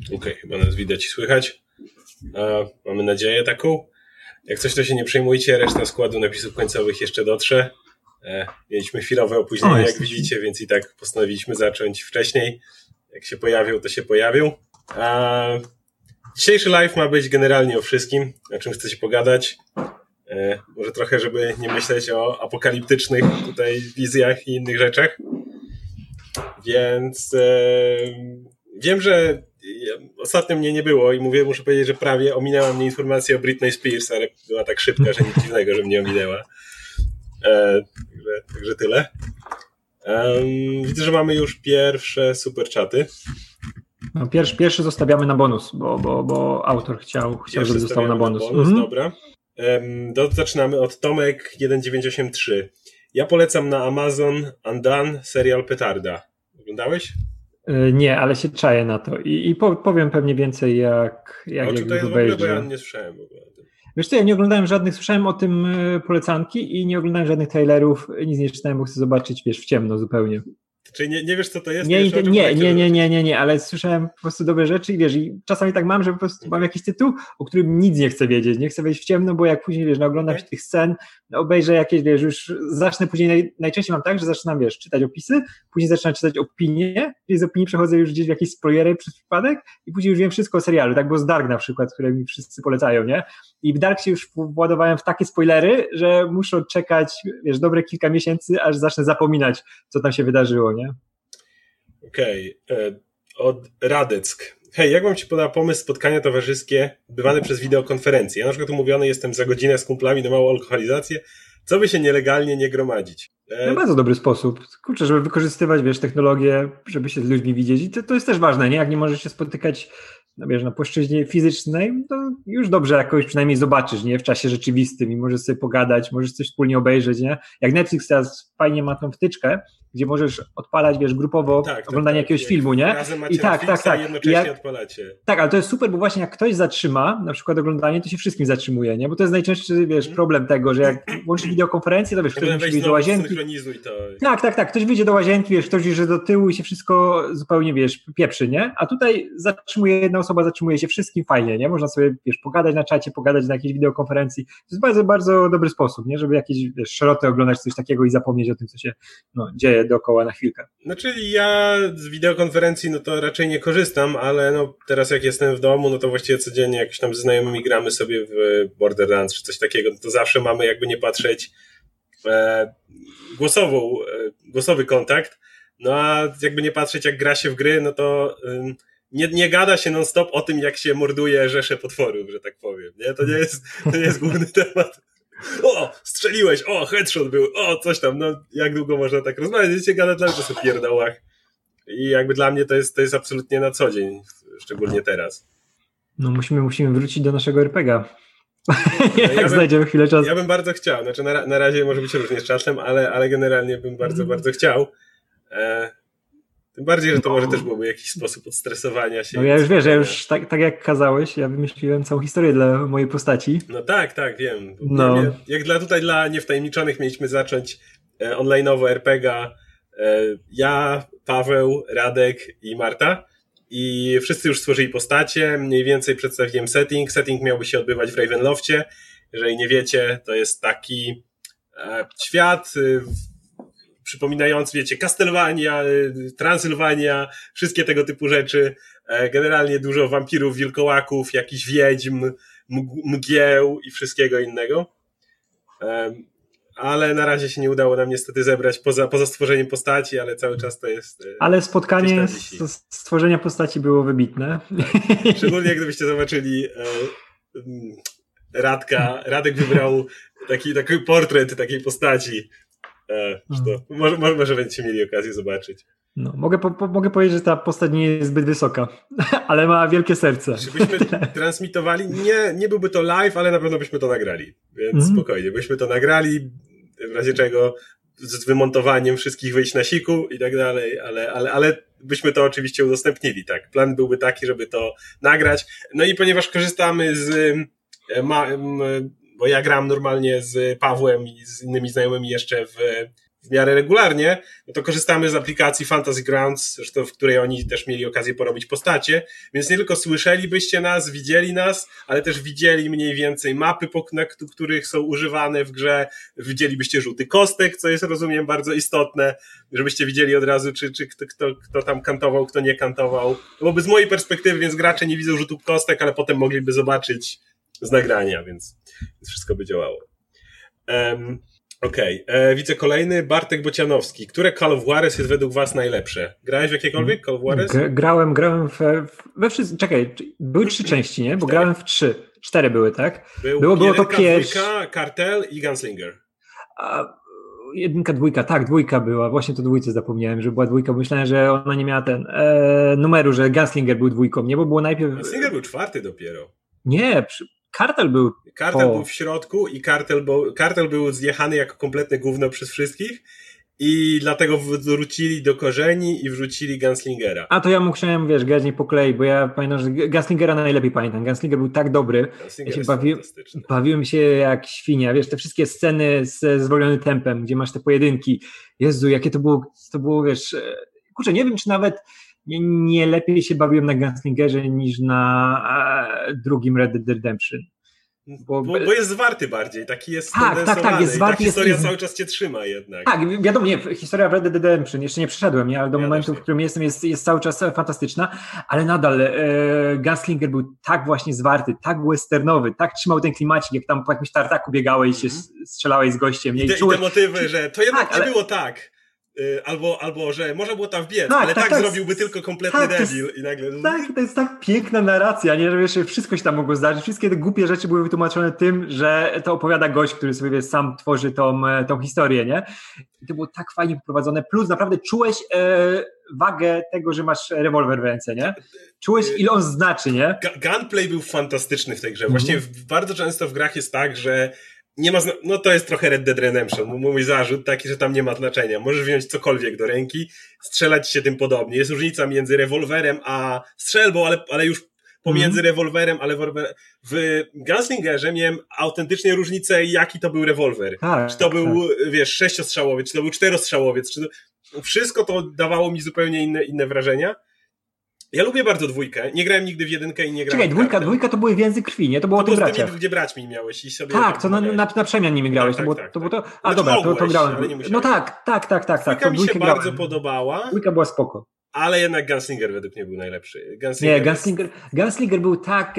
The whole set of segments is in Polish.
Okej, chyba nas widać i słychać. Mamy nadzieję taką. Jak coś, to się nie przejmujcie, reszta składu napisów końcowych jeszcze dotrze. Mieliśmy chwilowe opóźnienie, jak widzicie, więc i tak postanowiliśmy zacząć wcześniej. Jak się pojawią, to się pojawią. Dzisiejszy live ma być generalnie o wszystkim, o czym chcecie pogadać. Może trochę, żeby nie myśleć o apokaliptycznych tutaj wizjach i innych rzeczach. Więc wiem, że ostatnio mnie nie było i muszę powiedzieć, że prawie ominęła mnie informacja o Britney Spears, ale była tak szybka, że nic dziwnego, że mnie ominęła. Także tyle. Widzę, że mamy już pierwsze super czaty. No, pierwszy zostawiamy na bonus, bo autor chciał żeby został na bonus. Dobra. Zaczynamy od Tomek 1983. Ja polecam na Amazon Undone serial Petarda. Oglądałeś? Nie, ale się czaję na to i powiem pewnie więcej jak już obejrzę. Bo ja nie słyszałem w ogóle o tym. Wiesz co, ja nie oglądałem żadnych, słyszałem o tym polecanki i nie oglądałem żadnych trailerów, nic nie czytałem, bo chcę zobaczyć, w ciemno zupełnie. Czyli nie wiesz, co to jest? Nie, ale słyszałem po prostu dobre rzeczy i wiesz, i czasami tak mam, że po prostu mam jakiś tytuł, o którym nic nie chcę wiedzieć, nie chcę wejść w ciemno, bo jak później, oglądam się tych scen, obejrzę jakieś, już zacznę później, najczęściej mam tak, że zaczynam, czytać opisy, później zaczynam czytać opinie, i z opinii przechodzę już gdzieś w jakieś spoilery przez przypadek i później już wiem wszystko o serialu, tak było z Dark na przykład, które mi wszyscy polecają, nie? I w Dark się już władowałem w takie spoilery, że muszę czekać, dobre kilka miesięcy, aż zacznę zapominać, co tam się wydarzyło, nie? Okej. Od Radeck. Hej, jak wam się podoba pomysł spotkania towarzyskie odbywane przez wideokonferencję? Ja na przykład umówiony jestem za godzinę z kumplami na małą alkoholizację, co by się nielegalnie nie gromadzić. To bardzo dobry sposób. Kurczę, żeby wykorzystywać, technologię, żeby się z ludźmi widzieć. I to jest też ważne, nie? Jak nie możesz się spotykać na płaszczyźnie fizycznej, to już dobrze jakoś przynajmniej zobaczysz, nie? W czasie rzeczywistym i możesz sobie pogadać, możesz coś wspólnie obejrzeć, nie? Jak Netflix teraz fajnie ma tą wtyczkę, gdzie możesz odpalać, grupowo oglądanie jakiegoś filmu, nie? Razem macie Netflixa i jednocześnie odpalacie. Tak, ale to jest super, bo właśnie jak ktoś zatrzyma, na przykład oglądanie, to się wszystkim zatrzymuje, nie? Bo to jest najczęstszy, problem tego, że jak włączysz wideokonferencję, to ktoś musi wyjść do łazienki. Tak, ktoś wyjdzie do łazienki, ktoś idzie do tyłu i się wszystko zupełnie, pieprzy, nie? A tutaj jedna osoba zatrzymuje się wszystkim, fajnie, nie? Można sobie, pogadać na czacie, pogadać na jakiejś wideokonferencji. To jest bardzo, bardzo dobry sposób, nie? Żeby jakieś, szeroty oglądać coś takiego i zapomnieć o tym, co się dzieje dookoła na chwilkę. No czyli ja z wideokonferencji to raczej nie korzystam, ale teraz jak jestem w domu, to właściwie codziennie jakoś tam ze znajomymi gramy sobie w Borderlands czy coś takiego, to zawsze mamy jakby nie patrzeć głosowy kontakt, a jakby nie patrzeć jak gra się w gry, to nie gada się non-stop o tym, jak się morduje rzesze potworów, że tak powiem, nie? To nie jest główny temat. O, strzeliłeś, headshot był, coś tam, jak długo można tak rozmawiać, wiecie, gada dla mnie to są pierdołach i jakby dla mnie to jest absolutnie na co dzień, szczególnie teraz. Musimy wrócić do naszego RPG-a. Znajdziemy chwilę czasu. Ja bym bardzo chciał, na razie może być różnie z czasem, ale generalnie bym bardzo, bardzo chciał. Tym bardziej, że to może też byłby jakiś sposób odstresowania się. Ja już wiesz, tak jak kazałeś, ja wymyśliłem całą historię dla mojej postaci. Tak, wiem. Jak dla niewtajemniczonych mieliśmy zacząć online'owo RPGa, ja, Paweł, Radek i Marta i wszyscy już stworzyli postacie, mniej więcej przedstawiłem setting. Setting miałby się odbywać w Ravenloftie. Jeżeli nie wiecie, to jest taki świat przypominający, Castlevania, Transylwania, wszystkie tego typu rzeczy. Generalnie dużo wampirów, wilkołaków, jakichś wiedźm, mgieł i wszystkiego innego. Ale na razie się nie udało nam niestety zebrać poza stworzeniem postaci, ale cały czas to jest... Ale spotkanie stworzenia postaci było wybitne. Szczególnie gdybyście zobaczyli Radek wybrał taki portret takiej postaci. Może będziecie mieli okazję zobaczyć. Mogę powiedzieć, że ta postać nie jest zbyt wysoka, ale ma wielkie serce. Gdybyśmy transmitowali, nie byłby to live, ale na pewno byśmy to nagrali. Więc spokojnie, byśmy to nagrali, w razie czego z wymontowaniem wszystkich wyjść na siku i tak dalej, ale byśmy to oczywiście udostępnili, tak. Plan byłby taki, żeby to nagrać. I ponieważ korzystamy bo ja gram normalnie z Pawłem i z innymi znajomymi jeszcze w w miarę regularnie, no to korzystamy z aplikacji Fantasy Grounds, zresztą w której oni też mieli okazję porobić postacie, więc nie tylko słyszelibyście nas, widzieli nas, ale też widzieli mniej więcej mapy, których są używane w grze, widzielibyście rzuty kostek, co jest, rozumiem, bardzo istotne, żebyście widzieli od razu, czy kto tam kantował, kto nie kantował, no bo z mojej perspektywy, więc gracze nie widzą rzutów kostek, ale potem mogliby zobaczyć z nagrania, więc wszystko by działało. Okej, widzę kolejny, Bartek Bocianowski. Które Call of Juarez jest według was najlepsze? Grałeś w jakiekolwiek Call of Juarez? Grałem we wszystkich, czekaj, były 3 części, nie? Bo 4. Grałem w 3. 4 były, tak? Było to pierwsze. Kartel i Gunslinger. Jedynka, dwójka, tak, dwójka była. Właśnie to dwójce zapomniałem, że była dwójka. Myślałem, że ona nie miała numeru, że Gunslinger był dwójką, nie? Bo było najpierw... Gunslinger był 4 dopiero. Nie, Kartel był... Był w środku i Kartel był zjechany jako kompletne gówno przez wszystkich i dlatego wrócili do korzeni i wrzucili Gunslingera. A to ja musiałem, grać nie po kolei, bo ja pamiętam, że Gunslingera najlepiej pamiętam. Gunslinger był tak dobry. Ja się bawiłem się jak świnia. Te wszystkie sceny z zwolnionym tempem, gdzie masz te pojedynki. Jezu, jakie to było, kurczę, nie wiem, czy nawet nie lepiej się bawiłem na Gunslingerze niż na drugim Red Dead Redemption. Bo jest zwarty bardziej, taki jest tak, jest zwarty. Ta historia cały czas cię trzyma jednak. Tak, wiadomo, historia w Red Dead Redemption, jeszcze nie przeszedłem, nie? Ale do momentu, w którym jestem, jest cały czas fantastyczna, ale nadal Gunslinger był tak właśnie zwarty, tak westernowy, tak trzymał ten klimacik, jak tam po jakimś tartaku biegałeś i się strzelałeś z gościem. I te motywy, że to jednak nie było tak. Albo, że można było tam wbiec, ale tak zrobiłby tylko kompletny debil i nagle... Tak, to jest tak piękna narracja, nie? Że wszystko się tam mogło zdarzyć, wszystkie te głupie rzeczy były wytłumaczone tym, że to opowiada gość, który sobie sam tworzy tą historię, nie? I to było tak fajnie poprowadzone, plus naprawdę czułeś wagę tego, że masz rewolwer w ręce, nie? Czułeś, ile on znaczy, nie? Gunplay był fantastyczny w tej grze. Właśnie bardzo często w grach jest tak, że nie ma, no to jest trochę Red Dead Redemption, mój zarzut taki, że tam nie ma znaczenia. Możesz wziąć cokolwiek do ręki, strzelać się tym podobnie. Jest różnica między rewolwerem a strzelbą, ale już pomiędzy rewolwerem a w Gunslingerze miałem autentycznie różnicę, jaki to był rewolwer. Czy to był, 6-strzałowiec, czy to był 4-strzałowiec, wszystko to dawało mi zupełnie inne wrażenia. Ja lubię bardzo dwójkę. Nie grałem nigdy w jedynkę i nie grałem dwójka to były więzy krwi, nie? To było o tych braciach. Gdzie braćmi miałeś i sobie... Tak, to na przemian nimi grałeś. To było to... A dobra, to grałem. No tak. Dwójka mi się bardzo podobała. Dwójka była spoko. Ale jednak Gunslinger według mnie był najlepszy. Gunslinger był tak,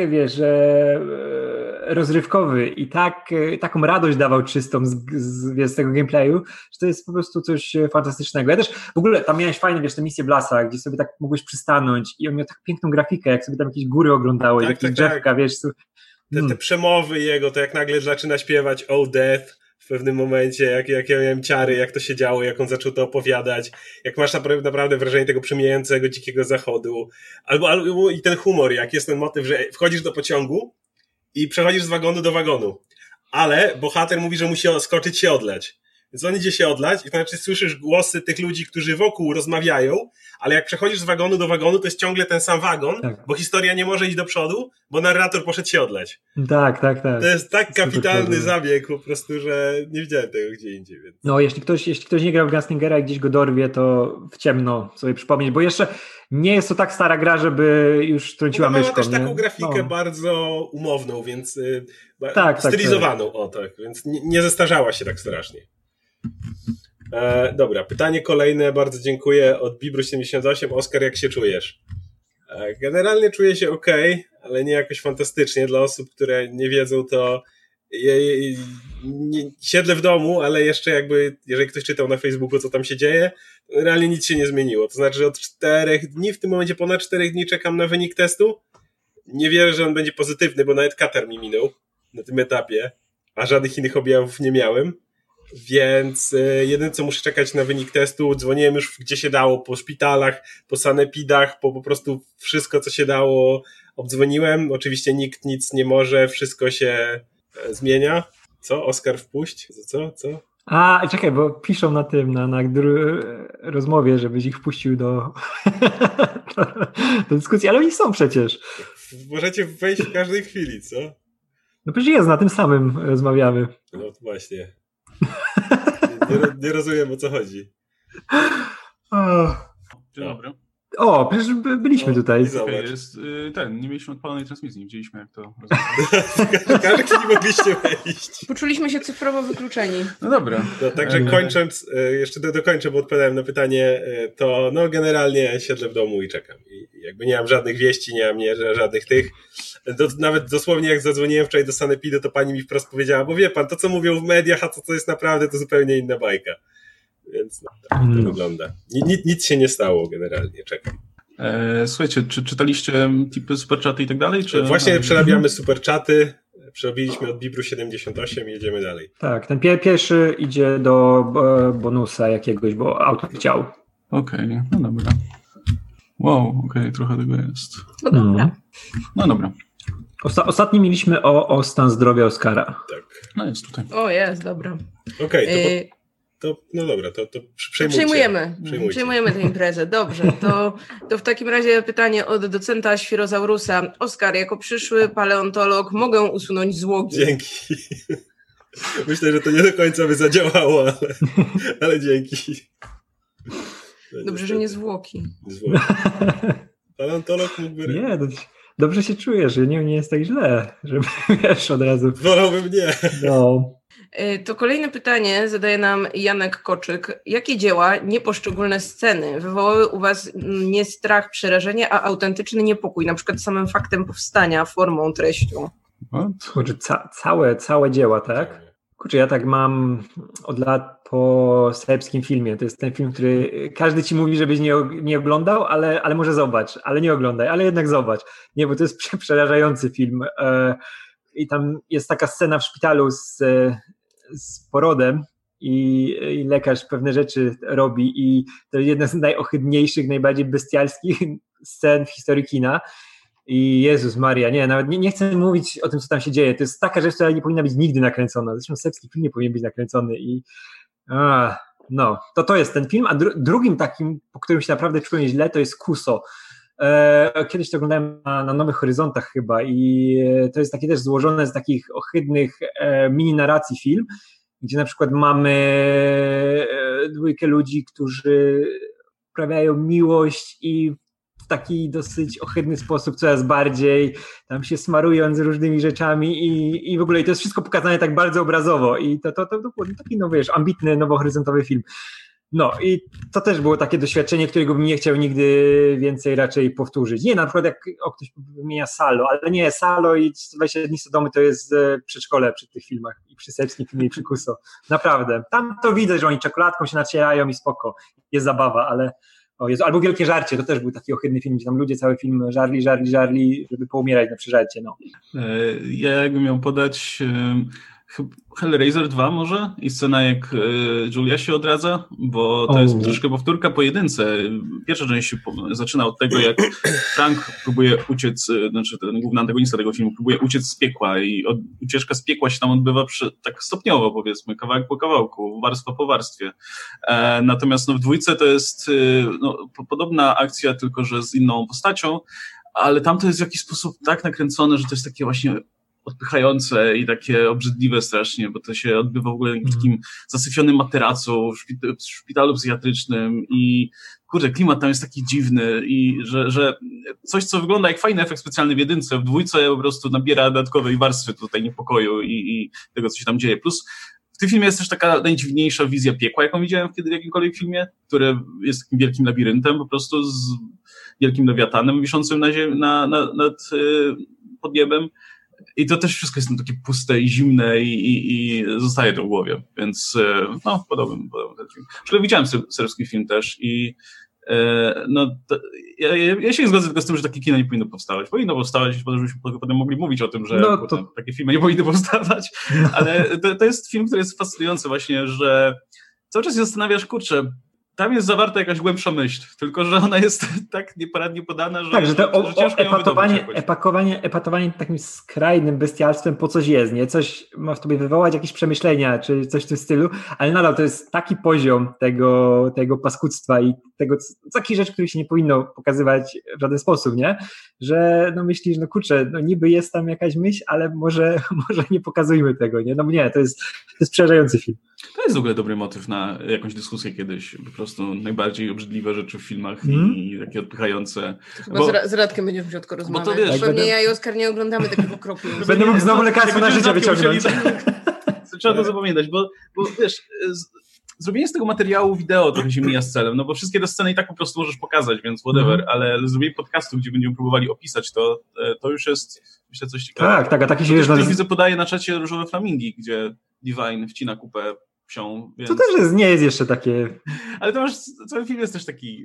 rozrywkowy i taką radość dawał czystą z tego gameplayu, że to jest po prostu coś fantastycznego. Ja też w ogóle tam miałeś fajne, te misje Blasa, gdzie sobie tak mogłeś przystanąć i on miał tak piękną grafikę, jak sobie tam jakieś góry oglądałeś, jakieś drzewka, Te przemowy jego, to jak nagle zaczyna śpiewać Oh Death w pewnym momencie, jak ja miałem ciary, jak to się działo, jak on zaczął to opowiadać, jak masz naprawdę wrażenie tego przemijającego dzikiego zachodu, albo i ten humor, jak jest ten motyw, że wchodzisz do pociągu i przechodzisz z wagonu do wagonu, ale bohater mówi, że musi skoczyć się odlać. Więc on idzie się odlać i to znaczy słyszysz głosy tych ludzi, którzy wokół rozmawiają, ale jak przechodzisz z wagonu do wagonu, to jest ciągle ten sam wagon, bo historia nie może iść do przodu, bo narrator poszedł się odlać. Tak. To jest tak kapitalny zabieg po prostu, że nie widziałem tego gdzie indziej. Więc. No, jeśli ktoś nie grał w Gunslingera i gdzieś go dorwie, to w ciemno sobie przypomnieć, bo jeszcze nie jest to tak stara gra, żeby już trąciła myszką. Ma też taką grafikę bardzo umowną, więc stylizowaną, więc nie zestarzała się tak strasznie. Dobra, pytanie kolejne, bardzo dziękuję, od Bibru78. Oskar, jak się czujesz? Generalnie czuję się okej, ale nie jakoś fantastycznie. Dla osób, które nie wiedzą, to siedlę w domu, ale jeszcze jeżeli ktoś czytał na Facebooku, co tam się dzieje, to realnie nic się nie zmieniło. To znaczy, że od 4 dni, w tym momencie ponad 4 dni czekam na wynik testu. Nie wierzę, że on będzie pozytywny, bo nawet katar mi minął na tym etapie, a żadnych innych objawów nie miałem. Więc jedyne co muszę czekać na wynik testu, dzwoniłem już gdzie się dało, po szpitalach, po sanepidach, po prostu wszystko co się dało obdzwoniłem, oczywiście nikt nic nie może, wszystko się zmienia. Co? Oskar wpuść? Co? A, czekaj, bo piszą na tym, na rozmowie, żebyś ich wpuścił do dyskusji, ale oni są przecież. Możecie wejść w każdej chwili, co? No przecież jest, na tym samym rozmawiamy. No właśnie. Nie rozumiem, o co chodzi. Dzień dobry. O, przecież byliśmy tutaj. Okay, jest nie mieliśmy odpalonej transmisji, nie widzieliśmy jak to Każdy nie mogliście wejść. Poczuliśmy się cyfrowo wykluczeni. No dobra. No, także kończąc, jeszcze dokończę, bo odpowiadałem na pytanie, to generalnie siedzę w domu i czekam. I jakby nie mam żadnych wieści, nie mam żadnych tych. Nawet dosłownie jak zadzwoniłem wczoraj do Sanepidu, to pani mi wprost powiedziała, bo wie pan, to co mówią w mediach, a to co jest naprawdę, to zupełnie inna bajka. Więc tak to wygląda. Nic się nie stało generalnie, czekam. Słuchajcie, czy czytaliście tipy, superchaty i tak dalej? Czy... Właśnie przerabiamy superchaty, przerobiliśmy od Bibru 78 i jedziemy dalej. Tak, ten pierwszy idzie do bonusa jakiegoś, bo autor chciał. Okej, no dobra. Wow, trochę tego jest. No dobra. No dobra. Ostatnio mieliśmy o stan zdrowia Oscara. Tak. No jest tutaj. O, jest, dobra. Okej, no dobra, to Przejmujemy tę imprezę. Dobrze, to w takim razie pytanie od docenta Świrozaurusa. Oskar, jako przyszły paleontolog mogę usunąć złogi? Dzięki. Myślę, że to nie do końca by zadziałało, ale dzięki. Dobrze, że nie zwłoki. Paleontolog mógłby... Nie, dobrze się czujesz, że nie jest tak źle, żeby wiesz od razu. Wolałbym nie. No. To kolejne pytanie zadaje nam Janek Koczyk. Jakie dzieła, nie poszczególne sceny, wywołały u was nie strach, przerażenie, a autentyczny niepokój, na przykład samym faktem powstania, formą, treścią? Kurczę, całe dzieła, tak? Kurczę, ja tak mam od lat po serbskim filmie. To jest ten film, który każdy ci mówi, żebyś nie oglądał, ale może zobacz, ale nie oglądaj, ale jednak zobacz. Nie, bo to jest przerażający film. I tam jest taka scena w szpitalu z porodem i lekarz pewne rzeczy robi i to jest jedna z najohydniejszych, najbardziej bestialskich scen w historii kina. I Jezus Maria, nawet nie chcę mówić o tym, co tam się dzieje. To jest taka rzecz, która nie powinna być nigdy nakręcona. Zresztą serbski film nie powinien być nakręcony to jest ten film, a drugim takim, po którym się naprawdę czułem źle, to jest Kuso. Kiedyś to oglądałem na Nowych Horyzontach chyba i to jest taki też złożone z takich ohydnych mini narracji film, gdzie na przykład mamy dwójkę ludzi, którzy uprawiają miłość i w taki dosyć ohydny sposób coraz bardziej, tam się smarując różnymi rzeczami i w ogóle to jest wszystko pokazane tak bardzo obrazowo i to taki ambitny, nowohoryzontowy film. No i to też było takie doświadczenie, którego bym nie chciał nigdy więcej raczej powtórzyć. Nie, na przykład jak ktoś wymienia Salo, ale nie, Salo i 120 dni Sodomy to jest przedszkole przy tych filmach i przy serbskim filmie i przy Kuso. Naprawdę. Tam to widzę, że oni czekoladką się nacierają i spoko. Jest zabawa, ale albo Wielkie Żarcie, to też był taki ohydny film, gdzie tam ludzie cały film żarli, żeby poumierać na przeżarcie. No. Ja jakbym miał podać Hellraiser 2 może i scena jak Julia się odradza, bo to jest troszkę powtórka po jedynce. Pierwsza część się zaczyna od tego, jak Frank próbuje uciec, znaczy ten główny antagonista tego filmu próbuje uciec z piekła i ucieczka z piekła się tam odbywa tak stopniowo, powiedzmy, kawałek po kawałku, warstwa po warstwie. Natomiast w dwójce to jest podobna akcja, tylko że z inną postacią, ale tam to jest w jakiś sposób tak nakręcone, że to jest takie właśnie odpychające i takie obrzydliwe strasznie, bo to się odbywa w ogóle w takim zasyfionym materacu w szpitalu psychiatrycznym i kurde, klimat tam jest taki dziwny i że coś, co wygląda jak fajny efekt specjalny w jedynce, w dwójce po prostu nabiera dodatkowej warstwy tutaj niepokoju i tego, co się tam dzieje. Plus w tym filmie jest też taka najdziwniejsza wizja piekła, jaką widziałem kiedy w jakimkolwiek filmie, które jest takim wielkim labiryntem po prostu z wielkim lewiatanem wiszącym nad pod niebem. I to też wszystko jest tam takie puste i zimne i zostaje to w głowie, więc podobny ten film. Przecież widziałem serbski film też i ja się nie zgodzę tylko z tym, że takie kino nie powinno powstawać. Powinno powstawać, żebyśmy potem mogli mówić o tym, że takie filmy nie powinny powstawać, ale to jest film, który jest fascynujący właśnie, że cały czas się zastanawiasz, kurczę, tam jest zawarta jakaś głębsza myśl, tylko że ona jest tak nieporadnie podana, że, tak, że to że ciężko ją epatowanie takim skrajnym bestialstwem po coś jest, nie? Coś ma w tobie wywołać jakieś przemyślenia, czy coś w tym stylu, ale nadal to jest taki poziom tego paskudztwa i tego, takich rzeczy, których się nie powinno pokazywać w żaden sposób, nie? Że no myślisz, no kurczę, no niby jest tam jakaś myśl, ale może nie pokazujmy tego, nie? No nie, to jest przerażający film. To jest w ogóle dobry motyw na jakąś dyskusję kiedyś. Po prostu najbardziej obrzydliwe rzeczy w filmach i takie odpychające. Chyba z Radkiem będziemy brzydko rozmawiać. Bo to wiesz, pewnie ja i Oskar nie oglądamy takiego kroku. Będę mógł znowu lekarstwo na życie wyciągnąć. Trzeba to zapamiętać, bo wiesz, zrobienie z tego materiału wideo trochę się mija z celem, no bo wszystkie te sceny i tak po prostu możesz pokazać, więc whatever, ale zrobienie podcastu, gdzie będziemy próbowali opisać to już jest, myślę, coś ciekawego. Tak, a taki się Też widzę, podaje na czacie różowe flamingi, gdzie Divine wcina kupę psią. Więc... To też nie jest jeszcze takie... Ale to cały film jest też taki...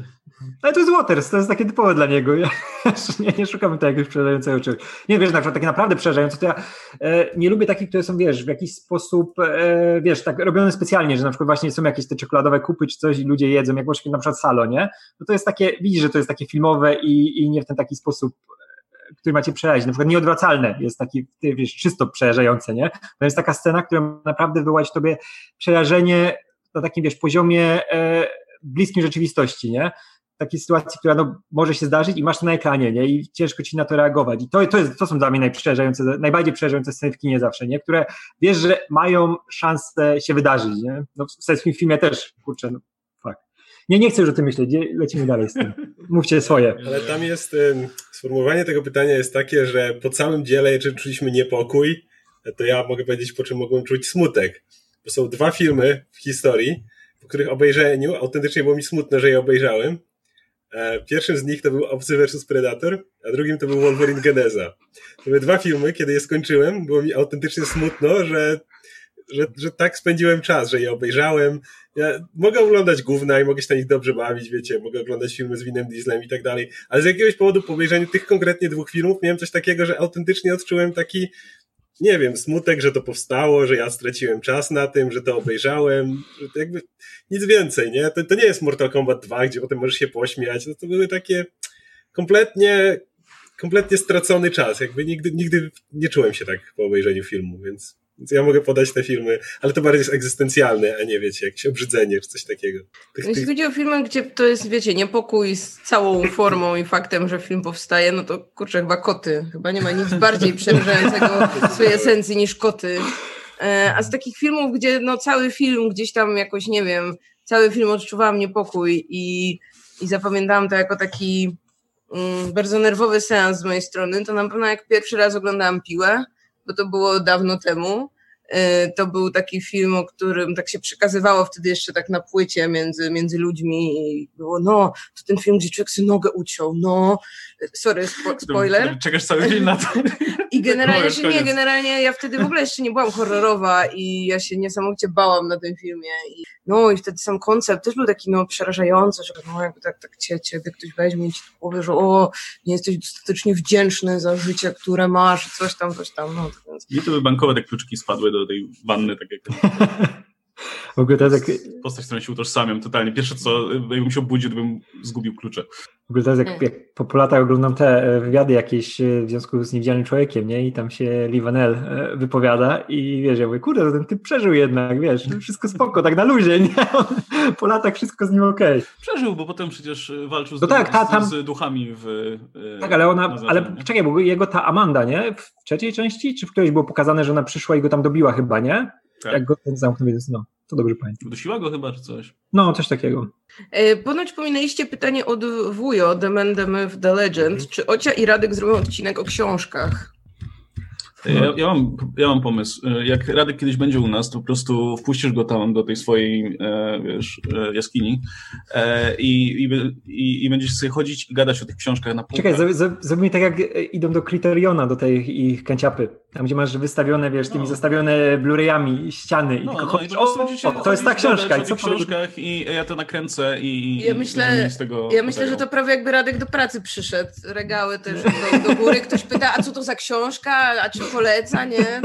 Ale to jest Waters, to jest takie typowe dla niego. Ja nie szukamy tego jakiegoś przerażającego czegoś. Nie, wiesz, na przykład takie naprawdę przerażające, to ja nie lubię takich, które są, wiesz, w jakiś sposób, wiesz, tak robione specjalnie, że na przykład właśnie są jakieś te czekoladowe kupy czy coś i ludzie jedzą, jak właśnie na przykład Salo, nie? No to jest takie, widzisz, że to jest takie filmowe i nie w ten taki sposób, który macie przerazić. Na przykład Nieodwracalne jest taki, wiesz, czysto przerażające, nie? To jest taka scena, która naprawdę wywołać w tobie przerażenie na takim, wiesz, poziomie bliskim rzeczywistości, nie? Takiej sytuacji, która no, może się zdarzyć i masz to na ekranie, nie? I ciężko ci na to reagować. I to są dla mnie najbardziej przerażające sceny w kinie zawsze, nie? Które wiesz, że mają szansę się wydarzyć, nie? No w sensownym filmie też, kurczę, no fuck. Nie chcę już o tym myśleć, lecimy dalej z tym. Mówcie swoje. Ale tam jest, sformułowanie tego pytania jest takie, że po całym dziele, jeżeli czuliśmy niepokój, to ja mogę powiedzieć, po czym mogłem czuć smutek. Bo są 2 filmy w historii, po których obejrzeniu autentycznie było mi smutno, że je obejrzałem. Pierwszym z nich to był Obcy vs Predator, a drugim to był Wolverine Geneza. To były 2 filmy, kiedy je skończyłem, było mi autentycznie smutno, że tak spędziłem czas, że je obejrzałem. Ja mogę oglądać gówna i mogę się na nich dobrze bawić, wiecie, mogę oglądać filmy z Vinem Dieslem i tak dalej, ale z jakiegoś powodu po obejrzeniu tych konkretnie 2 filmów miałem coś takiego, że autentycznie odczułem taki, nie wiem, smutek, że to powstało, że ja straciłem czas na tym, że to obejrzałem, że to jakby nic więcej, nie? To nie jest Mortal Kombat 2, gdzie potem możesz się pośmiać, no to były takie kompletnie stracony czas, jakby nigdy nie czułem się tak po obejrzeniu filmu, więc ja mogę podać te filmy, ale to bardziej jest egzystencjalne, a nie, wiecie, jakieś obrzydzenie czy coś takiego. Jeśli chodzi o filmy, gdzie to jest, wiecie, niepokój z całą formą i faktem, że film powstaje, no to kurczę, chyba koty. Chyba nie ma nic bardziej przerażającego w swojej esencji niż koty. A z takich filmów, gdzie no cały film gdzieś tam jakoś, nie wiem, cały film odczuwałam niepokój i zapamiętałam to jako taki bardzo nerwowy seans z mojej strony, to na pewno jak pierwszy raz oglądałam Piłę, bo to było dawno temu. To był taki film, o którym tak się przekazywało wtedy jeszcze tak na płycie między ludźmi i było, no, to ten film, gdzie człowiek sobie nogę uciął, no, sorry, spoiler. Czekasz cały dzień na to. I generalnie ja wtedy w ogóle jeszcze nie byłam horrorowa i ja się niesamowicie bałam na tym filmie i wtedy sam koncept też był taki, no, przerażający, że no, jakby tak ciebie ktoś weźmie i ci powie, że nie jesteś dostatecznie wdzięczny za życie, które masz, coś tam, no. Tak więc. Mi to by bankowe te kluczyki spadły do tej wanny, tak jak w ogóle to tak... postać, z którą się utożsamiam totalnie. Pierwsze co, jakbym się obudził, to bym zgubił klucze. W ogóle to jest jak po latach oglądam te wywiady jakieś w związku z Niewidzialnym Człowiekiem, nie? I tam się Lee Vanell wypowiada i wiesz, ja mówię, kurde, ten typ przeżył jednak, wiesz, wszystko spoko, tak na luzie, nie? Po latach wszystko z nim okej. Przeżył, bo potem przecież walczył z duchami w... Tak, ale czekaj, bo jego ta Amanda, nie? W 3. części, czy w którejś było pokazane, że ona przyszła i go tam dobiła chyba, nie? Tak. Jak go ten zamknął, więc no, to dobrze pamiętam. Dusiła go chyba, czy coś? No, coś takiego. Ponoć pominęliście pytanie od Wujo, The Man, The Myth, The Legend. Czy Ocia i Radek zrobią odcinek o książkach? Ja mam pomysł. Jak Radek kiedyś będzie u nas, to po prostu wpuścisz go tam do tej swojej jaskini i będziesz sobie chodzić i gadać o tych książkach na półkach. Czekaj, zrobimy tak, jak idą do Criteriona, do tej ich kanciapy. Tam, gdzie masz wystawione, wiesz, tymi zestawione Blu-rayami ściany. I tylko chodzisz, to jest ta książka. I co książkach i ja to nakręcę i ja myślę, że to prawie jakby Radek do pracy przyszedł. Regały też do góry. Ktoś pyta, a co to za książka? A czy poleca, nie?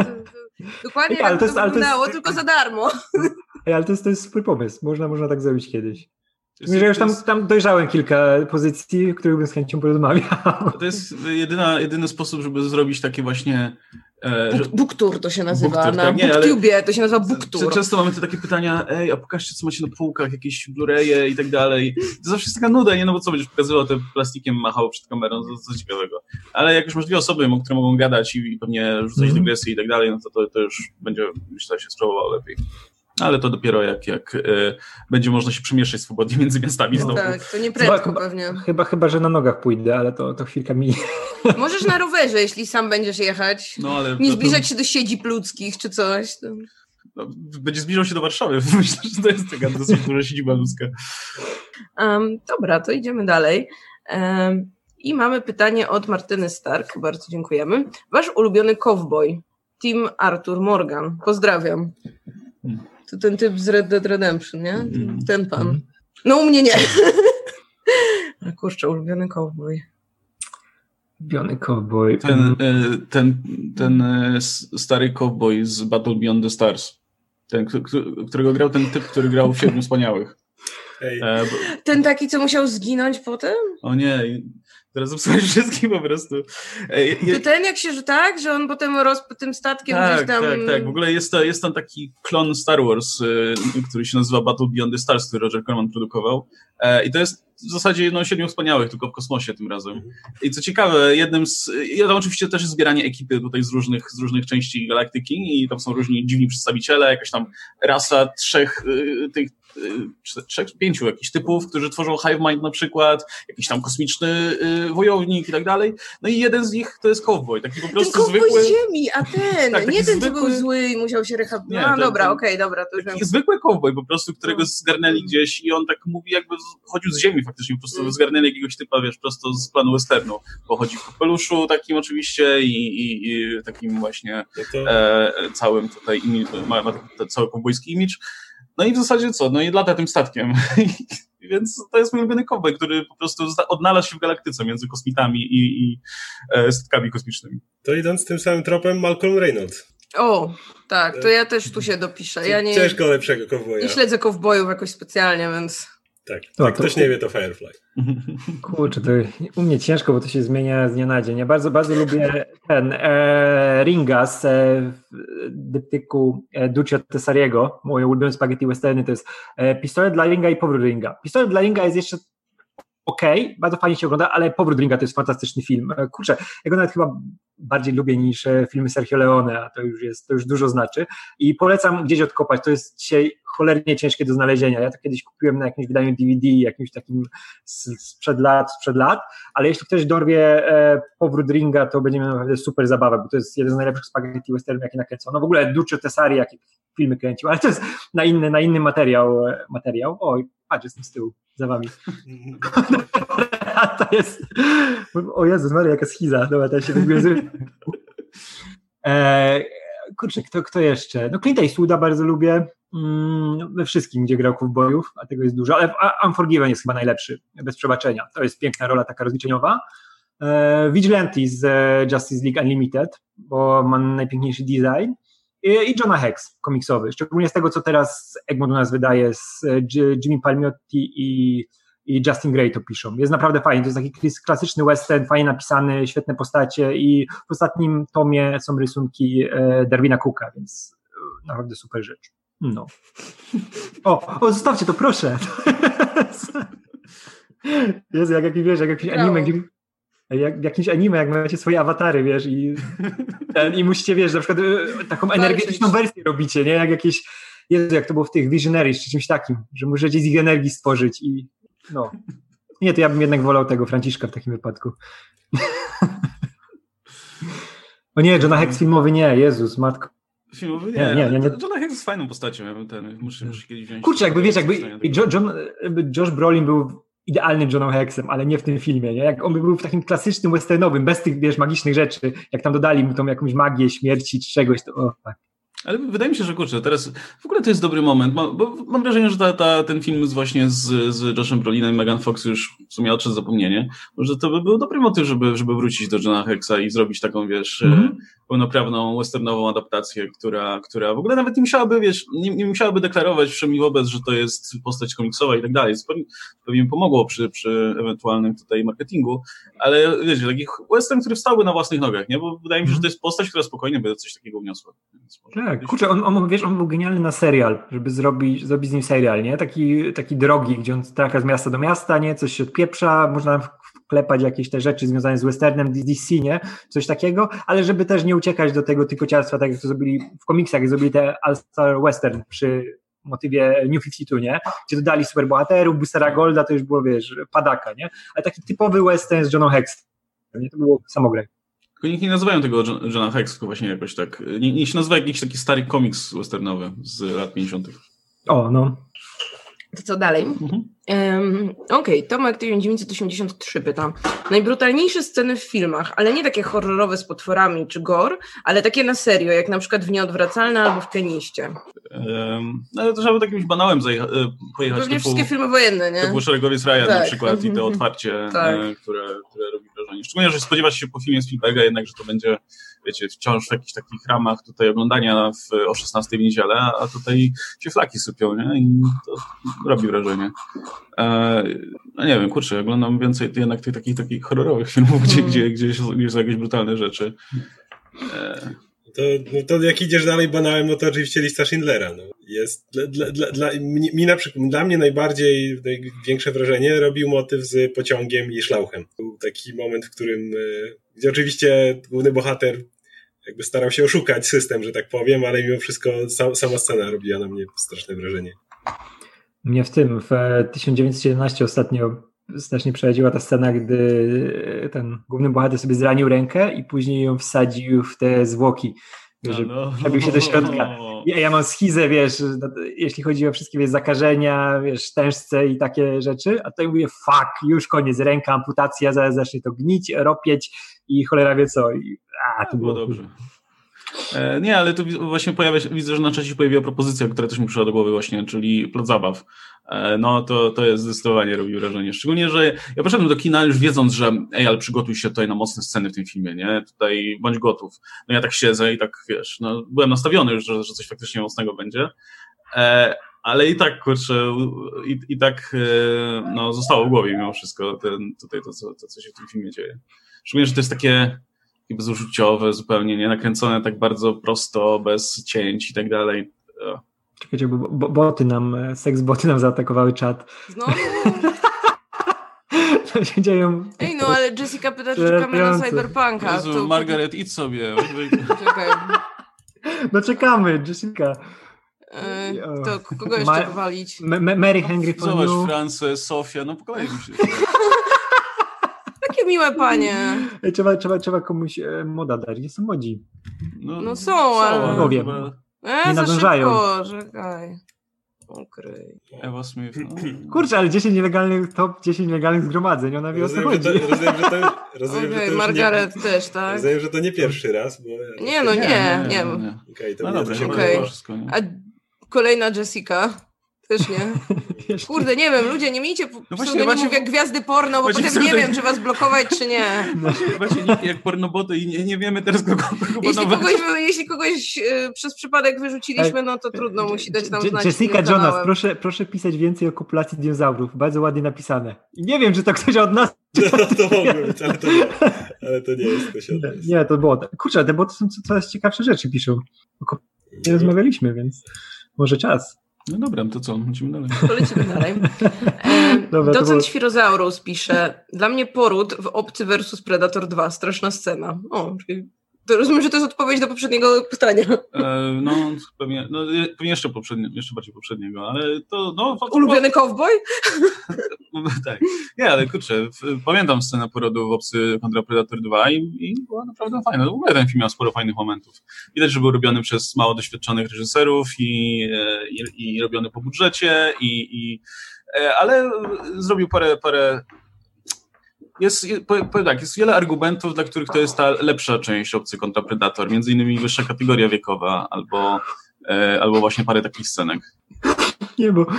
Dokładnie ale to wyglądało, tylko za darmo. Ale to jest swój pomysł. Można tak zrobić kiedyś. Że już tam dojrzałem kilka pozycji, o których bym z chęcią porozmawiał. To jest jedyny sposób, żeby zrobić takie właśnie... Booktour to się nazywa, booktour, na tak, BookTubie to się nazywa Booktour. Często mamy te takie pytania, a pokażcie, co macie na półkach, jakieś Blu-raye i tak dalej. To zawsze jest taka nuda, nie? No bo co, będziesz pokazywał, te plastikiem machało przed kamerą, co ciekawego. Ale jak już masz dwie osoby, które mogą gadać i pewnie rzucać dygresje i tak dalej, no to już będzie, myślę, się spróbowało lepiej. Ale to dopiero jak będzie można się przemieszczać swobodnie między miastami znowu. Tak, to nie prędko pewnie. Chyba, że na nogach pójdę, ale to chwilka minie. Możesz na rowerze, jeśli sam będziesz jechać. No, ale nie zbliżać się do siedzib ludzkich czy coś. No, będzie zbliżał się do Warszawy. Myślę, że to jest taka dosyć duża siedziba ludzka. Dobra, to idziemy dalej. I mamy pytanie od Martyny Stark. Bardzo dziękujemy. Wasz ulubiony cowboy, Tim Arthur Morgan. Pozdrawiam. To ten typ z Red Dead Redemption, nie? Ten pan. No u mnie nie. Kurczę, ulubiony cowboy. Ulubiony cowboy. Ten stary cowboy z Battle Beyond the Stars. Ten, którego grał ten typ, który grał w Siedmiu Wspaniałych. Ten taki, co musiał zginąć potem? O nie, teraz zepsułeś wszystkim po prostu. To ten jak się, że tak? Że on potem tym statkiem gdzieś tam... Tak. W ogóle jest tam taki klon Star Wars, który się nazywa Battle Beyond the Stars, który Roger Corman produkował. I to jest w zasadzie Siedmiu Wspaniałych, tylko w kosmosie tym razem. I co ciekawe, tam oczywiście też jest zbieranie ekipy tutaj z różnych części galaktyki i tam są różni dziwni przedstawiciele, jakaś tam rasa pięciu jakichś typów, którzy tworzą Hive Mind na przykład, jakiś tam kosmiczny wojownik i tak dalej. No i jeden z nich to jest cowboy, taki po prostu ten zwykły... cowboy z ziemi, a ten, tak, nie ten, zwykły... co był zły i musiał się rehabilitować. No dobra, okej, dobra. To taki zwykły cowboy po prostu, którego zgarnęli gdzieś i on tak mówi, jakby chodził z ziemi faktycznie, po prostu zgarnęli jakiegoś typa, wiesz, prosto z planu westernu, bo chodzi w kapeluszu takim oczywiście i takim właśnie całym tutaj, ma cały cowboyski imidż. No i w zasadzie co? No i lata tym statkiem. Więc to jest mój ulubiony cowboy, który po prostu odnalazł się w galaktyce między kosmitami i statkami kosmicznymi. To idąc tym samym tropem, Malcolm Reynolds. O, tak, to ja też tu się dopiszę. Ja ciężko lepszego cowboya. Nie śledzę cowboyów jakoś specjalnie, więc... Tak, jak ktoś nie wie, to Firefly. Kurczę, to u mnie ciężko, bo to się zmienia z dnia na dzień. Ja bardzo lubię ten Ringa z dyptyku Duccio Tessariego. Moje ulubione spaghetti westerny to jest Pistolet dla Ringa i Powrót Ringa. Pistolet dla Ringa jest jeszcze bardzo fajnie się ogląda, ale Powrót Ringa to jest fantastyczny film. Kurczę, ja go nawet chyba bardziej lubię niż filmy Sergio Leone, a to już dużo znaczy. I polecam gdzieś odkopać, to jest dzisiaj cholernie ciężkie do znalezienia. Ja to kiedyś kupiłem na jakimś wydaniu DVD, jakimś takim sprzed lat, ale jeśli ktoś dorwie Powrót Ringa, to będzie miał naprawdę super zabawę, bo to jest jeden z najlepszych spaghetti westernów, jakie nakręcono. No w ogóle Duccio Tessari, jakie filmy kręcił, ale to jest na inny materiał. Oj, patrz, jestem z tyłu, za wami. To jest... O Jezus Maria, jaka schiza. Dobra, to się wygryzę. Kurczę, kto jeszcze? No Clint Eastwooda bardzo lubię. We wszystkim, gdzie grał cowboyów, a tego jest dużo, ale Unforgiven jest chyba najlepszy, bez przebaczenia. To jest piękna rola taka rozliczeniowa. Vigilante z Justice League Unlimited, bo ma najpiękniejszy design. I Johna Hex komiksowy, szczególnie z tego, co teraz Egmont u nas wydaje, z Jimmy Palmiotti i Justin Gray to piszą. Jest naprawdę fajnie, to jest taki klasyczny western, fajnie napisany, świetne postacie i w ostatnim tomie są rysunki Darwina Cooka, więc naprawdę super rzecz. No. O, zostawcie to, proszę. Jezu, jak jakiś anime, jak w jakimś anime, jak macie swoje awatary, wiesz, i musicie, wiesz, na przykład taką energetyczną wersję robicie, nie? Jak jakieś, Jezu, jak to było w tych Visionaries, czy czymś takim, że możecie z ich energii stworzyć i no. Nie, to ja bym jednak wolał tego Franciszka w takim wypadku. O nie, Johna Hex filmowy nie, Jezus, matko. Filmowy nie. Johna Hex jest fajną postacią, muszę kiedyś wziąć. Kurczę, jakby wiesz, Josh Brolin był idealnym Johnem Hexem, ale nie w tym filmie, nie? Jak on by był w takim klasycznym westernowym, bez tych, wiesz, magicznych rzeczy, jak tam dodali mu tą jakąś magię śmierci czy czegoś, to tak. Ale wydaje mi się, że kurczę, teraz w ogóle to jest dobry moment, bo mam wrażenie, że ten film właśnie z Joshem Brolinem i Megan Fox już w sumie odszedł zapomnienie, że to by był dobry motyw, żeby wrócić do Johna Hexa i zrobić taką, wiesz, pełnoprawną westernową adaptację, która w ogóle nawet nie musiałaby, wiesz, nie musiałaby deklarować wszemi wobec, że to jest postać komiksowa i tak dalej. Pewnie mi pomogło przy ewentualnym tutaj marketingu, ale wiesz, taki western, który wstałby na własnych nogach, nie? Bo wydaje mi się, że to jest postać, która spokojnie by coś takiego wniosła. Tak, kurczę, on był genialny na serial, żeby zrobić z nim serial, nie? Taki drogi, gdzie on trafia z miasta do miasta, nie? Coś się odpieprza, można wklepać jakieś te rzeczy związane z westernem, DC, nie? Coś takiego, ale żeby też nie uciekać do tego tykociarstwa, tak jak to zrobili w komiksach, jak zrobili te All-Star Western przy motywie New 52, nie? Gdzie dodali superbohaterów, Boostera Golda, to już było, wiesz, padaka, nie? Ale taki typowy western z Johnem Hexem, nie? To było samograj. Tylko nikt nie nazywają tego Johna Hex, tylko właśnie jakoś tak. Nie się nazywa jakiś taki stary komiks westernowy z lat 50. To co dalej? Okej, Tomek 1983 pyta. Najbrutalniejsze sceny w filmach, ale nie takie horrorowe z potworami czy gore, ale takie na serio, jak na przykład w Nieodwracalne albo w Pianiście. Ale to trzeba by takimś banałem pojechać. Pewnie wszystkie filmy wojenne, nie? To był Szeregowiec Ryan tak. na przykład i to otwarcie, które robi wrażenie. Szczególnie, że spodziewać się po filmie Spielberga jednak, że to będzie, wiecie, wciąż w jakichś takich ramach tutaj oglądania o 16 w niedzielę, a tutaj się flaki sypią, nie? I to robi wrażenie. No nie wiem, kurczę, oglądam więcej jednak tych takich horrorowych filmów, gdzie są jakieś brutalne rzeczy. To jak idziesz dalej banałem, no to oczywiście lista Schindlera. No. Jest dla mnie największe wrażenie robił motyw z pociągiem i szlauchem. Był taki moment, w którym, gdzie oczywiście główny bohater jakby starał się oszukać system, że tak powiem, ale mimo wszystko sama scena robiła na mnie straszne wrażenie. Mnie w 1917 ostatnio strasznie przechodziła ta scena, gdy ten główny bohater sobie zranił rękę i później ją wsadził w te zwłoki, że przebił się do środka. Ja mam schizę, wiesz, jeśli chodzi o wszystkie zakażenia, wiesz, tężce i takie rzeczy, a tutaj mówię, już koniec, ręka, amputacja, zaraz zacznie to gnić, ropieć i cholera wie co. To było dobrze. Nie, ale tu właśnie widzę, że na czacie się pojawiła propozycja, która też mi przyszła do głowy właśnie, czyli plac zabaw. No to jest zdecydowanie robi wrażenie. Szczególnie, że ja poszedłem do kina już wiedząc, że ale przygotuj się tutaj na mocne sceny w tym filmie, nie? Tutaj bądź gotów. No ja tak siedzę i tak, wiesz, no byłem nastawiony już, że coś faktycznie mocnego będzie. Ale i tak, kurczę, i tak no, zostało w głowie mimo wszystko to, co się w tym filmie dzieje. Szczególnie, że to jest takie bezużyciowe zupełnie, nie? Nakręcone tak bardzo prosto, bez cięć i tak dalej. Czekajcie, bo seksboty nam zaatakowały czat. Znowu? To się dzieją... Ej, no ale Jessica pyta, czy czekamy na Cyberpunka. Jezu, Margaret, idź sobie. Czekaj. No czekamy, Jessica. To kogo jeszcze powalić? Mary Henry Fondu. Zobacz, Frances, Sofia, no po kolei mi się... Takie miłe panie. Trzeba komuś moda dać. Gdzie są modzi? No są, ale... No wiem. Nie nadążają. Czekaj. Okej. Ewa Smith. No. Kurczę, ale 10 nielegalnych zgromadzeń. Ona wie, o co chodzi. Rozumiem, że to Margaret też, tak? Rozumiem, że to nie pierwszy raz. Bo nie. Okej, to no mnie dobra, to się okay. Wszystko, nie? A kolejna Jessica? Też nie? Kurde, nie wiem, ludzie, nie miejcie pseudonimów jak gwiazdy porno, bo potem nie wiem, czy was blokować, czy nie. Właśnie jak pornoboty i nie wiemy teraz kogo jeśli kogoś przez przypadek wyrzuciliśmy, no to trudno, musi dać nam znać. Jessica Jonas, proszę pisać więcej o kopulacji dinozaurów. Bardzo ładnie napisane. I nie wiem, czy to ktoś od nas... To mogło być, ale to nie jest ktoś od nas. Nie, to było... Kurczę, te boty są coraz ciekawsze rzeczy piszą. Nie rozmawialiśmy, więc może czas. No dobra, to co? Lecimy dalej. Lecimy dalej. Docent Świrozaurus pisze, dla mnie poród w Obcy vs Predator 2, straszna scena. Czyli to rozumiem, że to jest odpowiedź do poprzedniego pytania. Pewnie jeszcze bardziej poprzedniego, ale to... No, ulubiony cowboy? Tak. Nie, ale kurczę, pamiętam scenę porodu w Obcy kontra Predator 2 i była naprawdę fajna. W ogóle ten film miał sporo fajnych momentów. Widać, że był robiony przez mało doświadczonych reżyserów i robiony po budżecie, ale zrobił parę jest wiele argumentów, dla których to jest ta lepsza część Obcy kontra Predator, między innymi wyższa kategoria wiekowa, albo właśnie parę takich scenek. Nie, bo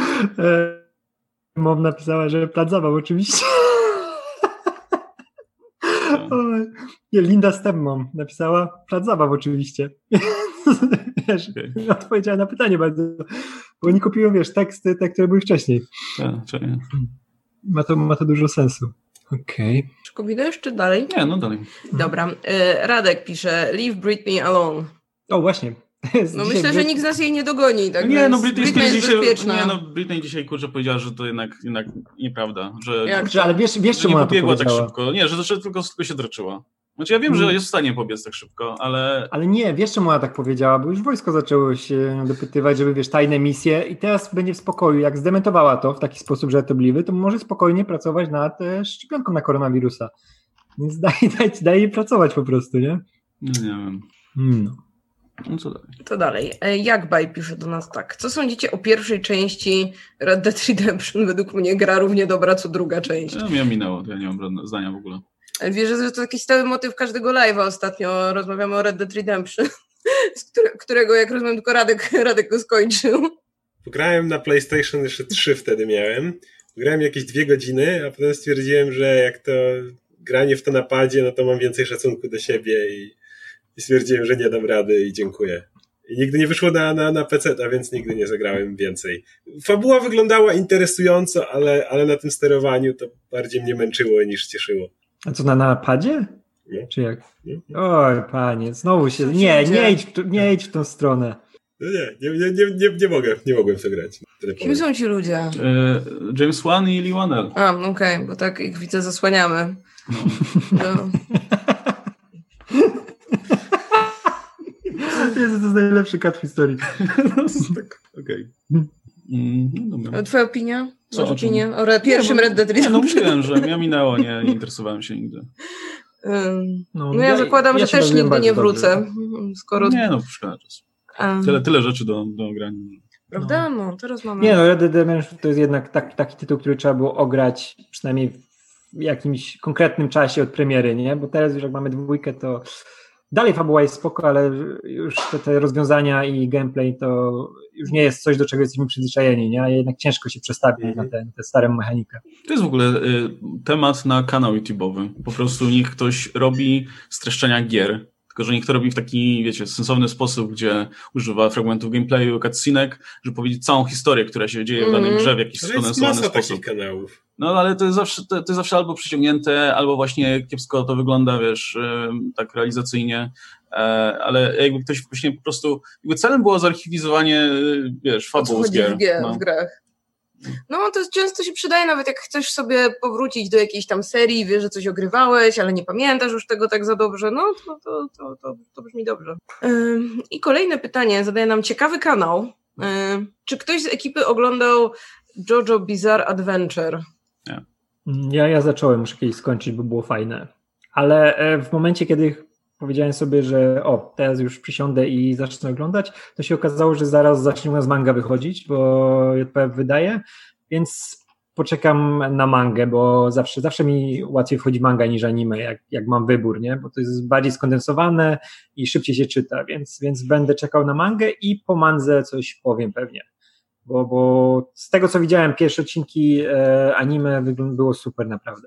Mom napisała, że plac zabaw oczywiście. Linda Stemmon napisała Plac Zabaw oczywiście. Wiesz, odpowiedziała na pytanie bardzo, bo oni kopiują, wiesz, teksty, te, które były wcześniej. Ma to dużo sensu. Okej. Kombinujesz czy dalej? Nie, no dalej. Dobra. Radek pisze, leave Britney alone. O, właśnie. No myślę, że nikt z nas jej nie dogoni. Tak Nie, no Britney jest bezpieczna. Nie, no Britney dzisiaj, kurczę, powiedziała, że to jednak nieprawda. Ale wiesz czemu ona to powiedziała? tak szybko. Nie, że tylko się droczyła. Znaczy ja wiem, że jest w stanie pobiec tak szybko, ale... Ale nie, wiesz czemu ona tak powiedziała, bo już wojsko zaczęło się dopytywać, żeby, wiesz, tajne misje i teraz będzie w spokoju. Jak zdementowała to w taki sposób żartobliwy, to może spokojnie pracować nad szczepionką na koronawirusa. Więc daj jej pracować po prostu, nie? Nie wiem. No co dalej? To dalej. Jakbaj pisze do nas tak. Co sądzicie o pierwszej części Red Dead Redemption? Według mnie gra równie dobra, co druga część. No, mnie minęło, to ja nie mam zdania w ogóle. Wiesz, że to taki stały motyw każdego live'a ostatnio. Rozmawiamy o Red Dead Redemption, z którego, jak rozumiem, tylko Radek go skończył. Grałem na PlayStation jeszcze 3 wtedy miałem. Grałem jakieś 2 godziny, a potem stwierdziłem, że jak to granie w to na padzie, no to mam więcej szacunku do siebie i stwierdziłem, że nie dam rady i dziękuję. I nigdy nie wyszło na PC, a więc nigdy nie zagrałem więcej. Fabuła wyglądała interesująco, ale na tym sterowaniu to bardziej mnie męczyło niż cieszyło. A co, na padzie? Nie. Czy jak? Nie. Oj, panie, znowu się... Nie idź w tą stronę. No nie mogłem w to grać. Kim są ci ludzie? James Wan i Lee Whannell. Okej, bo tak ich widzę, zasłaniamy. No. To jest najlepszy kat w historii. Okej. A twoja opinia? Co, o czym? O pierwszym Red Dead Redemption? No mówiłem, że mnie minęło, nie interesowałem się nigdy. Ja zakładam, że też nigdy nie wrócę. Skoro... Nie, szkoda czasu. Tyle rzeczy do grania. Prawda? No, teraz mamy... Nie, Red Dead Redemption to jest jednak taki tytuł, który trzeba było ograć przynajmniej w jakimś konkretnym czasie od premiery, nie? Bo teraz już jak mamy 2, to dalej fabuła jest spoko, ale już te rozwiązania i gameplay to już nie jest coś, do czego jesteśmy przyzwyczajeni, nie? A jednak ciężko się przestawić na tę starą mechanikę. To jest w ogóle temat na kanał YouTube'owy. Po prostu niech ktoś robi streszczenia gier, tylko że niech to robi w taki, wiecie, sensowny sposób, gdzie używa fragmentów gameplayu, cutscenek, żeby powiedzieć całą historię, która się dzieje w danej grze w jakiś skondensowany sposób. Takich kanałów. No ale to jest zawsze albo przyciągnięte, albo właśnie kiepsko to wygląda, wiesz, tak realizacyjnie, ale jakby ktoś właśnie po prostu, jakby celem było zarchiwizowanie, wiesz, fabuł z gier. W grach. No to często się przydaje, nawet jak chcesz sobie powrócić do jakiejś tam serii, wiesz, że coś ogrywałeś, ale nie pamiętasz już tego tak za dobrze, no to brzmi dobrze. I kolejne pytanie zadaje nam ciekawy kanał. Czy ktoś z ekipy oglądał JoJo Bizarre Adventure? Nie. Ja zacząłem, muszę kiedyś skończyć, bo było fajne. Ale w momencie, kiedy powiedziałem sobie, że teraz już przysiądę i zacznę oglądać, to się okazało, że zaraz zacznie u nas manga wychodzić, bo JPF wydaje, więc poczekam na mangę, bo zawsze mi łatwiej wchodzi manga niż anime, jak mam wybór, nie? Bo to jest bardziej skondensowane i szybciej się czyta, więc będę czekał na mangę i po mandze coś powiem pewnie. Bo z tego, co widziałem, pierwsze odcinki anime było super naprawdę.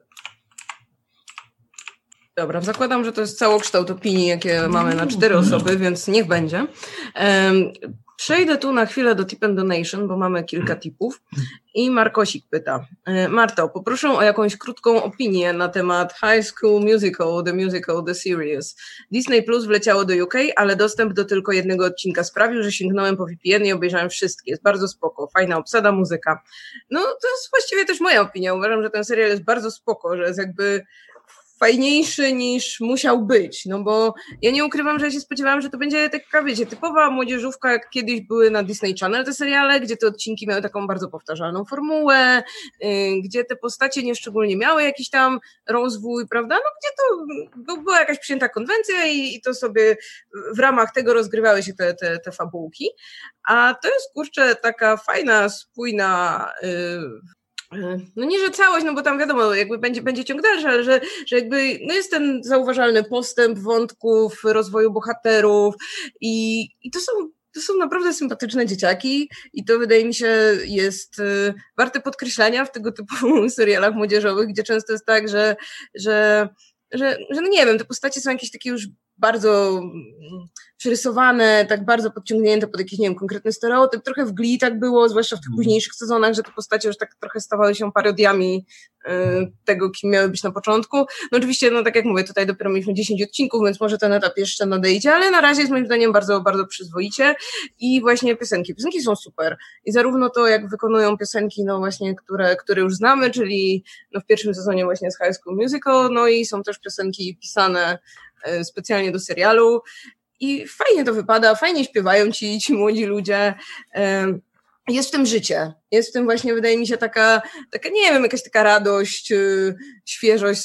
Dobra, zakładam, że to jest całokształt opinii, jakie mamy na 4 osoby, więc niech będzie. Przejdę tu na chwilę do Tip and Donation, bo mamy kilka tipów. I Markosik pyta. Marto, poproszę o jakąś krótką opinię na temat High School Musical, The Series. Disney Plus wleciało do UK, ale dostęp do tylko jednego odcinka sprawił, że sięgnąłem po VPN i obejrzałem wszystkie. Jest bardzo spoko, fajna obsada, muzyka. No to jest właściwie też moja opinia. Uważam, że ten serial jest bardzo spoko, że jest jakby fajniejszy niż musiał być, no bo ja nie ukrywam, że ja się spodziewałam, że to będzie taka, wiecie, typowa młodzieżówka, jak kiedyś były na Disney Channel te seriale, gdzie te odcinki miały taką bardzo powtarzalną formułę, gdzie te postacie nieszczególnie miały jakiś tam rozwój, prawda, no gdzie to była jakaś przyjęta konwencja i to sobie w ramach tego rozgrywały się te fabułki, a to jest, kurczę, taka fajna, spójna no nie, że całość, no bo tam wiadomo, jakby będzie ciąg dalszy, ale że jakby no jest ten zauważalny postęp wątków, rozwoju bohaterów i to są naprawdę sympatyczne dzieciaki i to wydaje mi się jest warte podkreślenia w tego typu serialach młodzieżowych, gdzie często jest tak, że że no nie wiem, te postacie są jakieś takie już bardzo przerysowane, tak bardzo podciągnięte pod jakiś, nie wiem, konkretny stereotyp. Trochę w Glee tak było, zwłaszcza w tych późniejszych sezonach, że te postacie już tak trochę stawały się parodiami tego, kim miały być na początku. No oczywiście, no tak jak mówię, tutaj dopiero mieliśmy 10 odcinków, więc może ten etap jeszcze nadejdzie, ale na razie jest moim zdaniem bardzo, bardzo przyzwoicie i właśnie piosenki są super. I zarówno to, jak wykonują piosenki, no właśnie, które już znamy, czyli no w pierwszym sezonie właśnie z High School Musical, no i są też piosenki pisane specjalnie do serialu i fajnie to wypada, fajnie śpiewają ci młodzi ludzie. Jest w tym życie. Jest w tym właśnie, wydaje mi się, taka nie wiem, jakaś taka radość, świeżość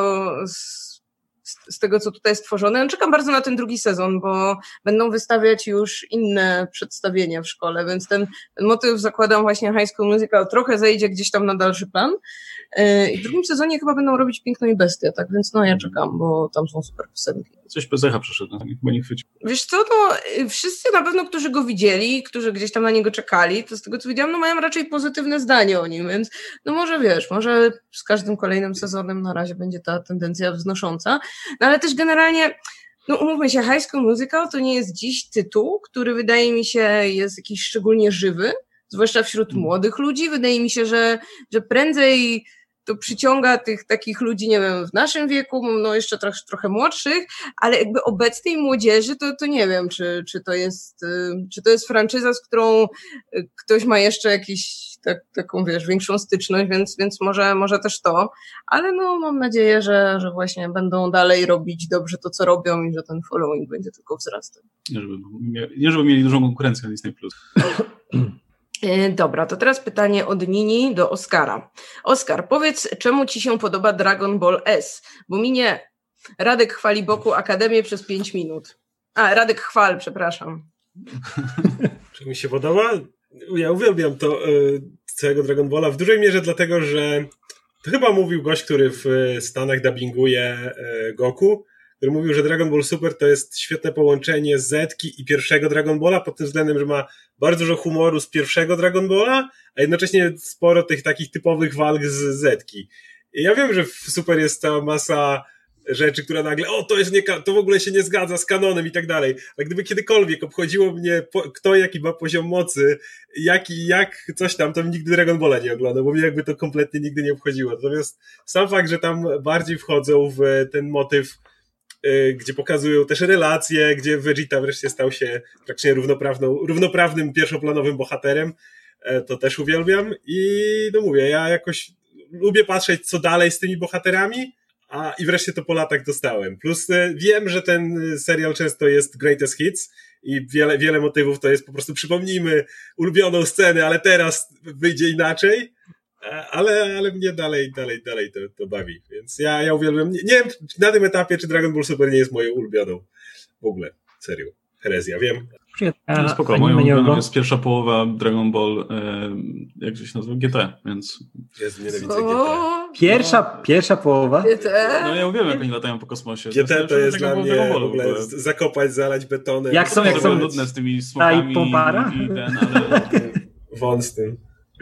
z tego, co tutaj jest stworzone. Czekam bardzo na ten drugi sezon, bo będą wystawiać już inne przedstawienia w szkole, więc ten motyw, zakładam, właśnie High School Musical trochę zejdzie gdzieś tam na dalszy plan. I w drugim sezonie chyba będą robić Piękno i Bestia, tak więc no ja czekam, bo tam są super piosenki. Coś bez echa przeszedł, chyba nie chwycił. Wiesz co, no wszyscy na pewno, którzy go widzieli, którzy gdzieś tam na niego czekali, to z tego co widziałam, no mają raczej pozytywne zdanie o nim, więc no może wiesz, może z każdym kolejnym sezonem na razie będzie ta tendencja wznosząca, no ale też generalnie, no umówmy się, High School Musical to nie jest dziś tytuł, który wydaje mi się jest jakiś szczególnie żywy, zwłaszcza wśród młodych ludzi. Wydaje mi się, że prędzej to przyciąga tych takich ludzi, nie wiem, w naszym wieku, no jeszcze trochę młodszych, ale jakby obecnej młodzieży, to nie wiem, czy to jest franczyza, z którą ktoś ma jeszcze jakiś taką, wiesz, większą styczność, więc może też to, ale no mam nadzieję, że właśnie będą dalej robić dobrze to, co robią i że ten following będzie tylko wzrastał. Nie żeby mieli dużą konkurencję na Disney+. Dobra, to teraz pytanie od Nini do Oskara. Oskar, powiedz, czemu ci się podoba Dragon Ball S? Bo minie Radek chwali Boku Akademię przez 5 minut. Radek chwal, przepraszam. Czy mi się podoba? Ja uwielbiam to całego Dragon Balla w dużej mierze dlatego, że to chyba mówił gość, który w Stanach dubbinguje Goku, który mówił, że Dragon Ball Super to jest świetne połączenie Zetki i pierwszego Dragon Balla pod tym względem, że ma bardzo dużo humoru z pierwszego Dragon Balla, a jednocześnie sporo tych takich typowych walk z Zetki. I ja wiem, że w Super jest cała masa rzeczy, która nagle, to w ogóle się nie zgadza z kanonem i tak dalej. Ale gdyby kiedykolwiek obchodziło mnie, kto jaki ma poziom mocy, jak coś tam, to bym nigdy Dragon Balla nie oglądał, bo mnie jakby to kompletnie nigdy nie obchodziło. Natomiast sam fakt, że tam bardziej wchodzą w ten motyw, gdzie pokazują też relacje, gdzie Vegeta wreszcie stał się praktycznie równoprawnym pierwszoplanowym bohaterem, to też uwielbiam i no mówię, ja jakoś lubię patrzeć, co dalej z tymi bohaterami, i wreszcie to po latach dostałem. Plus wiem, że ten serial często jest greatest hits i wiele motywów to jest po prostu przypomnijmy ulubioną scenę, ale teraz wyjdzie inaczej, ale mnie dalej to bawi. Więc ja uwielbiam. Nie wiem na tym etapie, czy Dragon Ball Super nie jest moją ulubioną w ogóle serią. Herezja, wiem. No spoko, moją ulubioną jest pierwsza połowa Dragon Ball, jak się nazywa? GT, więc... Jest nienawidzę GT. Pierwsza połowa? GT? No ja uwielbiam, jak oni latają po kosmosie. GT to jest dla mnie w ogóle zakopać, zalać betonem. Jak są nudne z tymi smokami i ten, ale... Won z tym.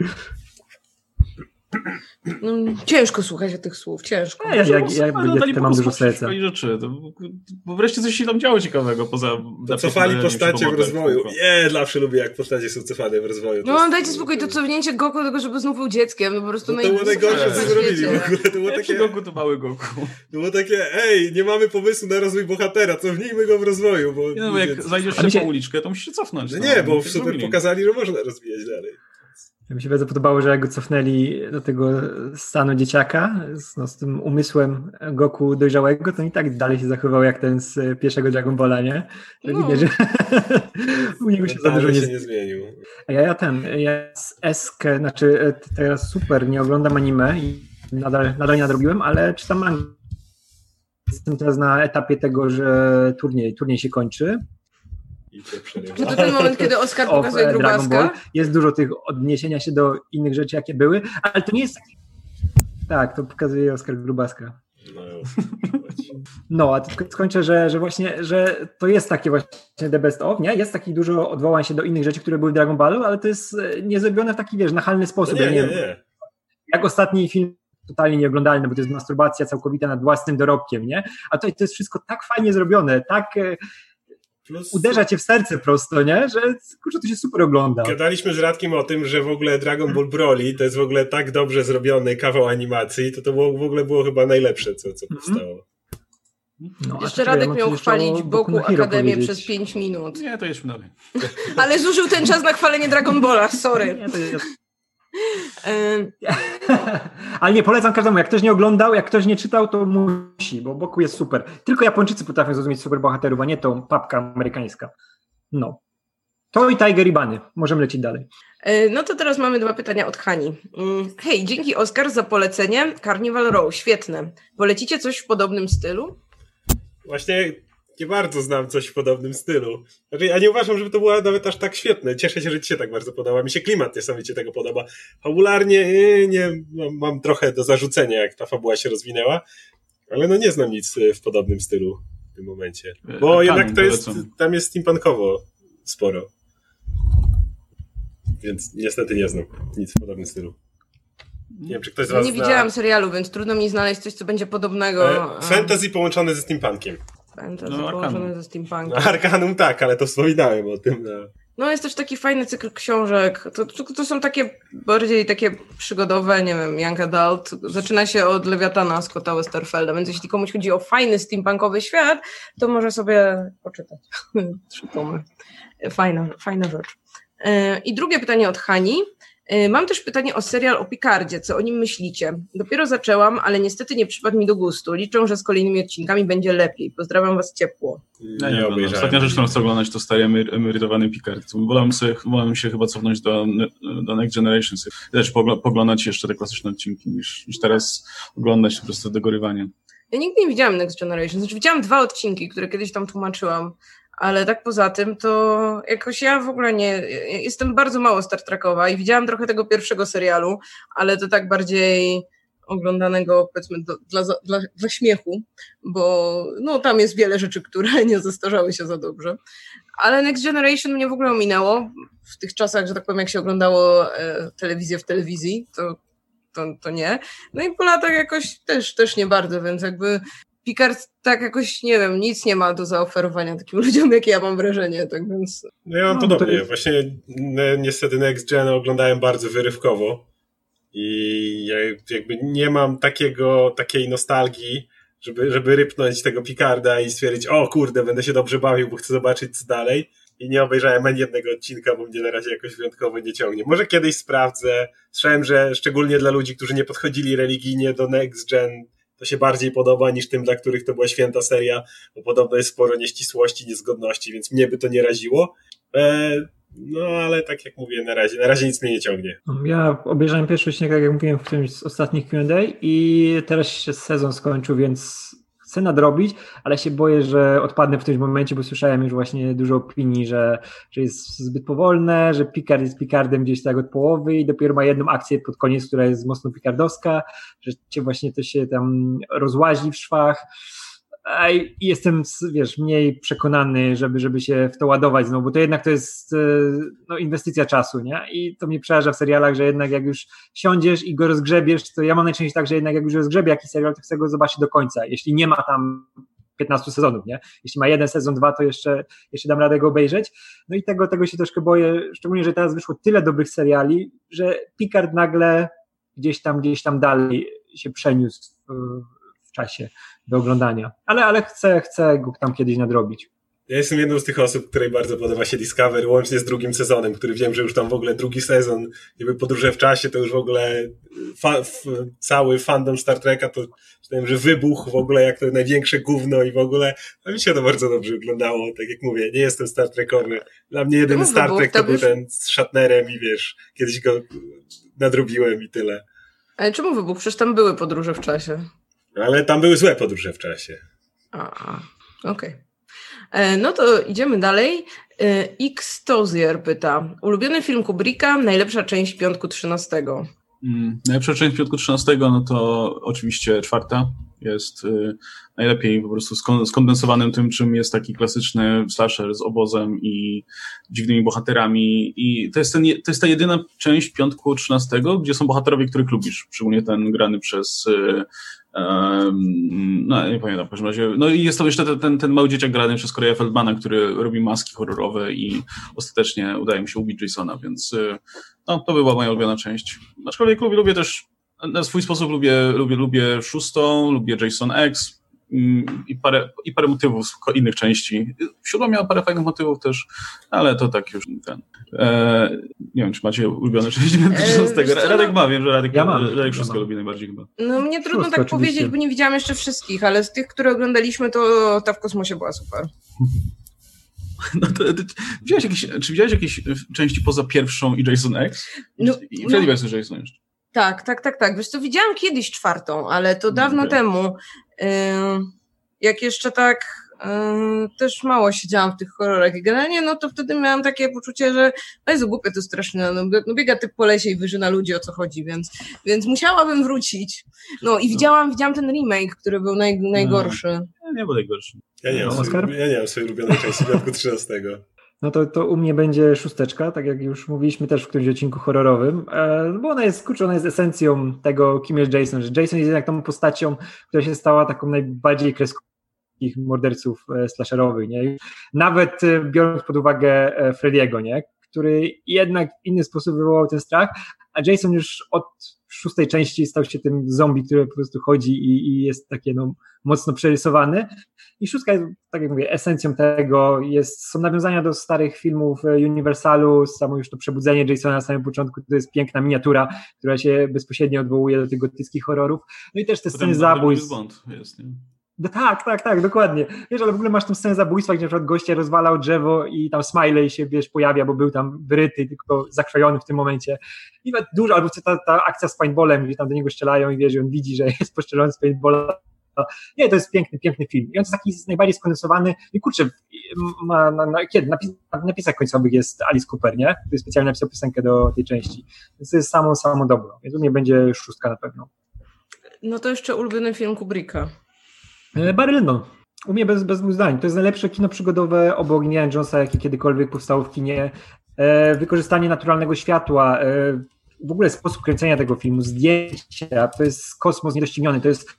No, ciężko słuchać tych słów, ciężko. Ja mam dużo serca. Rzeczy, bo wreszcie coś się tam działo ciekawego poza... Cofali postacie w rozwoju. Zawsze lubię, jak postacie są cofane w rozwoju. No dajcie spokój, to cofnięcie Goku do tego, żeby znów był dzieckiem, no po prostu... No to było najgorsze, co zrobili w ogóle. To było takie... Goku to mały Goku. To było takie, nie mamy pomysłu na rozwój bohatera, cofnijmy go w rozwoju, bo... No jak zajdziesz się po uliczkę, to musisz się cofnąć. Nie, bo w Super pokazali, że można rozwijać dalej. Mi się bardzo podobało, że jak go cofnęli do tego stanu dzieciaka z tym umysłem Goku dojrzałego, to i tak dalej się zachował jak ten z pierwszego Dragon Balla, nie? Widać, że u niego się za dużo nie zmienił. Ja z Eskę, znaczy teraz Super nie oglądam anime i nadal nie nadrobiłem, ale czytam mangę. Jestem teraz na etapie tego, że turniej się kończy. Czy to ten moment, kiedy Oskar pokazuje Grubaska? Jest dużo tych odniesienia się do innych rzeczy, jakie były, ale to nie jest taki... Tak, to pokazuje Oskar Grubaska. No, a tylko skończę, że właśnie, że to jest takie właśnie the best of, nie? Jest taki dużo odwołań się do innych rzeczy, które były w Dragon Ballu, ale to jest nie zrobione w taki, nachalny sposób. Nie. Jak ostatni film totalnie nieoglądalne, bo to jest masturbacja całkowita nad własnym dorobkiem, nie? A to jest wszystko tak fajnie zrobione, tak uderza cię w serce prosto, nie? Że kurczę, to się super ogląda. Gadaliśmy z Radkiem o tym, że w ogóle Dragon Ball Broly to jest w ogóle tak dobrze zrobiony kawał animacji, to w ogóle było chyba najlepsze, co powstało. No, jeszcze Radek miał chwalić Boku Akademię przez 5 minut. Nie, to jedźmy dalej. Ale zużył ten czas na chwalenie Dragon Balla, sorry. Nie, to jest... Ale nie, polecam każdemu, jak ktoś nie oglądał, jak ktoś nie czytał, to musi, bo Boku jest super. Tylko Japończycy potrafią zrozumieć superbohaterów, a nie tą papka amerykańska. No. To i Tiger i Bunny. Możemy lecieć dalej. No to teraz mamy 2 pytania od Hani. Hej, dzięki Oskar za polecenie Carnival Row, świetne. Polecicie coś w podobnym stylu? Właśnie nie bardzo znam coś w podobnym stylu. Znaczy, ja nie uważam, żeby to było nawet aż tak świetne. Cieszę się, że ci się tak bardzo podoba. Mi się klimat niesamowicie tego podoba. Fabularnie mam trochę do zarzucenia, jak ta fabuła się rozwinęła, ale no nie znam nic w podobnym stylu w tym momencie. Bo jednak to jest, tam jest steampunkowo sporo. Więc niestety nie znam nic w podobnym stylu. Nie wiem, czy ktoś z was nie widziałam serialu, więc trudno mi znaleźć coś, co będzie podobnego. Fantasy połączone ze steampunkiem. Fantasy połączone ze steampunkiem. No, Arcanum tak, ale to wspominałem o tym. No jest też taki fajny cykl książek. To są takie bardziej takie przygodowe, nie wiem, young adult. Zaczyna się od Lewiatana Scotta Westerfelda, więc jeśli komuś chodzi o fajny steampunkowy świat, to może sobie poczytać 3 tomy. Fajna rzecz. I drugie pytanie od Hani. Mam też pytanie o serial o Picardzie. Co o nim myślicie? Dopiero zaczęłam, ale niestety nie przypadł mi do gustu. Liczę, że z kolejnymi odcinkami będzie lepiej. Pozdrawiam was ciepło. Nie obejrzałem. Ostatnia rzecz, którą chcę oglądać, to stary emerytowany Picard. Wolałem się chyba cofnąć do Next Generation. Też poglądać jeszcze te klasyczne odcinki, niż teraz oglądać po prostu dogorywanie. Ja nigdy nie widziałam Next Generation. Znaczy widziałam 2 odcinki, które kiedyś tam tłumaczyłam. Ale tak poza tym to jakoś ja w ogóle nie... Jestem bardzo mało Star Trekowa i widziałam trochę tego pierwszego serialu, ale to tak bardziej oglądanego powiedzmy dla śmiechu, bo no tam jest wiele rzeczy, które nie zestarzały się za dobrze. Ale Next Generation mnie w ogóle ominęło w tych czasach, że tak powiem, jak się oglądało telewizję w telewizji, to nie. No i po latach jakoś też nie bardzo, więc jakby Picard tak jakoś, nie wiem, nic nie ma do zaoferowania takim ludziom, jakie ja mam wrażenie, tak więc... No ja mam podobnie. Właśnie niestety Next Gen oglądałem bardzo wyrywkowo i ja jakby nie mam takiej nostalgii, żeby rypnąć tego Picarda i stwierdzić, o kurde, będę się dobrze bawił, bo chcę zobaczyć co dalej. I nie obejrzałem ani jednego odcinka, bo mnie na razie jakoś wyjątkowo nie ciągnie. Może kiedyś sprawdzę. Słyszałem, że szczególnie dla ludzi, którzy nie podchodzili religijnie do Next Gen, to się bardziej podoba niż tym, dla których to była święta seria, bo podobno jest sporo nieścisłości, niezgodności, więc mnie by to nie raziło. No ale tak jak mówię, na razie nic mnie nie ciągnie. Ja obejrzałem pierwszy odcinek, jak mówiłem w którymś z ostatnich Q&A i teraz się sezon skończył, więc chcę nadrobić, ale się boję, że odpadnę w którymś momencie, bo słyszałem już właśnie dużo opinii, że jest zbyt powolne, że Picard jest Picardem gdzieś tak od połowy i dopiero ma jedną akcję pod koniec, która jest mocno picardowska, że właśnie to się tam rozłazi w szwach. I jestem, wiesz, mniej przekonany, żeby się w to ładować znowu, bo to jednak to jest inwestycja czasu, nie? I to mnie przeraża w serialach, że jednak jak już siądziesz i go rozgrzebiesz, to ja mam najczęściej tak, że jednak jak już rozgrzebię jakiś serial, to chcę go zobaczyć do końca, jeśli nie ma tam 15 sezonów, nie? Jeśli ma 1 sezon, 2, to jeszcze dam radę go obejrzeć. No i tego się troszkę boję, szczególnie, że teraz wyszło tyle dobrych seriali, że Picard nagle gdzieś tam dalej się przeniósł w czasie do oglądania. Ale chcę go tam kiedyś nadrobić. Ja jestem jedną z tych osób, której bardzo podoba się Discovery, łącznie z drugim sezonem, który wiem, że już tam w ogóle drugi sezon, jakby podróże w czasie, to już w ogóle cały fandom Star Treka, to wiem, że wybuch w ogóle jak to największe gówno i w ogóle, a mi się to bardzo dobrze oglądało, tak jak mówię, nie jestem Star Trekowy. Dla mnie jedyny Star Trek to był ten z Shatnerem i wiesz, kiedyś go nadrobiłem i tyle. Ale czemu wybuch? Przecież tam były podróże w czasie. Ale tam były złe podróże w czasie. Okej. No to idziemy dalej. X Tozier pyta. Ulubiony film Kubricka, najlepsza część Piątku 13. Najlepsza część Piątku 13, no to oczywiście 4. Jest najlepiej po prostu skondensowanym tym, czym jest taki klasyczny slasher z obozem i dziwnymi bohaterami. I to jest ta jedyna część Piątku 13, gdzie są bohaterowie, których lubisz. Szczególnie ten grany przez... no nie pamiętam w każdym razie. No i jest to jeszcze ten mały dzieciak grany przez Corey'a Feldmana, który robi maski horrorowe i ostatecznie udaje mu się ubić Jasona, więc no, to była moja ulubiona część. Aczkolwiek lubię też na swój sposób lubię 6, lubię Jason X i parę motywów z innych części. 7 miała parę fajnych motywów też, ale to tak już ten. Nie wiem, czy macie ulubione części z tego. Radek ma, wiem, że Radek wszystko lubi najbardziej chyba. No mnie trudno tak powiedzieć, bo nie widziałam jeszcze wszystkich, ale z tych, które oglądaliśmy, to ta w kosmosie była super. No czy widziałeś jakieś części poza pierwszą i Jason X? I Freddy vs. Jason jeszcze. Tak. Wiesz co, widziałam kiedyś 4, ale to dawno temu. Jak jeszcze tak też mało siedziałam w tych horrorach i generalnie, no to wtedy miałam takie poczucie, że no jest głupie to strasznie, no biega typ po lesie i wyżyna ludzi, o co chodzi, więc musiałabym wrócić. No i widziałam ten remake, który był najgorszy. Nie był najgorszy. Ja nie mam swojej ulubionej części Piątku 13. No to u mnie będzie 6, tak jak już mówiliśmy też w którymś odcinku horrorowym, bo ona jest esencją tego, kim jest Jason, że Jason jest jednak tą postacią, która się stała taką najbardziej kreskową morderców slasherowych, nie? Nawet biorąc pod uwagę Freddy'ego, nie? Który jednak w inny sposób wywołał ten strach, a Jason już od 6 części stał się tym zombie, który po prostu chodzi i jest takie mocno przerysowany. I 6 jest, tak jak mówię, esencją tego. Są nawiązania do starych filmów Universalu, samo już to przebudzenie Jasona na samym początku, to jest piękna miniatura, która się bezpośrednio odwołuje do tych gotyckich horrorów. No i też te sceny zabójstw. No tak, dokładnie. Wiesz, ale w ogóle masz tą scenę zabójstwa, gdzie na przykład goście rozwalał drzewo i tam Smiley się, pojawia, bo był tam wyryty, tylko zakrwawiony w tym momencie. I dużo, albo ta akcja z paintballem, gdzie tam do niego strzelają i wiesz, on widzi, że jest postrzelony z paintballa. Nie, to jest piękny film. I on jest taki najbardziej skondensowany. I kurczę, kiedy? Na napisach końcowych jest Alice Cooper, nie? Który specjalnie napisał piosenkę do tej części. Więc to jest samo dobro. Więc u mnie będzie 6 na pewno. No to jeszcze ulubiony film Kubricka. Barry Lyndon. U mnie bez dwóch zdań. To jest najlepsze kino przygodowe obok Indiana Jonesa, jakie kiedykolwiek powstało w kinie. Wykorzystanie naturalnego światła, w ogóle sposób kręcenia tego filmu, zdjęcia, to jest kosmos niedościgniony, to jest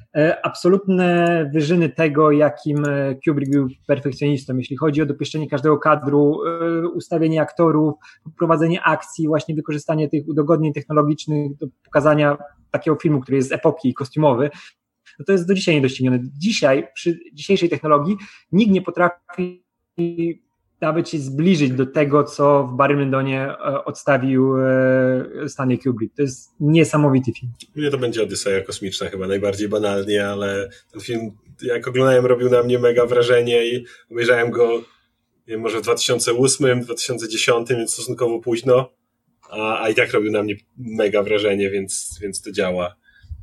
absolutne wyżyny tego, jakim Kubrick był perfekcjonistą, jeśli chodzi o dopieszczenie każdego kadru, ustawienie aktorów, prowadzenie akcji, właśnie wykorzystanie tych udogodnień technologicznych do pokazania takiego filmu, który jest z epoki, kostiumowy. No to jest do dzisiaj niedoścignione. Dzisiaj, przy dzisiejszej technologii, nikt nie potrafi nawet się zbliżyć do tego, co w Barrym Lyndonie odstawił Stanley Kubrick. To jest niesamowity film. Mnie to będzie Odyseja kosmiczna chyba najbardziej banalnie, ale ten film, jak oglądałem, robił na mnie mega wrażenie i obejrzałem go, nie wiem, może w 2008, 2010, więc stosunkowo późno, a i tak robił na mnie mega wrażenie, więc to działa.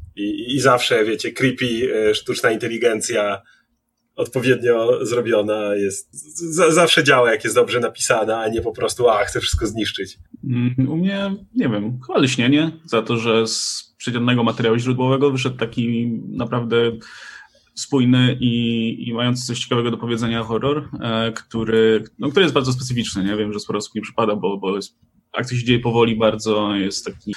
I zawsze, wiecie, creepy, sztuczna inteligencja odpowiednio zrobiona jest, zawsze działa, jak jest dobrze napisana, a nie po prostu, chcę wszystko zniszczyć. U mnie, nie wiem, chyba Lśnienie, za to, że z przeciętnego materiału źródłowego wyszedł taki naprawdę spójny i mający coś ciekawego do powiedzenia horror, który jest bardzo specyficzny, nie wiem, że sporo osób nie przypada, bo akcja się dzieje powoli bardzo, jest taki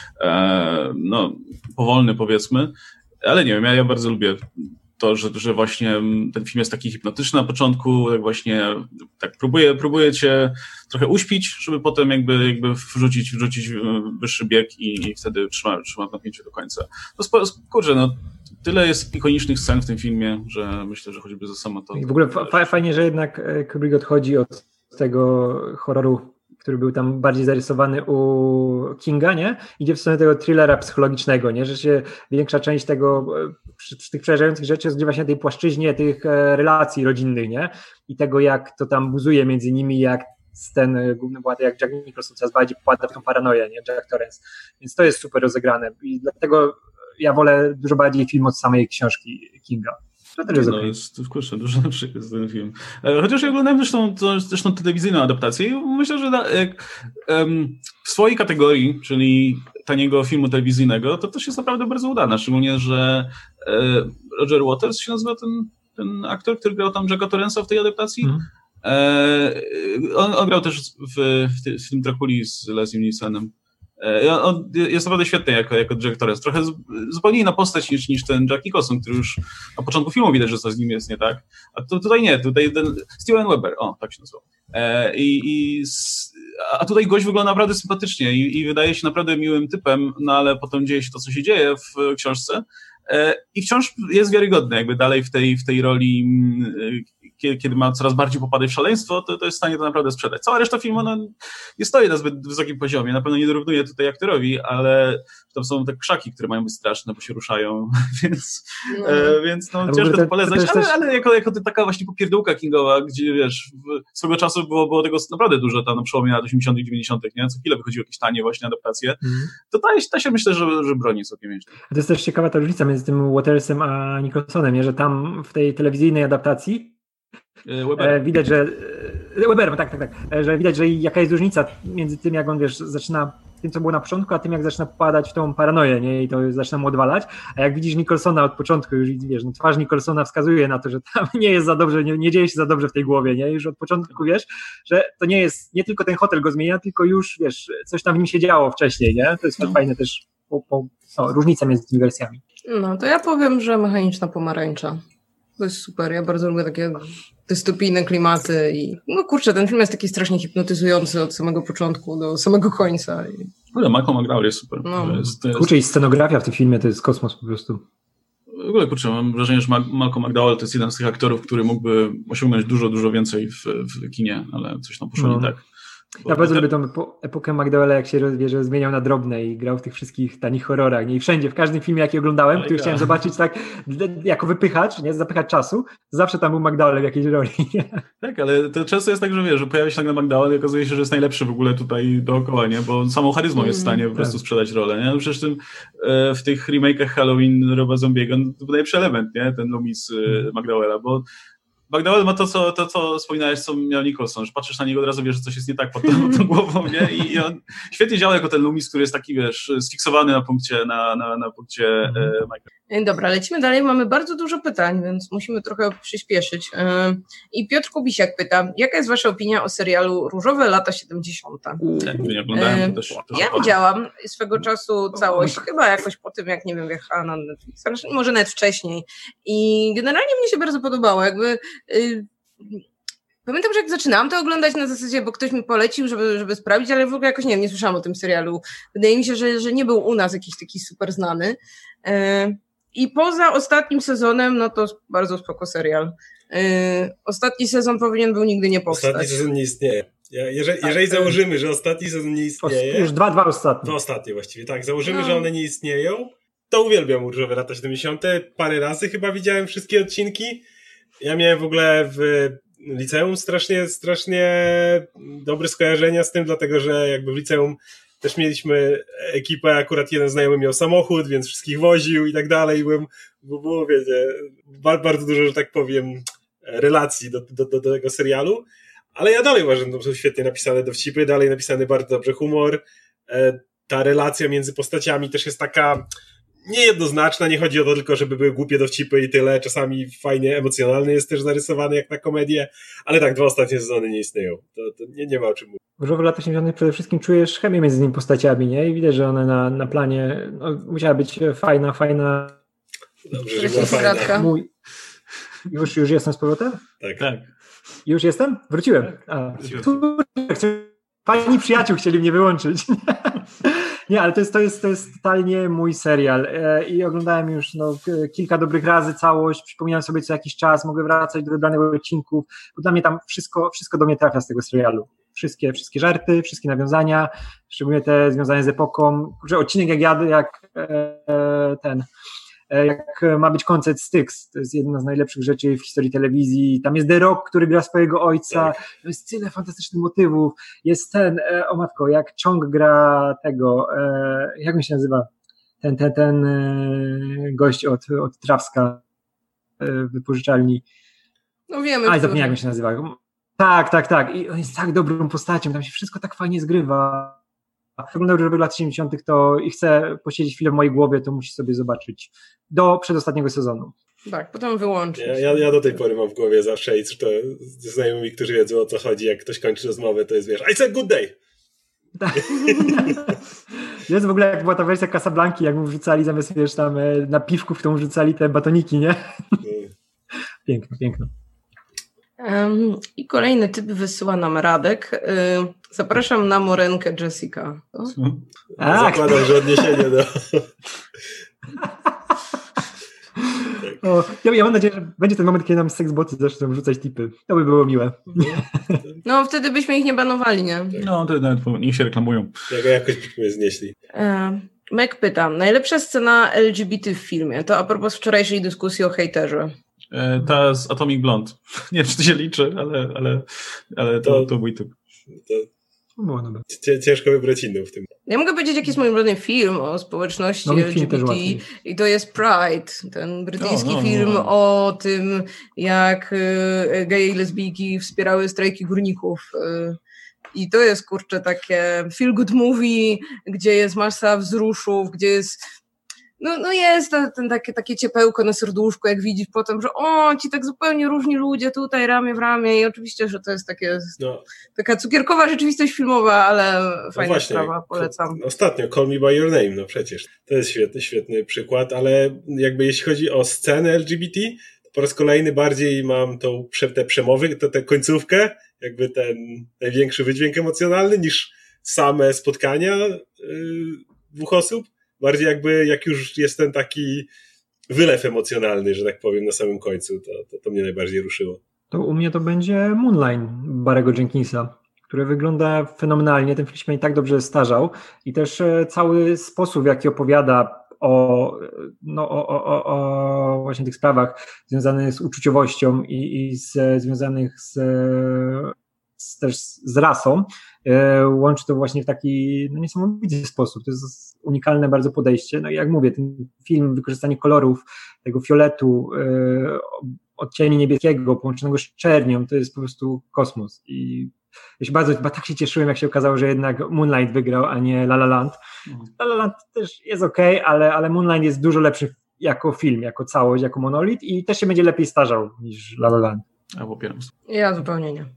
powolny, powiedzmy, ale nie wiem, ja bardzo lubię to, że właśnie ten film jest taki hipnotyczny na początku, tak właśnie tak próbuje cię trochę uśpić, żeby potem jakby wrzucić wyższy bieg i wtedy trzyma w napięciu do końca. Tyle jest ikonicznych scen w tym filmie, że myślę, że choćby za samo to... I w ogóle fajnie, że jednak Kubrick odchodzi od tego horroru, który był tam bardziej zarysowany u Kinga, nie? Idzie w stronę tego thrillera psychologicznego, nie? Że się większa część tego, przy tych przerażających rzeczy rozgrywa się na tej płaszczyźnie tych relacji rodzinnych, nie? I tego, jak to tam buzuje między nimi, jak ten główny bohater, jak Jack Nicholson coraz bardziej popada w tą paranoję, nie? Jack Torrance. Więc to jest super rozegrane i dlatego ja wolę dużo bardziej film od samej książki Kinga. No jest kurczę, dużo lepszy jest ten film. Chociaż ja oglądałem zresztą telewizyjną adaptację i myślę, że w swojej kategorii, czyli taniego filmu telewizyjnego, to też jest naprawdę bardzo udana, szczególnie, że Roger Waters się nazywa ten aktor, który grał tam Jacka Torrance'a w tej adaptacji. On grał też w tym Drakuli z Leslie Nielsenem. On jest naprawdę świetny jako Jack Torrance. Trochę zupełnie inna postać niż ten Jack Nicholson, który już na początku filmu widać, że coś z nim jest nie tak. A tutaj nie, tutaj ten Steven Weber, tak się nazywał. A tutaj gość wygląda naprawdę sympatycznie i wydaje się naprawdę miłym typem, no ale potem dzieje się to, co się dzieje w książce i wciąż jest wiarygodny, jakby dalej w tej roli, kiedy ma coraz bardziej popadać w szaleństwo, to jest w stanie to naprawdę sprzedać. Cała reszta filmu nie stoi na zbyt wysokim poziomie, na pewno nie dorównuje tutaj aktorowi, ale tam są te krzaki, które mają być straszne, bo się ruszają, więc ciężko to polecać, ale jako taka właśnie popierdółka kingowa, gdzie wiesz, swego czasu było tego naprawdę dużo tam na przełomie lat 80. i 90., nie? Co chwilę wychodziły jakieś tanie właśnie adaptacje, to ta się myślę, że broni całkiem nieźle. To jest też ciekawa ta różnica między tym Watersem a Nicholsonem, nie? Że tam w tej telewizyjnej adaptacji widać, że Weberem, tak, że widać, że jaka jest różnica między tym, jak on, wiesz, zaczyna tym, co było na początku, a tym, jak zaczyna popadać w tą paranoję, nie? I to zaczyna mu odwalać, a jak widzisz Nicholsona od początku, już wiesz, no, twarz Nicholsona wskazuje na to, że tam nie jest za dobrze, nie dzieje się za dobrze w tej głowie, nie? Już od początku wiesz, że to nie tylko ten hotel go zmienia, tylko już, wiesz, coś tam w nim się działo wcześniej, nie? To jest fajne też różnica między tymi wersjami. No, to ja powiem, że Mechaniczna pomarańcza. To jest super, ja bardzo lubię takie dystopijne klimaty i no kurczę, ten film jest taki strasznie hipnotyzujący od samego początku do samego końca. Ale Malcolm McDowell jest super. No. Kurczę, i scenografia w tym filmie to jest kosmos po prostu. W ogóle kurczę, mam wrażenie, że Malcolm McDowell to jest jeden z tych aktorów, który mógłby osiągnąć dużo więcej w kinie, ale coś tam poszło nie tak. Ja bardzo lubię tą epokę McDowella, jak się że zmieniał na drobne i grał w tych wszystkich tanich horrorach. Nie? I wszędzie, w każdym filmie, jaki oglądałem, który chciałem zobaczyć tak jako wypychacz, nie, zapychacz czasu, zawsze tam był McDowell w jakiejś roli. Tak, ale to często jest tak, że wiesz, że pojawia się nagle McDowell i okazuje się, że jest najlepszy w ogóle tutaj dookoła, nie? Bo samą charyzmą jest w stanie po prostu sprzedać rolę, nie? No przecież w tych remake'ach Halloween Roba Zombiego to był najlepszy element, nie? Ten Loomis McDowella, bo McDowell ma to, co wspominałeś, co miał Nicholson, że patrzysz na niego od razu, wiesz, że coś jest nie tak pod tą głową, nie? I on świetnie działa jako ten Loomis, który jest taki, wiesz, sfiksowany na punkcie Michaela. Dobra, lecimy dalej. Mamy bardzo dużo pytań, więc musimy trochę przyspieszyć. I Piotr Kubisiak pyta, jaka jest wasza opinia o serialu Różowe lata 70? Nie oglądałem, to też ja widziałam swego czasu całość, chyba jakoś po tym, jak nie wiem, wjechała na Netflix, może nawet wcześniej. I generalnie mnie się bardzo podobało. Jakby pamiętam, że jak zaczynałam to oglądać na zasadzie, bo ktoś mi polecił, żeby sprawdzić, ale w ogóle jakoś nie słyszałam o tym serialu. Wydaje mi się, że nie był u nas jakiś taki super znany. I poza ostatnim sezonem, no to bardzo spoko serial. Ostatni sezon powinien był nigdy nie powstać. Ostatni sezon nie istnieje. Jeżeli założymy, że ostatni sezon nie istnieje... Już dwa ostatnie. Dwa ostatnie właściwie, tak. Założymy, że one nie istnieją, to uwielbiam Różowe lata 70. Parę razy chyba widziałem wszystkie odcinki. Ja miałem w ogóle w liceum strasznie dobre skojarzenia z tym, dlatego że jakby w liceum też mieliśmy ekipę, akurat jeden znajomy miał samochód, więc wszystkich woził i tak dalej. Było, wiecie, bardzo dużo, że tak powiem, relacji do tego serialu. Ale ja dalej uważam, że to są świetnie napisane dowcipy, dalej napisany bardzo dobrze humor. Ta relacja między postaciami też jest taka niejednoznaczna, nie chodzi o to tylko, żeby były głupie dowcipy i tyle. Czasami fajnie, emocjonalny jest też zarysowany jak na komedię, ale tak, 2 ostatnie sezony nie istnieją. To nie ma o czym mówić. Różowe lata 80. przede wszystkim czujesz chemię między tymi postaciami, nie? I widać, że one na planie musiała być fajna. Dobrze, że była fajna. Już jestem z powrotem? Tak. Już jestem? Wróciłem. Fajni przyjaciół chcieli mnie wyłączyć. Nie, ale to jest totalnie mój serial i oglądałem już kilka dobrych razy całość, przypominam sobie co jakiś czas, mogę wracać do wybranych odcinków, bo dla mnie tam wszystko do mnie trafia z tego serialu. Wszystkie żarty, wszystkie nawiązania, szczególnie te związane z epoką. Odcinek jak ma być koncert Styx, to jest jedna z najlepszych rzeczy w historii telewizji. Tam jest The Rock, który gra swojego ojca. Tak. To jest tyle fantastycznych motywów. Jest o matko, jak Chong gra tego, jak on się nazywa? Ten gość od Trawska. wypożyczalni. No wiemy. Zapomniałem, jak on się nazywa. Tak. I on jest tak dobrą postacią, tam się wszystko tak fajnie zgrywa. Jak oglądał Żurawia lat 70., to i chce posiedzieć chwilę w mojej głowie, to musi sobie zobaczyć do przedostatniego sezonu. Tak, potem wyłączyć. Ja do tej pory mam w głowie zawsze i to znajomymi, którzy wiedzą, o co chodzi, jak ktoś kończy rozmowę, to jest, wiesz, I said good day. Tak. Jest w ogóle, jak była ta wersja Casablanki, jak mu wrzucali zamiast, wiesz, tam na piwku, w którą wrzucali te batoniki, nie? Piękno. I kolejny typ wysyła nam Radek. Zapraszam na morenkę Jessica. Zakładam, że odniesienie do... Ja mam nadzieję, że będzie ten moment, kiedy nam seksboty zaczną rzucać tipy. To by było miłe. No, wtedy byśmy ich nie banowali, nie? No, to nawet niech się reklamują. Jak jakoś byśmy znieśli. Mac pyta, najlepsza scena LGBT w filmie, to a propos wczorajszej dyskusji o hejterze. Ta z Atomic Blonde. Nie wiem, czy to się liczy, ale to mój typ. Ciężko wybrać inną w tym. Ja mogę powiedzieć, jaki jest mój ulubiony film o społeczności LGBT i to jest Pride, ten brytyjski film o tym, jak geje i lesbijki wspierały strajki górników. I to jest, kurczę, takie feel good movie, gdzie jest masa wzruszów, gdzie jest jest takie ciepełko na serduszku, jak widzisz potem, że ci tak zupełnie różni ludzie tutaj ramię w ramię i oczywiście, że to jest taka cukierkowa rzeczywistość filmowa, ale fajna sprawa, polecam. Ostatnio Call Me By Your Name, no przecież. To jest świetny przykład, ale jakby jeśli chodzi o scenę LGBT, to po raz kolejny bardziej mam te przemowy, tę końcówkę, jakby ten największy wydźwięk emocjonalny niż same spotkania dwóch osób. Bardziej jakby, jak już jest ten taki wylew emocjonalny, że tak powiem, na samym końcu, to mnie najbardziej ruszyło. To u mnie to będzie Moonlight Barry'ego Jenkinsa, który wygląda fenomenalnie. Ten film się tak dobrze starzał i też cały sposób, w jaki opowiada o właśnie tych sprawach związanych z uczuciowością i związanych też z rasą, łączy to właśnie w taki niesamowity sposób. To jest unikalne bardzo podejście. No i jak mówię, ten film, wykorzystanie kolorów, tego fioletu, odcieni niebieskiego połączonego z czernią, to jest po prostu kosmos. I ja się tak się cieszyłem, jak się okazało, że jednak Moonlight wygrał, a nie La La Land. La La Land też jest okej, ale Moonlight jest dużo lepszy jako film, jako całość, jako monolit i też się będzie lepiej starzał niż La La Land. Ja popieram. Ja zupełnie nie.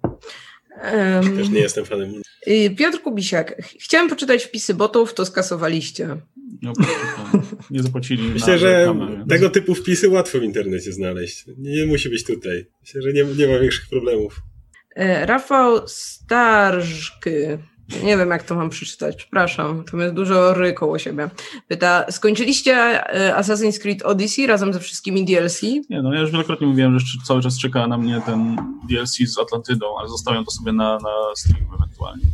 Też nie jestem fanem. Piotr Kubisiak. Chciałem poczytać wpisy botów, to skasowaliście. No, nie zapłacili. Myślę, że tego typu wpisy łatwo w internecie znaleźć. Nie musi być tutaj. Myślę, że nie ma większych problemów. Rafał Starżki. Nie wiem, jak to mam przeczytać. Przepraszam. To jest dużo ry koło siebie. Pyta, skończyliście Assassin's Creed Odyssey razem ze wszystkimi DLC? Nie, ja już wielokrotnie mówiłem, że cały czas czeka na mnie ten DLC z Atlantydą, ale zostawiam to sobie na stream ewentualnie.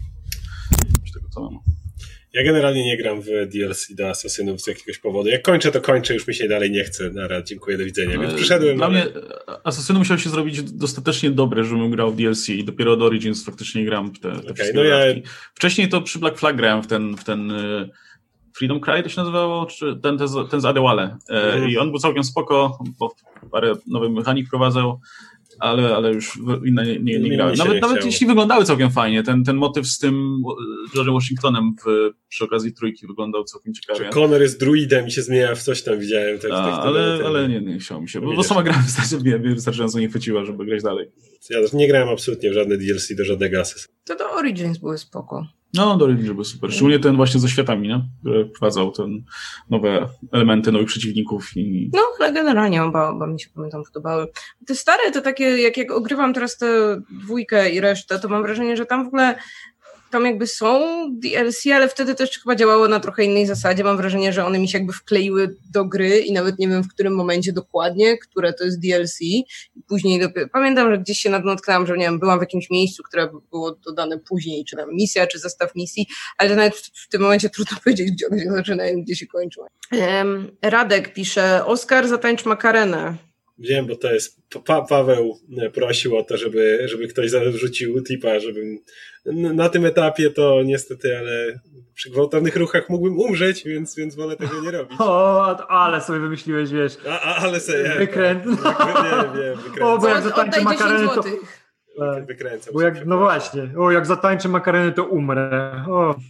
Z tego co mam. Ja generalnie nie gram w DLC do Asasynów z jakiegoś powodu. Jak kończę, to kończę, już mi się dalej nie chce. Dziękuję, do widzenia. Więc przyszedłem. Dla mnie Asasyny musiał się zrobić dostatecznie dobre, żebym grał w DLC i dopiero od Origins faktycznie gram w te wszystkie dodatki. Wcześniej to przy Black Flag grałem w ten Freedom Cry to się nazywało, czy ten z Adewale. I on był całkiem spoko, bo parę nowych mechanik wprowadzał, ale już inne nie grałem. Nawet jeśli wyglądały całkiem fajnie, ten motyw z tym George'em Washingtonem przy okazji trójki wyglądał całkiem ciekawie. Connor jest druidem i się zmienia w coś tam, widziałem. Ale nie chciało mi się, bo sama gra wystarczająco nie chwyciła, żeby grać dalej. Ja też nie grałem absolutnie w żadne DLC do żadnego Assassina. To do Origins były spoko. No, do Origins były super. Szczególnie ten właśnie ze światami, nie? Który wprowadzał ten nowe elementy, nowych przeciwników. No, ale generalnie oba mi się, pamiętam, podobały. Te stare to takie, jak ogrywam teraz tę dwójkę i resztę, to mam wrażenie, że tam w ogóle tam jakby są DLC, ale wtedy też chyba działało na trochę innej zasadzie. Mam wrażenie, że one mi się jakby wkleiły do gry i nawet nie wiem, w którym momencie dokładnie, które to jest DLC. I później pamiętam, że gdzieś się natknęłam, że nie wiem, byłam w jakimś miejscu, które było dodane później, czy tam misja, czy zestaw misji, ale to nawet w tym momencie trudno powiedzieć, gdzie one się zaczynają, gdzie się kończą. Radek pisze, Oskar, zatańcz Makarenę. Wiem, bo to jest Paweł prosił o to, żeby ktoś zarzucił tipa, żebym na tym etapie to niestety, ale przy gwałtownych ruchach mógłbym umrzeć, więc wolę tego nie robić. Ale sobie wymyśliłeś, wiesz. Ale sobie wykręt. Wiem, wykręcę. Bo jak zatańczę makarenę, to... Wykręcę. Bo jak, no właśnie, jak zatańczę makarenę, to umrę.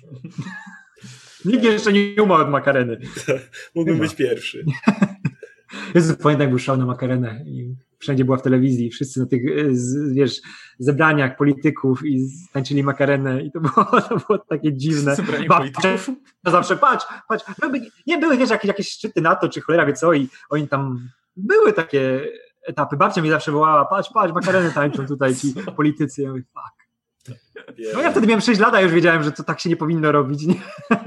Nikt jeszcze nie umarł od makareny. Mógłbym być pierwszy. Jezu, pamiętam, jak był szał na makarenę i wszędzie była w telewizji, wszyscy na tych, wiesz, zebraniach polityków i tańczyli makarenę i to było takie dziwne. Zawsze patrz, były wiesz, jakieś szczyty NATO, czy cholera wie co i oni tam, były takie etapy. Babcia mi zawsze wołała, patrz, makarenę tańczą tutaj ci politycy. Ja mówię, fuck. No ja wtedy miałem 6 lat, a już wiedziałem, że to tak się nie powinno robić. Nie?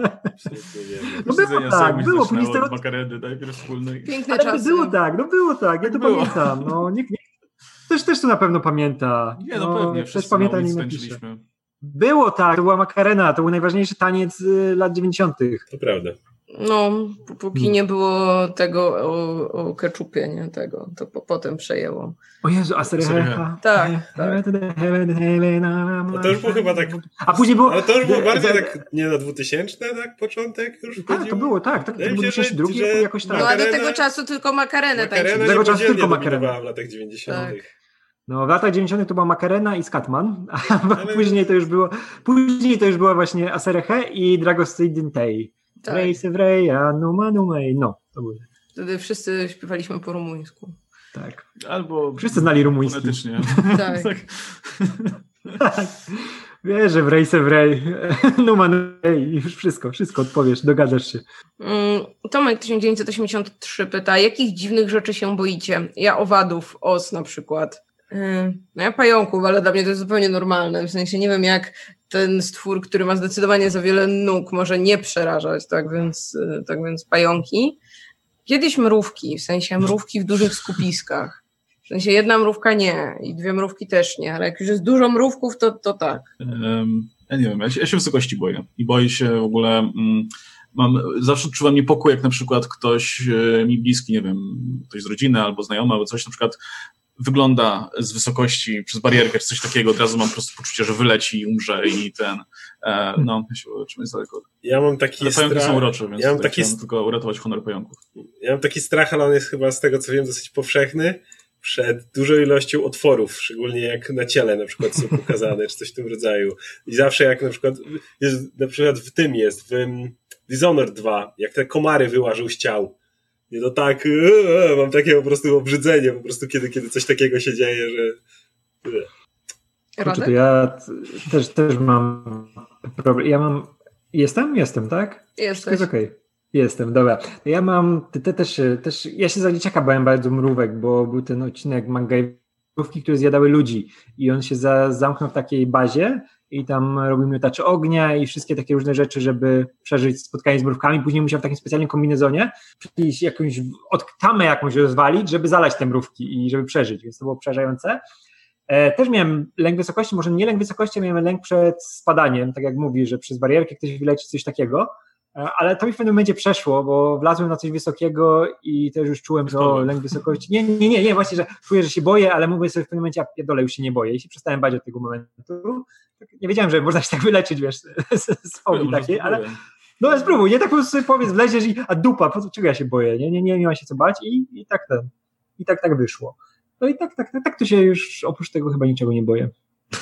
No było później tego makareny, tak, wspólnej. Piękne czasy. Było tak, ja to pamiętam. No, nikt też to na pewno pamięta. Nie, no pewnie, też pamięta, nie napisze. Było tak, to była makarena, to był najważniejszy taniec lat 90. To prawda. No, póki nie było tego o keczupie, nie tego, to potem przejęło. O Jezu, a Serecha. Tak. No to już było chyba tak... A później było... Ale to już było bardziej tak, nie na 2000, tak? Początek już chodziło? To było, tak. To był 2002 jakoś tak. No a do tego czasu tylko makarenę tańczyli. Do tego czasu tylko makarenę. w latach 90. Tak. No w latach 90 to była makarena i Skatman, a później to już była właśnie Asereche i Dragostydintei. Tak. No, to były. Wtedy wszyscy śpiewaliśmy po rumuńsku. Tak. Albo wszyscy znali rumuński. Fonetycznie. Tak. Tak. Wiesz, że wrej se wrej. Już wszystko odpowiesz, dogadasz się. Tomek 1983 pyta, jakich dziwnych rzeczy się boicie? Ja owadów, os na przykład. No ja pająków, ale dla mnie to jest zupełnie normalne. W sensie nie wiem, jak ten stwór, który ma zdecydowanie za wiele nóg, może nie przerażać, tak więc pająki. Kiedyś mrówki, w sensie mrówki w dużych skupiskach. W sensie jedna mrówka nie i 2 mrówki też nie, ale jak już jest dużo mrówków, to tak. Ja nie wiem, ja się wysokości boję i boję się w ogóle... zawsze odczuwam niepokój, jak na przykład ktoś mi bliski, nie wiem, ktoś z rodziny albo znajomy, albo coś na przykład wygląda z wysokości przez barierkę czy coś takiego, od razu mam po prostu poczucie, że wyleci i umrze i ja się trzymać daleko. Ja mam taki ale pająki są urocze, więc ja mam chciałem tylko uratować honor pająków. Ja mam taki strach, ale on jest chyba z tego, co wiem, dosyć powszechny, przed dużą ilością otworów, szczególnie jak na ciele na przykład są pokazane, czy coś w tym rodzaju. I zawsze jak na przykład w tym jest, w Dishonored 2, jak te komary wyłażą z ciał. Nie, no tak, mam takie po prostu obrzydzenie, po prostu kiedy coś takiego się dzieje, że... Kurczę, to ja też mam problem. Ja mam... Jestem, tak? Jesteś. To jest okej. Jestem, dobra. Ja mam... też ja się za dzieciaka bałem bardzo mrówek, bo był ten odcinek mangajówki, które zjadały ludzi i on się zamknął w takiej bazie i tam robił miotacze ognia i wszystkie takie różne rzeczy, żeby przeżyć spotkanie z mrówkami. Później musiał w takim specjalnym kombinezonie jakąś tamę jakąś rozwalić, żeby zalać te mrówki i żeby przeżyć, więc to było przerażające. Też miałem lęk wysokości, może nie lęk wysokości, miałem lęk przed spadaniem, tak jak mówi, że przez barierkę ktoś wyleci, coś takiego, ale to mi w pewnym momencie przeszło, bo wlazłem na coś wysokiego i też już czułem, że lęk wysokości. Nie, właśnie, że czuję, że się boję, ale mówię sobie w pewnym momencie, a pierdolę, już się nie boję i się przestałem bać od tego momentu. Nie wiedziałem, że można się tak wyleczyć, wiesz, z fobii takiej, ale no spróbuj, nie tak po prostu sobie powiedz, wleziesz a dupa, czego ja się boję, nie ma się co bać i tak wyszło. No i tak to się już oprócz tego chyba niczego nie boję.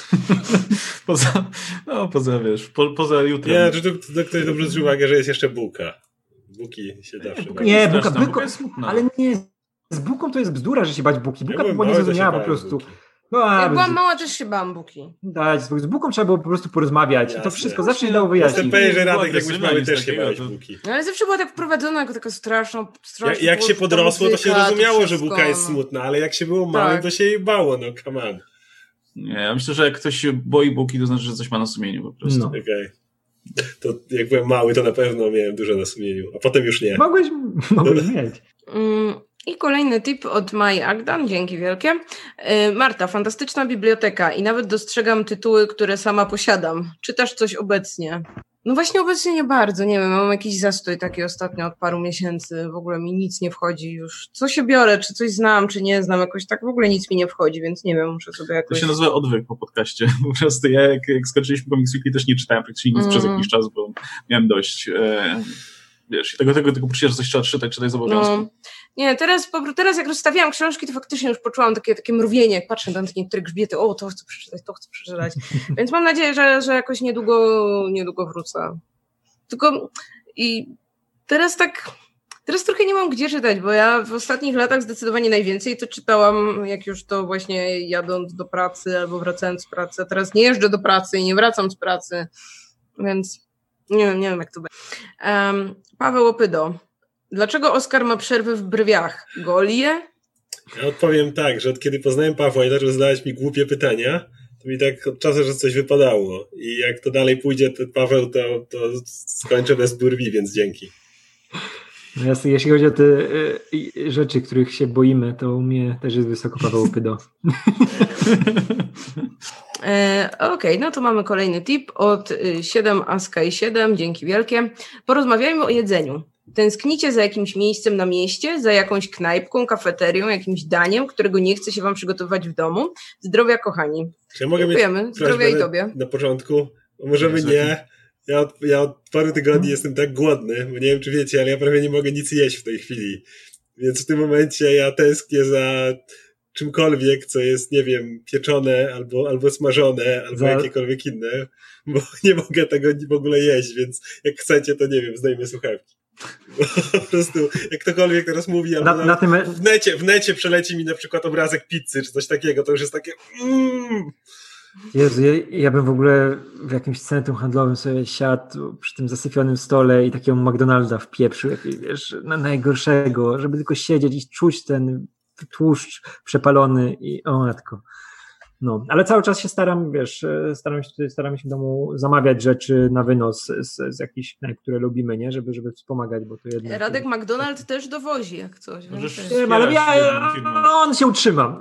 poza jutrem. Nie, że tu ktoś dobrze zwrócił uwagę, że jest jeszcze bułka. Buki się zawsze bać. Nie, bułka jest smutna. Ale nie, z bułką to jest bzdura, że się bać bułki. Bułka była niezrozumiała po prostu. Jak byłam mała, też się bałam buki. Z bułką trzeba było po prostu porozmawiać. Jasne. I to wszystko zawsze się dało wyjaśnić. Jestem pewien, że Radek jakbyś mały też się bałeś bułki. No, ale zawsze była tak wprowadzona jako taka straszna jak się podrosło, to się rozumiało, że bułka jest smutna, ale jak się było małym, to się jej bało, no come on. Nie, ja myślę, że jak ktoś się boi bułki, to znaczy, że coś ma na sumieniu po prostu. Okej. To jak byłem mały, to na pewno miałem dużo na sumieniu, a potem już nie. Mogłeś mieć. I kolejny tip od Mai Agdan, dzięki wielkie. Marta, fantastyczna biblioteka i nawet dostrzegam tytuły, które sama posiadam. Czytasz coś obecnie? No właśnie obecnie nie bardzo, nie wiem, mam jakiś zastój taki ostatnio od paru miesięcy, w ogóle mi nic nie wchodzi już. Co się biorę, czy coś znam, czy nie znam, jakoś tak w ogóle nic mi nie wchodzi, więc nie wiem, muszę sobie jakoś... To się nazywa odwyk po podcaście. Po prostu ja jak skończyliśmy Comics Weekly też nie czytałem praktycznie nic przez jakiś czas, bo miałem dość... Wiesz, i tego tylko poczucia, że coś trzeba czytać z obowiązku. No. Nie, teraz jak rozstawiałam książki, to faktycznie już poczułam takie mrwienie, jak patrzę na takie niektóre grzbiety, to chcę przeczytać. Więc mam nadzieję, że jakoś niedługo wrócę. Tylko i teraz trochę nie mam gdzie czytać, bo ja w ostatnich latach zdecydowanie najwięcej to czytałam, jak już to właśnie jadąc do pracy albo wracając z pracy. A teraz nie jeżdżę do pracy i nie wracam z pracy, więc nie wiem jak to będzie. Paweł Opydo. Dlaczego Oskar ma przerwy w brwiach? Goli je? Ja odpowiem tak, że od kiedy poznałem Pawła i zaczął zadawać mi głupie pytania, to mi tak od czasu, że coś wypadało. I jak to dalej pójdzie, to Paweł, to skończę bez brwi, więc dzięki. Jeśli chodzi o te rzeczy, których się boimy, to u mnie też jest wysoko Paweł Opydo. Okej, no to mamy kolejny tip od 7 Aska i 7, dzięki wielkie. Porozmawiajmy o jedzeniu. Tęsknicie za jakimś miejscem na mieście, za jakąś knajpką, kafeterią, jakimś daniem, którego nie chce się wam przygotowywać w domu? Zdrowia, kochani. Czy ja mogę Dziękujemy. Zdrowia i tobie. Na początku, możemy nie. Ja od paru tygodni jestem tak głodny, bo nie wiem, czy wiecie, ale ja prawie nie mogę nic jeść w tej chwili. Więc w tym momencie ja tęsknię za czymkolwiek, co jest, nie wiem, pieczone albo smażone, albo jakiekolwiek inne, bo nie mogę tego w ogóle jeść, więc jak chcecie, to nie wiem, zdejmę słuchawki. Bo po prostu, jak ktokolwiek teraz mówi, albo w necie przeleci mi na przykład obrazek pizzy, czy coś takiego, to już jest takie Jezu, ja bym w ogóle w jakimś centrum handlowym sobie siadł przy tym zasypionym stole i takiego McDonalda wpieprzył, wiesz, najgorszego, żeby tylko siedzieć i czuć ten tłuszcz przepalony i o matko. No, ale cały czas się staram się w domu zamawiać rzeczy na wynos z jakichś knajp, które lubimy, nie? Żeby wspomagać, bo to jednak... Radek McDonald też dowozi, jak coś. Ale on się utrzyma.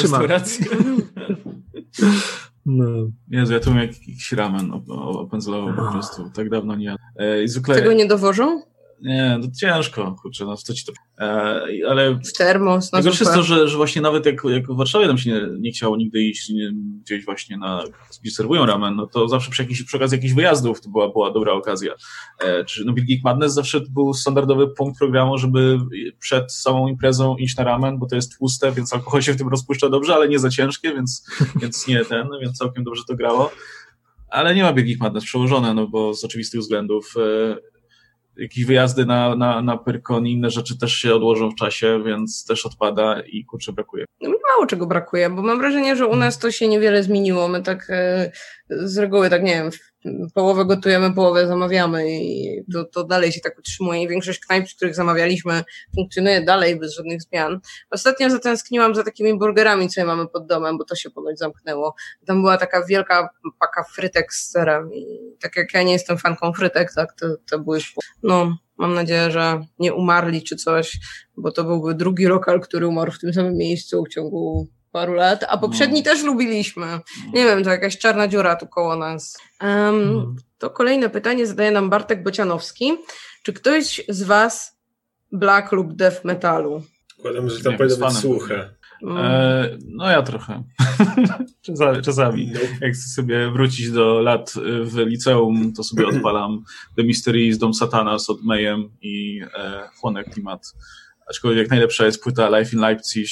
No. Jezu, ja tu miałem jakiś ramen opędzlowy po prostu. Tak dawno nie jadłem. Zwykle... Tego nie dowożą? Nie, to ciężko, kurczę, no co ci to... ale... W termos, na najgorsze jest to, że właśnie nawet jak w Warszawie tam się nie chciało nigdy iść gdzieś właśnie gdzie serwują ramen, no to zawsze przy okazji jakichś wyjazdów to była dobra okazja. Big Geek Madness zawsze był standardowy punkt programu, żeby przed samą imprezą iść na ramen, bo to jest tłuste, więc alkohol się w tym rozpuszcza dobrze, ale nie za ciężkie, więc więc całkiem dobrze to grało. Ale nie ma Big Geek Madness przełożone, no bo z oczywistych względów jakieś wyjazdy na Pyrkon i inne rzeczy też się odłożą w czasie, więc też odpada i kurczę brakuje. No mi mało czego brakuje, bo mam wrażenie, że u nas to się niewiele zmieniło. My tak z reguły, tak nie wiem, połowę gotujemy, połowę zamawiamy i to dalej się tak utrzymuje i większość knajp, z których zamawialiśmy, funkcjonuje dalej bez żadnych zmian. Ostatnio zatęskniłam za takimi burgerami, co mamy pod domem, bo to się ponoć zamknęło. Tam była taka wielka paka frytek z serem i tak jak ja nie jestem fanką frytek, tak, to były no, mam nadzieję, że nie umarli czy coś, bo to byłby drugi lokal, który umarł w tym samym miejscu w ciągu paru lat, a poprzedni też lubiliśmy. Nie wiem, to jakaś czarna dziura tu koło nas. To kolejne pytanie zadaje nam Bartek Bocianowski. Czy ktoś z was black lub death metalu? Zakładam, że tam powinno być słucha. No ja trochę. Czasami. No. Jak chcę sobie wrócić do lat w liceum, to sobie odpalam The Mystery z Dom Satana z Odd Mayhem i chłonę klimat. Aczkolwiek najlepsza jest płyta Life in Leipzig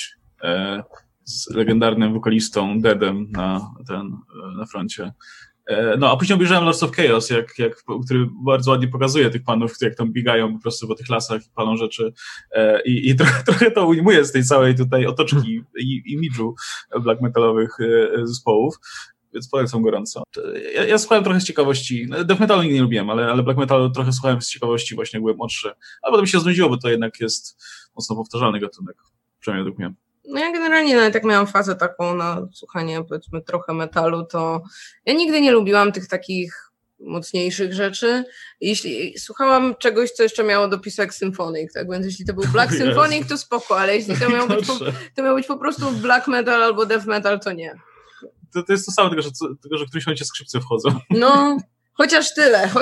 z legendarnym wokalistą Deadem na froncie. No, a później obejrzałem Lords of Chaos, który bardzo ładnie pokazuje tych panów, jak tam biegają po prostu po tych lasach i palą rzeczy. I trochę to ujmuje z tej całej tutaj otoczki i imidżu black metalowych zespołów. Więc polecam gorąco. Ja słuchałem trochę z ciekawości. Death metalu nigdy nie lubiłem, ale black metalu trochę słuchałem z ciekawości, właśnie jak byłem młodszy. Ale potem mi się znudziło, bo to jednak jest mocno powtarzalny gatunek. Przynajmniej według mnie. No ja generalnie nawet jak miałam fazę taką na słuchanie powiedzmy trochę metalu, to ja nigdy nie lubiłam tych takich mocniejszych rzeczy. Jeśli słuchałam czegoś, co jeszcze miało dopisek Symphonic, tak? Więc jeśli to był Black Symphonic, to spoko, ale jeśli to miał być po prostu black metal albo death metal, to nie. To jest to samo, tylko że w którymś momencie skrzypce wchodzą. No, Chociaż tyle.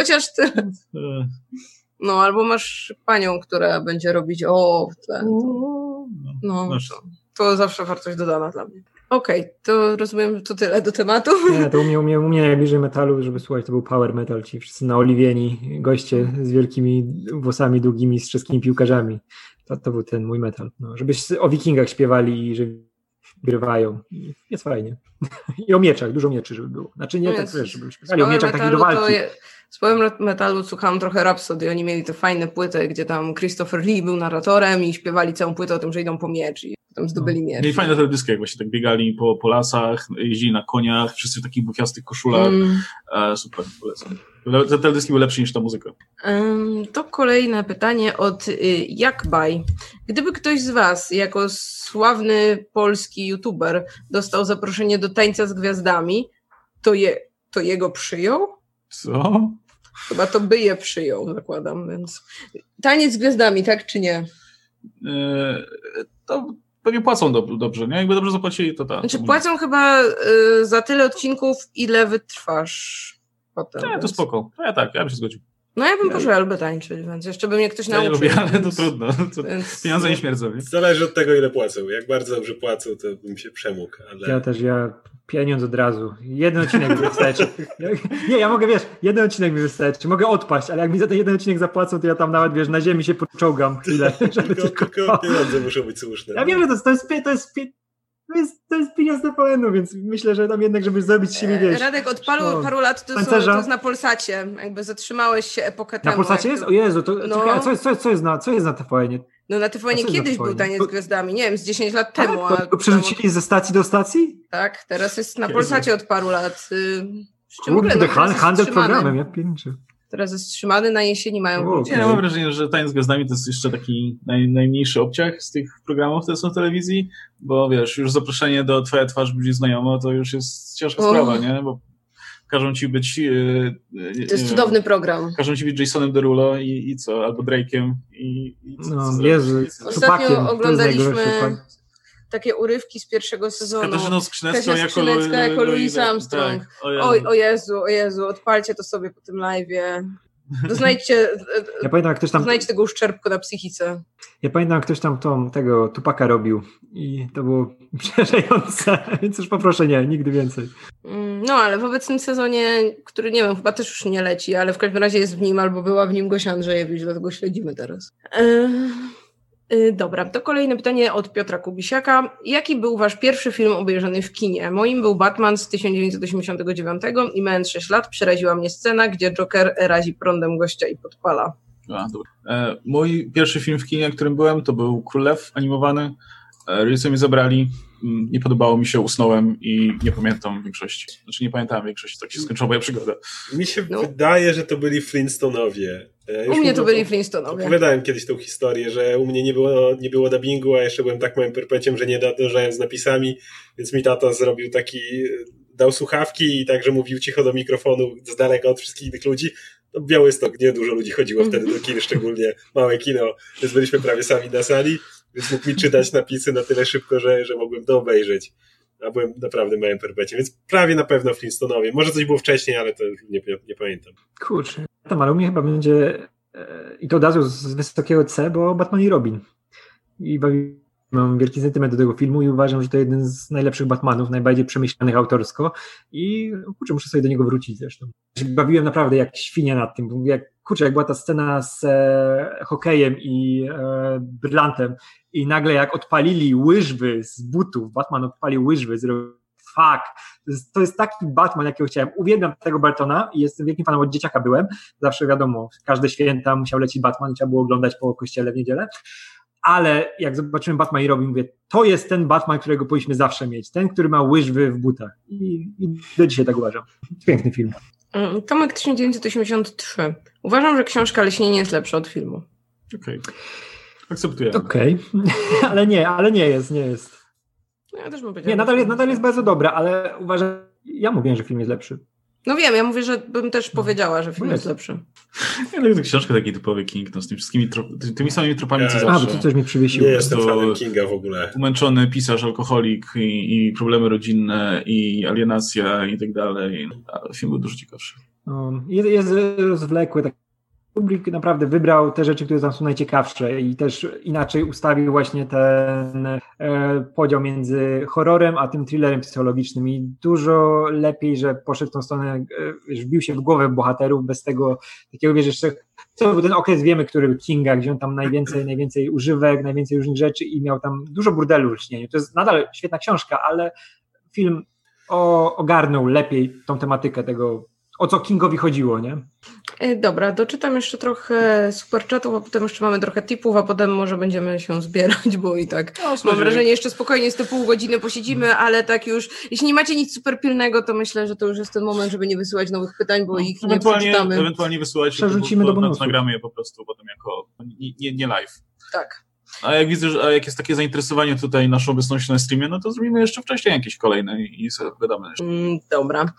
No, albo masz panią, która będzie robić w tle. No, to zawsze wartość dodana dla mnie. Okej, to rozumiem, to tyle do tematu. Nie, to u mnie najbliżej metalu, żeby słuchać, to był power metal, ci wszyscy naoliwieni goście z wielkimi włosami długimi, z czeskimi piłkarzami. To był ten mój metal. No, żeby o wikingach śpiewali i że grywają. Jest fajnie. I o mieczach, dużo mieczy, żeby było. Znaczy nie tak, żeby śpiewali o mieczach takich do walki. Z power metalu słuchałam trochę Rhapsody. Oni mieli te fajne płyty, gdzie tam Christopher Lee był narratorem i śpiewali całą płytę o tym, że idą po miecz i tam zdobyli miecz. I fajne teledyski, jak właśnie tak biegali po lasach, jeździli na koniach, wszyscy w takich bufiastych koszulach. Super, polecam. Te teledyski były lepsze niż ta muzyka. To kolejne pytanie od Jakbaj. Gdyby ktoś z was, jako sławny polski youtuber, dostał zaproszenie do Tańca z Gwiazdami, to jego przyjął? Co? Chyba to by je przyjął, zakładam, więc... Taniec z Gwiazdami, tak czy nie? To pewnie płacą dobrze, nie? Jakby dobrze zapłacili, to tak. Znaczy płacą chyba za tyle odcinków, ile wytrwasz potem. Nie, to spoko. Ja bym się zgodził. No ja bym poszła, lubię tańczyć, więc jeszcze by mnie ktoś nauczył. Ja lubię, ale to trudno. Więc... Pieniądze nie śmierdzą. Nie? Zależy od tego, ile płacą. Jak bardzo dobrze płacą, to bym się przemógł. Ale... Ja pieniądz od razu. Jeden odcinek mi wystarczy. Nie, ja mogę, jeden odcinek mi wystarczy. Mogę odpaść, ale jak mi za ten jeden odcinek zapłacą, to ja tam nawet, na ziemi się poczołgam chwilę. Tylko pieniądze muszą być słuszne. Ja wiem, że to jest pieniądz na PN-u, więc myślę, że tam jednak, żeby zrobić z siebie, Radek, od paru lat to jest na Polsacie. Jakby zatrzymałeś się epokę temu. Na Polsacie jest? O Jezu, to czekaj, co jest na TVN-ie? No na TVN-ie kiedyś był Taniec z Gwiazdami, nie wiem, z 10 lat temu. To go przerzucili ze stacji do stacji? Tak, teraz jest na Polsacie od paru lat. Handel programem, ja pierniczę. Teraz jest wstrzymany, na jesieni mają... Ja mam wrażenie, że Taniec z Gwiazdami to jest jeszcze taki najmniejszy obciach z tych programów, które są w telewizji, bo wiesz, już zaproszenie do Twoja twarz budzi znajomo, to już jest ciężka sprawa, nie? Bo każą ci być... to jest cudowny program. Każą ci być Jasonem Derulo i co? Albo Drake'em i Jezu, ostatnio oglądaliśmy takie urywki z pierwszego sezonu. Katarzyną Skrzynecką jako Louis Armstrong. Tak. O Jezu, odpalcie to sobie po tym live'ie. Znajdźcie tego uszczerbku na psychice. Ja pamiętam, jak ktoś tam tego Tupaka robił i to było przerażające, więc już poproszę nigdy więcej. No, ale w obecnym sezonie, który nie wiem, chyba też już nie leci, ale w każdym razie jest w nim albo była w nim Gosia Andrzejewicz, dlatego śledzimy teraz. Dobra, to kolejne pytanie od Piotra Kubisiaka. Jaki był wasz pierwszy film obejrzany w kinie? Moim był Batman z 1989 i mając 6 lat przeraziła mnie scena, gdzie Joker razi prądem gościa i podpala. Mój pierwszy film w kinie, którym byłem, to był Król Lew animowany. Rodzice mnie zabrali, nie podobało mi się, usnąłem i nie pamiętam większości. Znaczy nie pamiętałem większości, tak się skończyła moja przygoda. Mi się wydaje, że to byli Flintstonowie. U mnie to byli Flintstonowie. Opowiadałem kiedyś tą historię, że u mnie nie było dubbingu, a jeszcze byłem tak małym perpeciem, że nie nadążałem z napisami, więc mi tata zrobił dał słuchawki i także mówił cicho do mikrofonu z daleka od wszystkich innych ludzi. No, Białystok, nie dużo ludzi chodziło wtedy do kin, szczególnie małe kino, więc byliśmy prawie sami na sali, więc mógł mi czytać napisy na tyle szybko, że mogłem to obejrzeć. A byłem naprawdę małym perpeciem, więc prawie na pewno Flintstonowie. Może coś było wcześniej, ale to już nie pamiętam. Kurczę, ale u mnie chyba będzie i to od razu z wysokiego C, bo Batman i Robin. I mam wielki sentyment do tego filmu i uważam, że to jeden z najlepszych Batmanów, najbardziej przemyślanych autorsko i muszę sobie do niego wrócić zresztą. Bawiłem naprawdę jak świnia nad tym. Jak była ta scena z hokejem i brylantem i nagle jak odpalili łyżwy z butów, Batman odpalił łyżwy, to jest taki Batman, jakiego chciałem. Uwielbiam tego Bartona i jestem wielkim fanem, od dzieciaka byłem. Zawsze wiadomo, każde święta musiał lecieć Batman i trzeba było oglądać po kościele w niedzielę. Ale jak zobaczyłem Batman i Robin, mówię, to jest ten Batman, którego powinniśmy zawsze mieć. Ten, który ma łyżwy w butach. I do dzisiaj tak uważam. Piękny film. Tomek 1983. Uważam, że książka Leśnienie jest lepsza od filmu. Okej. Akceptuję. Okej. Ale nie jest. Ja też bym powiedział. Nie, nadal jest bardzo dobra, ale uważam, ja mówiłem, że film jest lepszy. No wiem, ja mówię, że bym też powiedziała, że film jest lepszy. Ja lubię tę książkę taki typowy King, no, z tymi wszystkimi tymi samymi tropami co zawsze. Bo to coś mi przywiesiło. Nie jestem fanem Kinga w ogóle. Umęczony pisarz, alkoholik i problemy rodzinne i alienacja i tak dalej. Ale film był dużo ciekawszy. Jest rozwlekły. Kubrick naprawdę wybrał te rzeczy, które tam są najciekawsze i też inaczej ustawił właśnie ten podział między horrorem a tym thrillerem psychologicznym i dużo lepiej, że poszedł w tą stronę, wbił się w głowę bohaterów bez tego takiego, jeszcze co był ten okres, wiemy, który Kinga, gdzie on tam najwięcej używek, najwięcej różnych rzeczy i miał tam dużo burdelu w lśnieniu. To jest nadal świetna książka, ale film ogarnął lepiej tą tematykę tego, o co Kingowi chodziło, nie? Dobra, doczytam jeszcze trochę superchatów, a potem jeszcze mamy trochę tipów, a potem może będziemy się zbierać, bo i tak mam wrażenie, jeszcze spokojnie z te pół godziny posiedzimy, ale tak już, jeśli nie macie nic super pilnego, to myślę, że to już jest ten moment, żeby nie wysyłać nowych pytań, bo ich nie przeczytamy. Ewentualnie wysyłać, przerzucimy do bonusów. Nagramy je po prostu potem jako nie live. Tak. A jak widzę, że jak jest takie zainteresowanie tutaj naszą obecnością na streamie, no to zrobimy jeszcze wcześniej jakieś kolejne i sobie gadamy jeszcze. Dobra.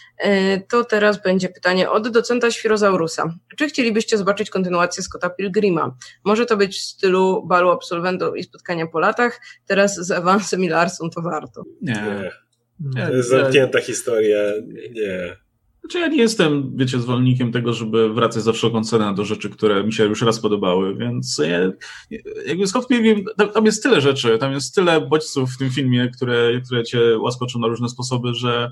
To teraz będzie pytanie od docenta Świrozaurusa. Czy chcielibyście zobaczyć kontynuację Scotta Pilgrima? Może to być w stylu balu absolwentów i spotkania po latach? Teraz z Evansem i Larsson to warto. Nie. To jest zamknięta historia. Nie. Znaczy ja nie jestem, wiecie, zwolennikiem tego, żeby wracać za wszelką cenę do rzeczy, które mi się już raz podobały, więc jakby Scott Pilgrim, tam jest tyle rzeczy, tam jest tyle bodźców w tym filmie, które cię łaskoczą na różne sposoby, że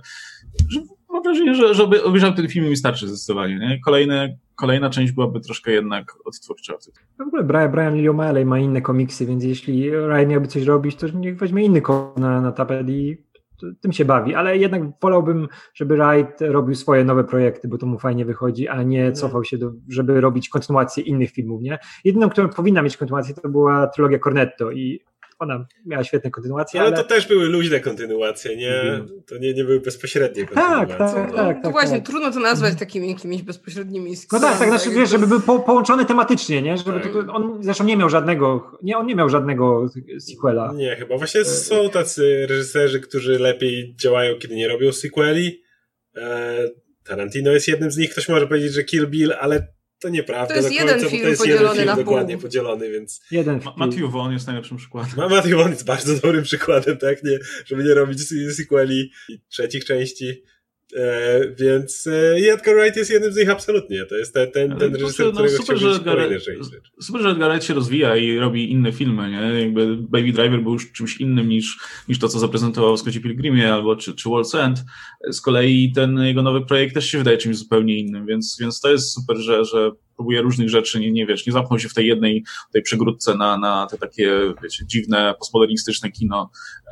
mam wrażenie, że obejrzałem ten film i mi starczy zdecydowanie. Nie? Kolejna część byłaby troszkę jednak odtwórcza. W ogóle Brian Lee O'Malley ma inne komiksy, więc jeśli Ryan miałby coś robić, to niech weźmie inny komik na tapet i tym się bawi, ale jednak wolałbym, żeby Wright robił swoje nowe projekty, bo to mu fajnie wychodzi, a nie cofał się żeby robić kontynuację innych filmów, nie? Jedyną, która powinna mieć kontynuację, to była trylogia Cornetto i ona miała świetne kontynuacje. Ale to też były luźne kontynuacje, nie? To nie były bezpośrednie kontynuacje. Tak. Właśnie, trudno to nazwać takimi jakimiś bezpośrednimi składami. No tak, znaczy wiesz, żeby był połączony tematycznie, nie? Żeby on zresztą nie miał żadnego sequela. Nie, chyba właśnie są tacy reżyserzy, którzy lepiej działają, kiedy nie robią sequeli. Tarantino jest jednym z nich, ktoś może powiedzieć, że Kill Bill, ale to nieprawda. To jest jeden film podzielony na pół. Dokładnie podzielony, więc... Matthew Vaughn jest najlepszym przykładem. Matthew Vaughn jest bardzo dobrym przykładem, tak? Nie, żeby nie robić sequeli i trzecich części. Więc Edgar Wright jest jednym z nich absolutnie. To jest ten reżyser, którego chciał robić kolejne części. Super, że Edgar Wright się rozwija i robi inne filmy, nie? Jakby Baby Driver był już czymś innym niż to, co zaprezentował w Scottie Pilgrimie albo czy World's End. Z kolei ten jego nowy projekt też się wydaje czymś zupełnie innym, więc to jest super, że próbuje różnych rzeczy, nie zamknął się w tej jednej tej przegródce na te takie, wiecie, dziwne, postmodernistyczne kino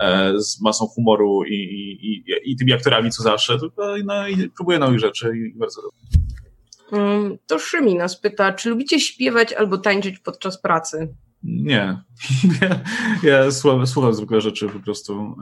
z masą humoru i tymi aktorami co zawsze, tylko i próbuje nowych rzeczy i bardzo dobrze. To Szymi nas pyta, czy lubicie śpiewać albo tańczyć podczas pracy? Nie. Ja słucham zwykle rzeczy po prostu.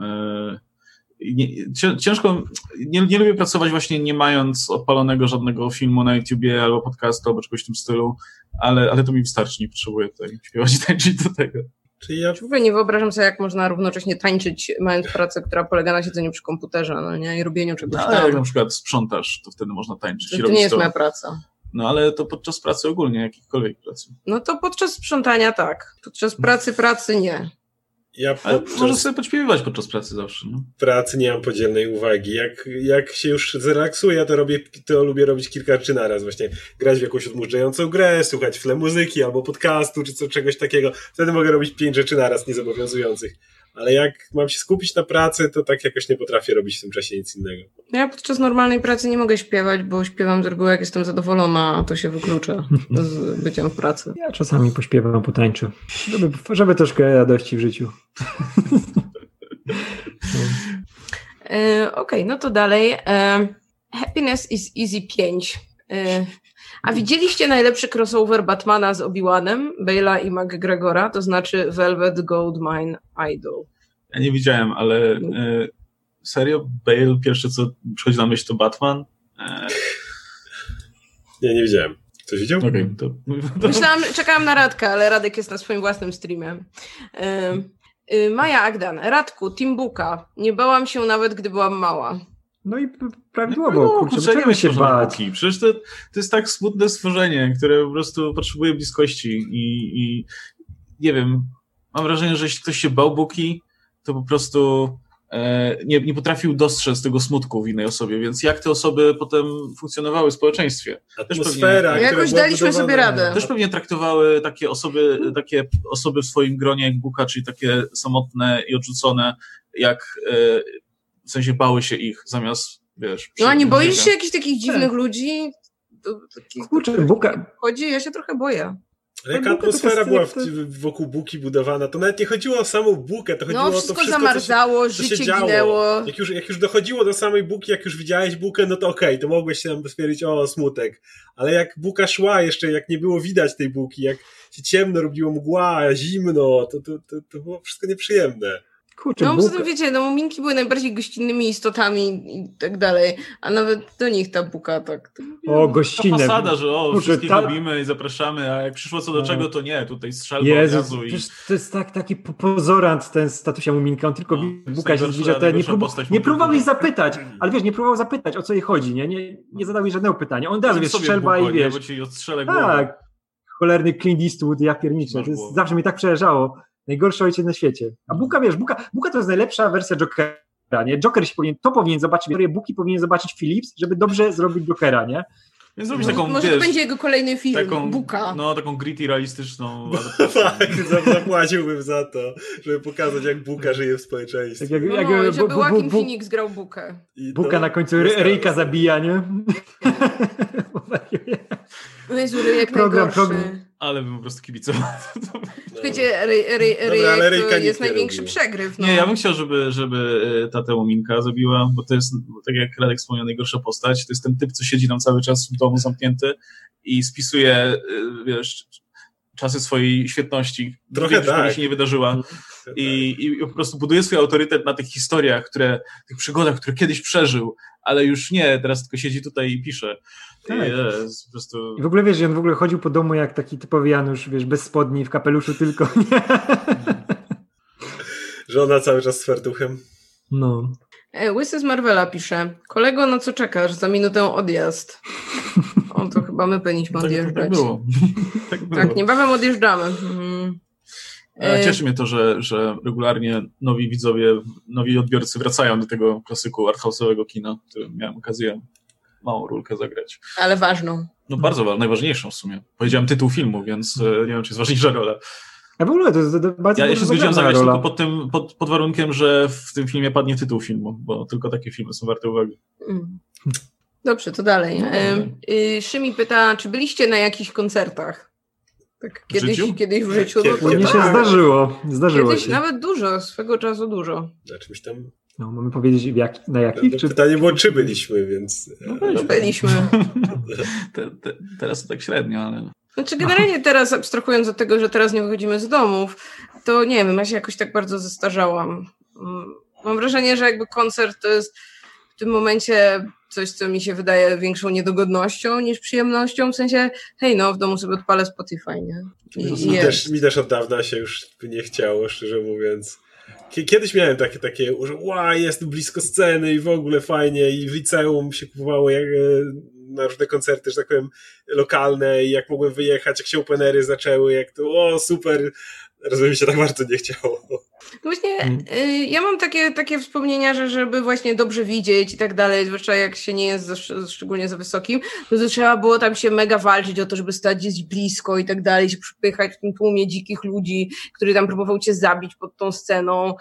Ciężko, nie lubię pracować właśnie nie mając odpalonego żadnego filmu na YouTubie albo podcastu albo czegoś w tym stylu, ale to mi wystarczy, nie potrzebuję tutaj śpiewać i tańczyć do tego. Czyli ja w ogóle nie wyobrażam sobie, jak można równocześnie tańczyć, mając pracę, która polega na siedzeniu przy komputerze, no nie, i robieniu czegoś tam. Jak na przykład sprzątasz, to wtedy można tańczyć. To nie jest moja praca. No ale to podczas pracy ogólnie, jakiejkolwiek pracy. No to podczas sprzątania tak, podczas pracy nie. Ale możesz sobie podśpiewywać podczas pracy zawsze. No. Pracy nie mam podzielnej uwagi. Jak się już zrelaksuję, to lubię robić kilka rzeczy naraz. Właśnie grać w jakąś odmurzającą grę, słuchać w tle muzyki albo podcastu, czy czegoś takiego. Wtedy mogę robić 5 rzeczy naraz, niezobowiązujących. Ale jak mam się skupić na pracy, to tak jakoś nie potrafię robić w tym czasie nic innego. Ja podczas normalnej pracy nie mogę śpiewać, bo śpiewam z reguły, jak jestem zadowolona, a to się wyklucza z byciem w pracy. Ja czasami pośpiewam, potańczę, żeby troszkę radości w życiu. Okej, no to dalej. Happiness is Easy 5. A widzieliście najlepszy crossover Batmana z Obi-Wanem, Bale'a i McGregora, to znaczy Velvet Goldmine Idol? Ja nie widziałem, ale serio? Bale, pierwsze co przychodzi na myśl to Batman? Nie widziałem. Ktoś widział? Okay, to... Czekałam na Radka, ale Radek jest na swoim własnym streamie. Maja Agdan. Radku, Team Booka. Nie bałam się nawet, gdy byłam mała. No i prawidłowo, kurczę, czego się bać? Przecież to jest tak smutne stworzenie, które po prostu potrzebuje bliskości i nie wiem, mam wrażenie, że jeśli ktoś się bał Buki, to po prostu nie potrafił dostrzec tego smutku w innej osobie, więc jak te osoby potem funkcjonowały w społeczeństwie? Atmosfera, jakoś daliśmy sobie radę. Też pewnie traktowały takie osoby w swoim gronie jak Buka, czyli takie samotne i odrzucone, jak w sensie bały się ich zamiast, wiesz... No a nie boisz się jakichś takich dziwnych ludzi? Kurczę, Buka... Chodzi, ja się trochę boję. Ale jaka atmosfera była wokół Buki budowana, to nawet nie chodziło o samą Bukę, to chodziło o to wszystko, zamarzało, co się życie działo. ginęło. Jak już dochodziło do samej Buki, jak już widziałeś Bukę, no to okej, to mogłeś się tam stwierdzić, o, smutek. Ale jak Buka szła jeszcze, jak nie było widać tej Buki, jak się ciemno robiło, mgła, zimno, to było wszystko nieprzyjemne. Kurczę, no, poza tym wiecie, no muminki były najbardziej gościnnymi istotami i tak dalej, a nawet do nich ta Buka tak... O, gościnne. Ta fasada, że wszystkich lubimy i zapraszamy, a jak przyszło co do czego, to nie, tutaj strzelba od razu. To jest taki pozorant ten statusia muminka, on tylko Buka się zbliża, nie próbował jej zapytać, ale wiesz, nie próbował zapytać, o co jej chodzi, nie zadał jej żadnego pytania, on od razu, wiesz, strzelba i wiesz... Bo ci odstrzelę głowę. Tak, cholerny Clint Eastwood, ja pierniczę, zawsze mi tak przerażało. Najgorszy ojciec na świecie. A Buka, wiesz, Buka to jest najlepsza wersja Jokera, nie? Joker powinien zobaczyć, Buki powinien zobaczyć Phillips, żeby dobrze zrobić Jokera, nie? Więc zrobić taką, może to będzie jego kolejny film, Buka. No, taką gritty, realistyczną. Tak, zapłaciłbym za to, żeby pokazać, jak Buka żyje w społeczeństwie. Tak żeby Joaquin Phoenix grał Bukę. Buka na końcu Ryjka zabija, nie? Jezu, Ryjek najgorszy. Ale bym po prostu kibicował. Słuchajcie, Ryjek to jest największy przegryw. No. Nie, ja bym chciał, żeby tatę Muminka zabiła, bo to jest, tak jak Radek wspomniał, najgorsza postać. To jest ten typ, co siedzi tam cały czas w domu zamknięty i spisuje, wiesz, czasy swojej świetności. Trochę tak. Się nie wydarzyła. I po prostu buduje swój autorytet na tych historiach, tych przygodach, które kiedyś przeżył, ale już nie, teraz tylko siedzi tutaj i pisze. Tak. Po prostu... I w ogóle wiesz, że on w ogóle chodził po domu jak taki typowy Janusz, wiesz, bez spodni, w kapeluszu tylko. Nie? Żona cały czas z fartuchem. No. Łysy z Marvela pisze: kolego, na co czekasz? Za minutę odjazd. O, to chyba my powinniśmy odjeżdżać. Tak było. Tak, niebawem odjeżdżamy. Cieszy mnie to, że regularnie nowi widzowie, nowi odbiorcy wracają do tego klasyku arthouse'owego kina, w którym miałem okazję małą rulkę zagrać. Ale ważną. No bardzo ważną, najważniejszą w sumie. Powiedziałem tytuł filmu, więc nie wiem, czy jest ważniejsza rola. A w ogóle to jest bardzo ja się zgodziłem zagrać tylko pod warunkiem, że w tym filmie padnie tytuł filmu, bo tylko takie filmy są warte uwagi. Dobrze, to dalej. Szymi pyta, czy byliście na jakichś koncertach? Tak, kiedyś w życiu. Mnie się zdarzyło kiedyś się. Nawet dużo, swego czasu dużo. Na czymś tam... No, mamy powiedzieć na jakich? Czy... Pytanie było, czy byliśmy, więc... No, byliśmy. Teraz to tak średnio, ale... Znaczy generalnie teraz, abstrahując od tego, że teraz nie wychodzimy z domów, to nie wiem, ja się jakoś tak bardzo zestarzałam. Mam wrażenie, że jakby koncert to jest w tym momencie coś, co mi się wydaje większą niedogodnością niż przyjemnością, w sensie, hej, no, w domu sobie odpalę Spotify, nie? Mi też od dawna się już nie chciało, szczerze mówiąc. Kiedyś miałem takie, że jest blisko sceny i w ogóle fajnie i w liceum się kupowało na różne koncerty, że tak powiem, lokalne i jak mogłem wyjechać, jak się openery zaczęły, jak to, super, teraz mi się tak bardzo nie chciało. Właśnie ja mam takie wspomnienia, że żeby właśnie dobrze widzieć i tak dalej, zwłaszcza jak się nie jest szczególnie za wysokim, to trzeba było tam się mega walczyć o to, żeby stać gdzieś blisko i tak dalej, się przypychać w tym tłumie dzikich ludzi, który tam próbował cię zabić pod tą sceną.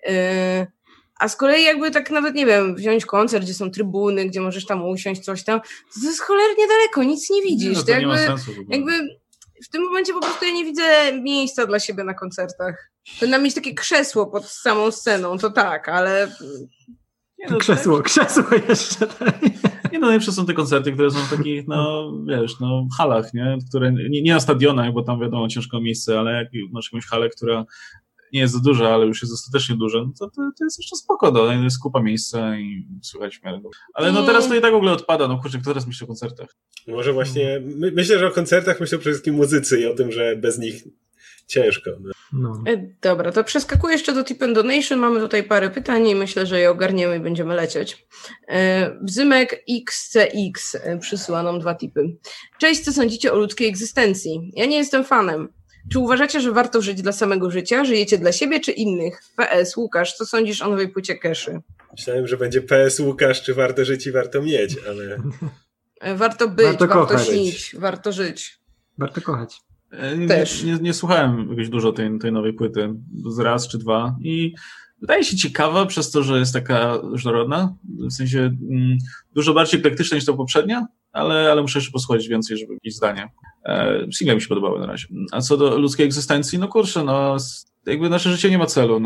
A z kolei jakby tak nawet, nie wiem, wziąć koncert, gdzie są trybuny, gdzie możesz tam usiąść, coś tam, to jest cholernie daleko, nic nie widzisz. No, to nie ma sensu. Jakby w tym momencie po prostu ja nie widzę miejsca dla siebie na koncertach. Powinna mieć takie krzesło pod samą sceną, to tak, ale... Nie, no, krzesło jeszcze. Nie, no najlepsze są te koncerty, które są w takich, halach, nie? Które nie na stadionach, bo tam wiadomo ciężko miejsce, ale jak masz jakąś halę, która nie jest za duża, ale już jest dostatecznie duża, no to jest jeszcze spoko, jest kupa miejsca i słychać w miarę dobrze. Ale no teraz to i tak w ogóle odpada, no kurczę, kto teraz myśli o koncertach? Może właśnie, myślę, że o koncertach myślą przede wszystkim muzycy i o tym, że bez nich ciężko. No. Dobra, to przeskakuję jeszcze do Tip and Donation. Mamy tutaj parę pytań i myślę, że je ogarniemy i będziemy lecieć. Bzymek XCX przysyła nam 2 tipy. Cześć, co sądzicie o ludzkiej egzystencji? Ja nie jestem fanem. Czy uważacie, że warto żyć dla samego życia? Żyjecie dla siebie czy innych? PS, Łukasz, co sądzisz o nowej płycie Keszy? Myślałem, że będzie PS Łukasz, czy warto żyć i warto mieć, ale... Warto być, warto śnić, warto żyć. Warto kochać. Też. Nie słuchałem jakoś dużo tej nowej płyty, z raz czy dwa i wydaje się ciekawa przez to, że jest taka różnorodna, w sensie dużo bardziej eklektyczna niż ta poprzednia, ale muszę jeszcze posłuchać więcej, żeby jakieś zdanie. Single mi się podobały na razie. A co do ludzkiej egzystencji, no kurczę, no jakby nasze życie nie ma celu,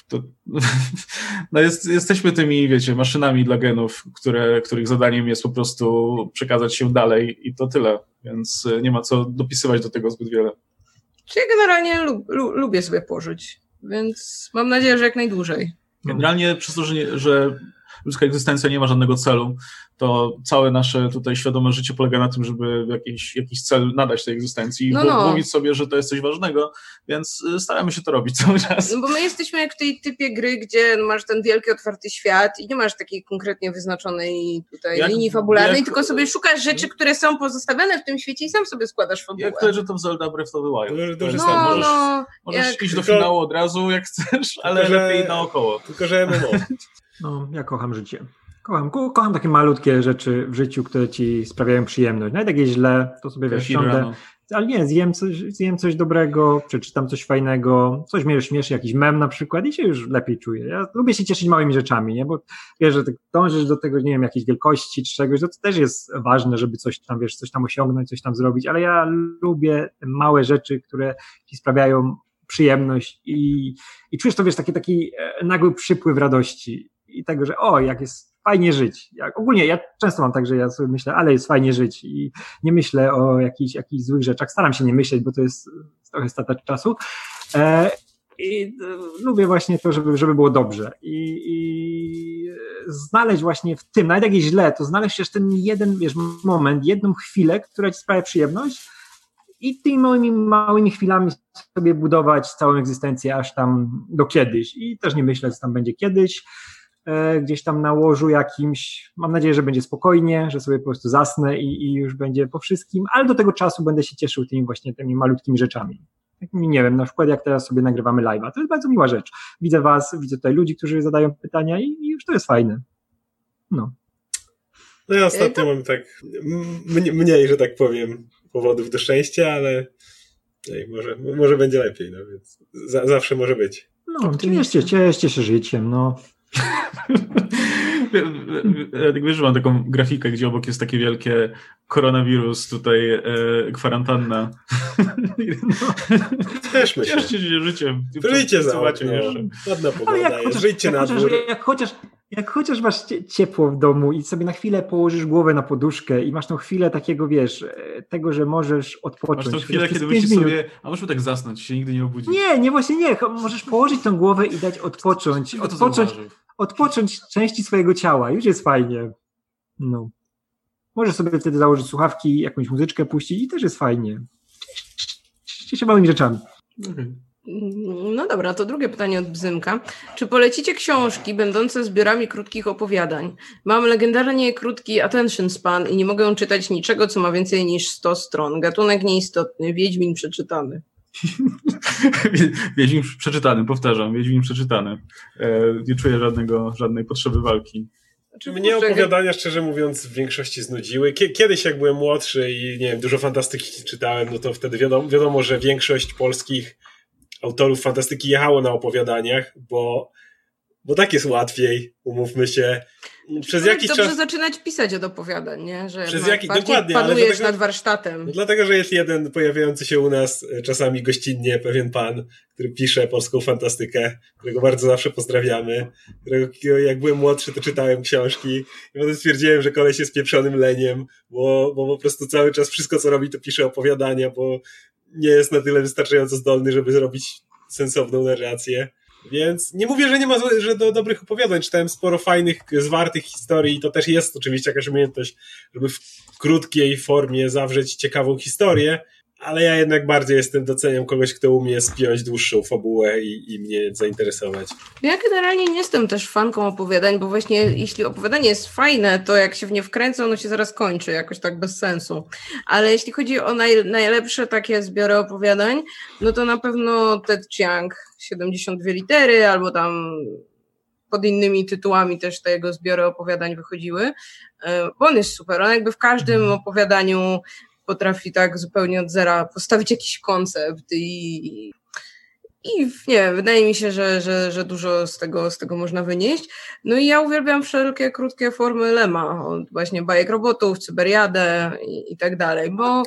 jesteśmy tymi, wiecie, maszynami dla genów, których zadaniem jest po prostu przekazać się dalej i to tyle, więc nie ma co dopisywać do tego zbyt wiele. Czy ja generalnie lubię sobie pożyć, więc mam nadzieję, że jak najdłużej. Generalnie przez to, że ludzka egzystencja nie ma żadnego celu, to całe nasze tutaj świadome życie polega na tym, żeby jakiś cel nadać tej egzystencji i mówić sobie, że to jest coś ważnego, więc staramy się to robić cały czas. No bo my jesteśmy jak w tej typie gry, gdzie masz ten wielki, otwarty świat i nie masz takiej konkretnie wyznaczonej tutaj linii fabularnej, tylko sobie szukasz rzeczy, które są pozostawione w tym świecie i sam sobie składasz fabułę. Jak to, że to w Zelda Breath of the Wild. Możesz iść do finału od razu, jak chcesz, ale lepiej naokoło. Tylko, że MMO. No, ja kocham życie. Kocham takie malutkie rzeczy w życiu, które ci sprawiają przyjemność. Nawet jak jest źle, to sobie siądę. Ale nie, zjem coś dobrego, przeczytam coś fajnego, coś mnie śmieszy, jakiś mem na przykład i się już lepiej czuję. Ja lubię się cieszyć małymi rzeczami, nie? Bo wiesz, że dążysz do tego, nie wiem, jakiejś wielkości czy czegoś, to też jest ważne, żeby coś tam osiągnąć, coś tam zrobić, ale ja lubię małe rzeczy, które ci sprawiają przyjemność i czujesz to, wiesz, taki nagły przypływ radości i tego, że jak jest fajnie żyć. Ogólnie ja często mam tak, że ja sobie myślę, ale jest fajnie żyć i nie myślę o jakichś złych rzeczach. Staram się nie myśleć, bo to jest trochę strata czasu. I lubię właśnie to, żeby było dobrze. I znaleźć właśnie w tym, nawet jak jest źle, to znaleźć też ten jeden, wiesz, moment, jedną chwilę, która ci sprawia przyjemność i tymi małymi chwilami sobie budować całą egzystencję aż tam do kiedyś. I też nie myślę, co tam będzie kiedyś. Gdzieś tam na łożu jakimś, mam nadzieję, że będzie spokojnie, że sobie po prostu zasnę i już będzie po wszystkim, ale do tego czasu będę się cieszył tymi malutkimi rzeczami. Nie wiem, na przykład jak teraz sobie nagrywamy live'a, to jest bardzo miła rzecz. Widzę was, widzę tutaj ludzi, którzy zadają pytania i już to jest fajne. No ja ostatnio mam tak mniej, że tak powiem, powodów do szczęścia, ale może będzie lepiej, no więc zawsze może być. No, cieszcie się życiem, no. Wiesz, że mam taką grafikę, gdzie obok jest takie wielkie koronawirus, tutaj kwarantanna. Cieszmy się. Cieszcie się życiem. Żyjcie za okno. Ładna pogoda jest. Żyjcie na dwór. Jak chociaż masz ciepło w domu i sobie na chwilę położysz głowę na poduszkę i masz tą chwilę takiego, wiesz, tego, że możesz odpocząć. Masz tą chwilę, kiedy myślisz sobie, a możemy tak zasnąć, się nigdy nie obudzić. Nie, właśnie nie. Możesz położyć tą głowę i dać odpocząć. Odpocząć części swojego ciała. Już jest fajnie. No. Możesz sobie wtedy założyć słuchawki, jakąś muzyczkę puścić i też jest fajnie. Cieszcie się małymi rzeczami. Okay. No dobra, to drugie pytanie od Bzymka. Czy polecicie książki będące zbiorami krótkich opowiadań? Mam legendarnie krótki attention span i nie mogę czytać niczego, co ma więcej niż 100 stron. Gatunek nieistotny. Wiedźmin przeczytany. Wiedźmin przeczytany, powtarzam. Wiedźmin przeczytany. Nie czuję żadnej potrzeby walki. Mnie opowiadania, szczerze mówiąc, w większości znudziły. Kiedyś, jak byłem młodszy i nie wiem, dużo fantastyki czytałem, no to wtedy wiadomo, że większość polskich autorów fantastyki jechało na opowiadaniach, bo tak jest łatwiej, umówmy się. Przez jakiś dobrze czas zaczynać pisać od opowiadań, nie? Że dokładnie, panujesz dlatego, nad warsztatem. No dlatego, że jest jeden pojawiający się u nas czasami gościnnie pewien pan, który pisze polską fantastykę, którego bardzo zawsze pozdrawiamy, którego jak byłem młodszy, to czytałem książki i potem stwierdziłem, że koleś jest pieprzonym leniem, bo po prostu cały czas wszystko, co robi, to pisze opowiadania, bo nie jest na tyle wystarczająco zdolny, żeby zrobić sensowną narrację. Więc nie mówię, że nie ma że do dobrych opowiadań. Czytałem sporo fajnych, zwartych historii i to też jest oczywiście jakaś umiejętność, żeby w krótkiej formie zawrzeć ciekawą historię, ale ja jednak bardziej doceniam kogoś, kto umie spiąć dłuższą fabułę i mnie zainteresować. Ja generalnie nie jestem też fanką opowiadań, bo właśnie jeśli opowiadanie jest fajne, to jak się w nie wkręcą, ono się zaraz kończy, jakoś tak bez sensu. Ale jeśli chodzi o najlepsze takie zbiory opowiadań, no to na pewno Ted Chiang, 72 litery, albo tam pod innymi tytułami też te jego zbiory opowiadań wychodziły, bo on jest super. On jakby w każdym opowiadaniu potrafi tak zupełnie od zera postawić jakiś koncept i nie wiem, wydaje mi się, że dużo z tego można wynieść. No i ja uwielbiam wszelkie krótkie formy Lema, od właśnie bajek robotów, Cyberiadę i tak dalej, bo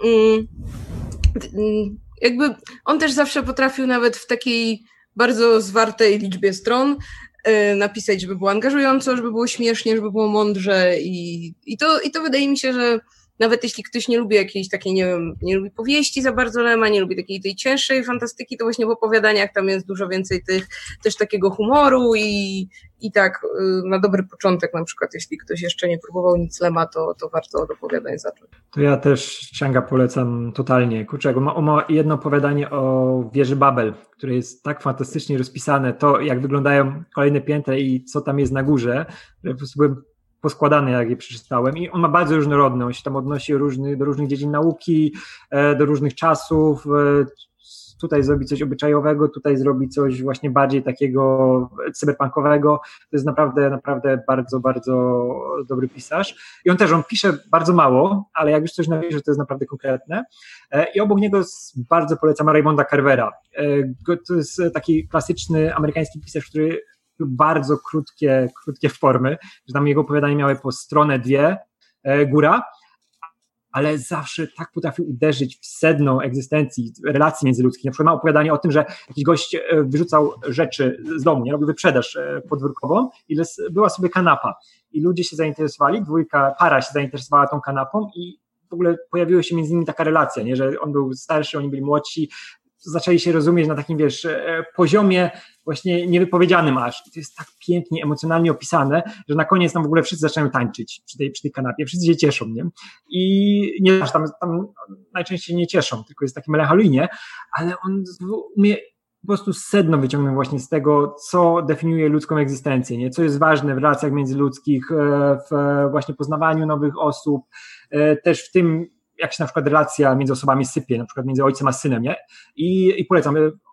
jakby on też zawsze potrafił nawet w takiej bardzo zwartej liczbie stron napisać, żeby było angażująco, żeby było śmiesznie, żeby było mądrze i to wydaje mi się, że nawet jeśli ktoś nie lubi jakiejś takiej, nie wiem, nie lubi powieści za bardzo Lema, nie lubi takiej tej cięższej fantastyki, to właśnie w opowiadaniach tam jest dużo więcej też takiego humoru i tak na dobry początek na przykład, jeśli ktoś jeszcze nie próbował nic Lema, to warto od opowiadań zacząć. To ja też Chianga polecam totalnie. Kurczę, on ma jedno opowiadanie o wieży Babel, które jest tak fantastycznie rozpisane, to jak wyglądają kolejne piętra i co tam jest na górze, że po prostu byłem poskładane, jak je przeczytałem, i on ma bardzo różnorodny, on się tam odnosi do różnych dziedzin nauki, do różnych czasów, tutaj zrobi coś obyczajowego, tutaj zrobi coś właśnie bardziej takiego cyberpunkowego. To jest naprawdę bardzo, bardzo dobry pisarz. I on pisze bardzo mało, ale jak już coś napisze, to jest naprawdę konkretne. I obok niego bardzo polecam Raymonda Carvera. To jest taki klasyczny amerykański pisarz, który bardzo krótkie formy, że tam jego opowiadania miały po stronę 2, góra, ale zawsze tak potrafił uderzyć w sedno egzystencji, relacji międzyludzkich. Na przykład ma opowiadanie o tym, że jakiś gość wyrzucał rzeczy z domu, nie robił wyprzedaż podwórkową i była sobie kanapa. I ludzie się zainteresowali, para się zainteresowała tą kanapą i w ogóle pojawiła się między nimi taka relacja, nie? Że on był starszy, oni byli młodsi, zaczęli się rozumieć na takim, poziomie właśnie niewypowiedzianym aż. I to jest tak pięknie, emocjonalnie opisane, że na koniec tam w ogóle wszyscy zaczynają tańczyć przy tej kanapie, wszyscy się cieszą, nie? I nie, tam najczęściej nie cieszą, tylko jest takie melancholijnie, ale on umie po prostu sedno wyciągnąć właśnie z tego, co definiuje ludzką egzystencję, nie? Co jest ważne w relacjach międzyludzkich, w właśnie poznawaniu nowych osób, też w tym, jak się na przykład relacja między osobami sypie, na przykład między ojcem a synem, nie? I polecam,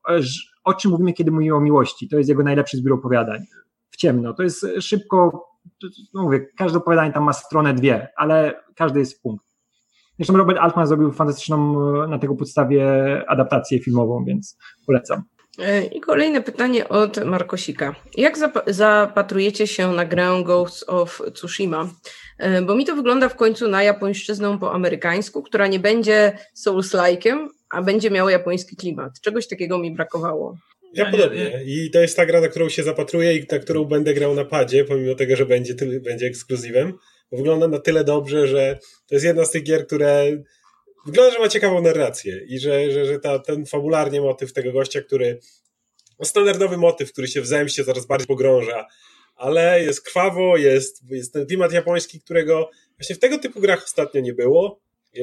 o czym mówimy, kiedy mówimy o miłości. To jest jego najlepszy zbiór opowiadań. W ciemno. To jest szybko, mówię, każde opowiadanie tam ma stronę 2, ale każdy jest w punkt. Zresztą Robert Altman zrobił fantastyczną na tego podstawie adaptację filmową, więc polecam. I kolejne pytanie od Markosika. Jak zapatrujecie się na grę Ghosts of Tsushima? Bo mi to wygląda w końcu na japońszczyznę po amerykańsku, która nie będzie Souls-like'em, a będzie miała japoński klimat. Czegoś takiego mi brakowało. Ja podobnie. I to jest ta gra, na którą się zapatruję i na którą będę grał na padzie, pomimo tego, że będzie ekskluzywem. Bo wygląda na tyle dobrze, że to jest jedna z tych gier, które wygląda, że ma ciekawą narrację i że ten fabularnie motyw tego gościa, standardowy motyw, który się w zemście coraz bardziej pogrąża, ale jest krwawo, jest ten klimat japoński, którego właśnie w tego typu grach ostatnio nie było.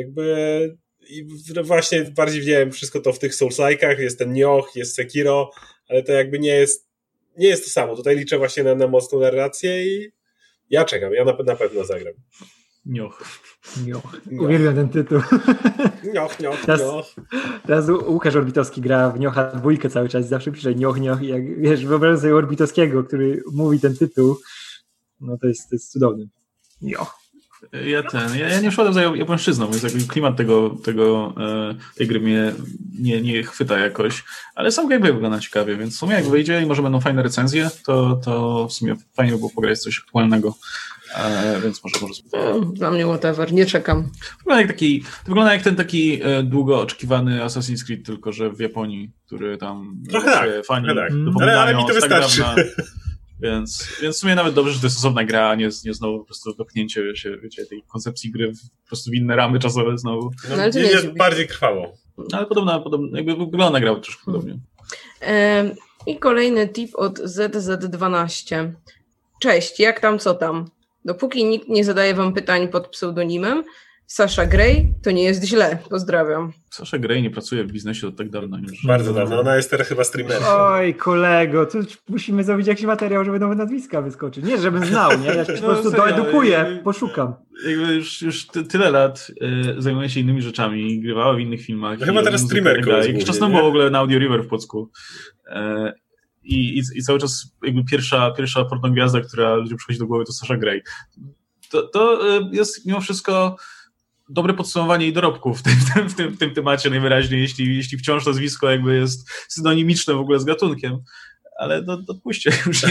I właśnie bardziej widziałem wszystko to w tych Souls-like'ach, jest ten Nioh, jest Sekiro, ale to jakby nie jest to samo. Tutaj liczę właśnie na mocną narrację i ja czekam, ja na pewno zagram. Nioh. Uwielbiam ten tytuł. Nioh. Teraz Łukasz Orbitowski gra w Nioha 2 cały czas, zawsze pisze Nioh, i jak wiesz, wyobrażam sobie Orbitowskiego, który mówi ten tytuł, no to jest cudowny. Nioh. Ja nie szedłem za japońszczyzną, więc jakby klimat tej gry mnie nie chwyta jakoś, ale sam gameplay wygląda ciekawie, więc w sumie jak wyjdzie i może będą fajne recenzje, to w sumie fajnie by było pograć coś aktualnego, więc może dla mnie whatever, nie czekam. Wygląda jak ten taki długo oczekiwany Assassin's Creed, tylko że w Japonii, który tam fani dopominają. Ale mi to wystarczy. Więc w sumie nawet dobrze, że to jest osobna gra, a nie znowu po prostu dopchnięcie się, wiecie, tej koncepcji gry po prostu w inne ramy czasowe znowu. No, jest bardziej krwawo. Ale podobno jakby wygląda gra troszkę podobnie. I kolejny tip od ZZ12. Cześć, jak tam, co tam? Dopóki nikt nie zadaje wam pytań pod pseudonimem, Sasha Grey, to nie jest źle. Pozdrawiam. Sasha Grey nie pracuje w biznesie od tak dawna już. Bardzo dawno. Ona jest teraz chyba streamerem. Oj, kolego, tu musimy zrobić jakiś materiał, żeby nowe nazwiska wyskoczyć. Nie, żebym znał, nie? Ja się po prostu doedukuję, poszukam. Jakby już tyle lat zajmuje się innymi rzeczami, grywała w innych filmach. No chyba teraz streamerką jest. Jakiś czas temu była w ogóle na Audio River w Płocku. I cały czas jakby pierwsza pornogwiazda, która ludziom przychodzi do głowy, to Sasha Grey. To jest mimo wszystko dobre podsumowanie jej dorobków w tym temacie najwyraźniej, jeśli wciąż nazwisko jakby jest synonimiczne w ogóle z gatunkiem. Ale odpuśćcie już.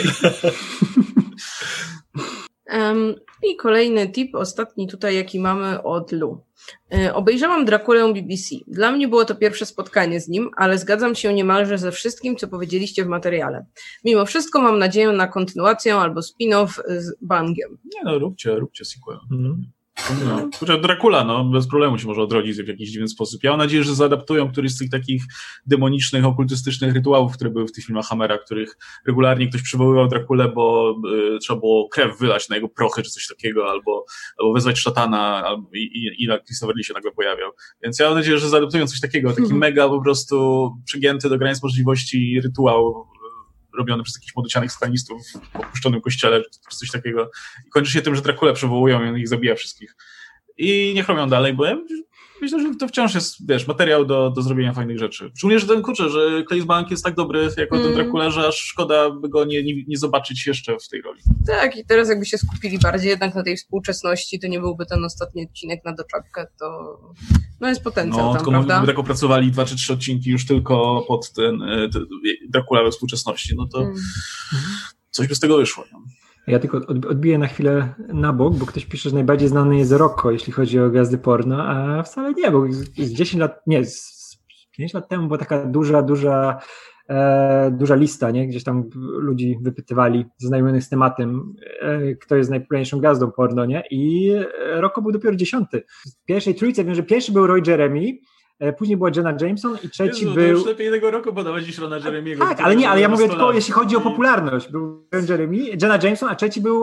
I kolejny tip, ostatni tutaj, jaki mamy od Lu. Obejrzałam Drakulę BBC. Dla mnie było to pierwsze spotkanie z nim, ale zgadzam się niemalże ze wszystkim, co powiedzieliście w materiale. Mimo wszystko mam nadzieję na kontynuację albo spin-off z Bangiem. Nie no, róbcie sequel. No, Dracula, bez problemu się może odrodzić w jakiś dziwny sposób. Ja mam nadzieję, że zaadaptują któryś z tych takich demonicznych, okultystycznych rytuałów, które były w tych filmach Hammera, których regularnie ktoś przywoływał Drakulę, bo trzeba było krew wylać na jego prochy, czy coś takiego, albo wezwać szatana, i Christopher Lee się nagle pojawiał. Więc ja mam nadzieję, że zaadaptują coś takiego, taki mega po prostu przygięty do granic możliwości rytuał robiony przez jakichś młodocianych satanistów w opuszczonym kościele, czy coś takiego. I kończy się tym, że Drakulę przywołują i on ich zabija wszystkich. I niech robią dalej, bo ja myślę, że to wciąż jest, materiał do zrobienia fajnych rzeczy. Szczególnie, że że Claes Bang jest tak dobry jako ten Dracula, że aż szkoda by go nie zobaczyć jeszcze w tej roli. Tak, i teraz jakby się skupili bardziej jednak na tej współczesności, to nie byłby ten ostatni odcinek na doczapkę, to jest potencjał tam, prawda? Gdyby tak opracowali 2 czy 3 odcinki już tylko pod ten Dracula we współczesności, no to coś by z tego wyszło. No. Ja tylko odbiję na chwilę na bok, bo ktoś pisze, że najbardziej znany jest Rocco, jeśli chodzi o gwiazdy porno, a wcale nie, bo z 10 lat, nie, z 5 lat temu była taka duża lista, nie? Gdzieś tam ludzi wypytywali zaznajomionych z tematem, kto jest najpopularniejszą gwiazdą porno, nie? I Rocco był dopiero 10. W pierwszej trójce wiem, że pierwszy był Roy Jeremy, później była Jenna Jameson i trzeci był... już lepiej tego roku podawać niż Rona Jeremy'ego. Tak, ale ja mówię tylko, jeśli chodzi o popularność. Był Jeremy, Jenna Jameson, a trzeci był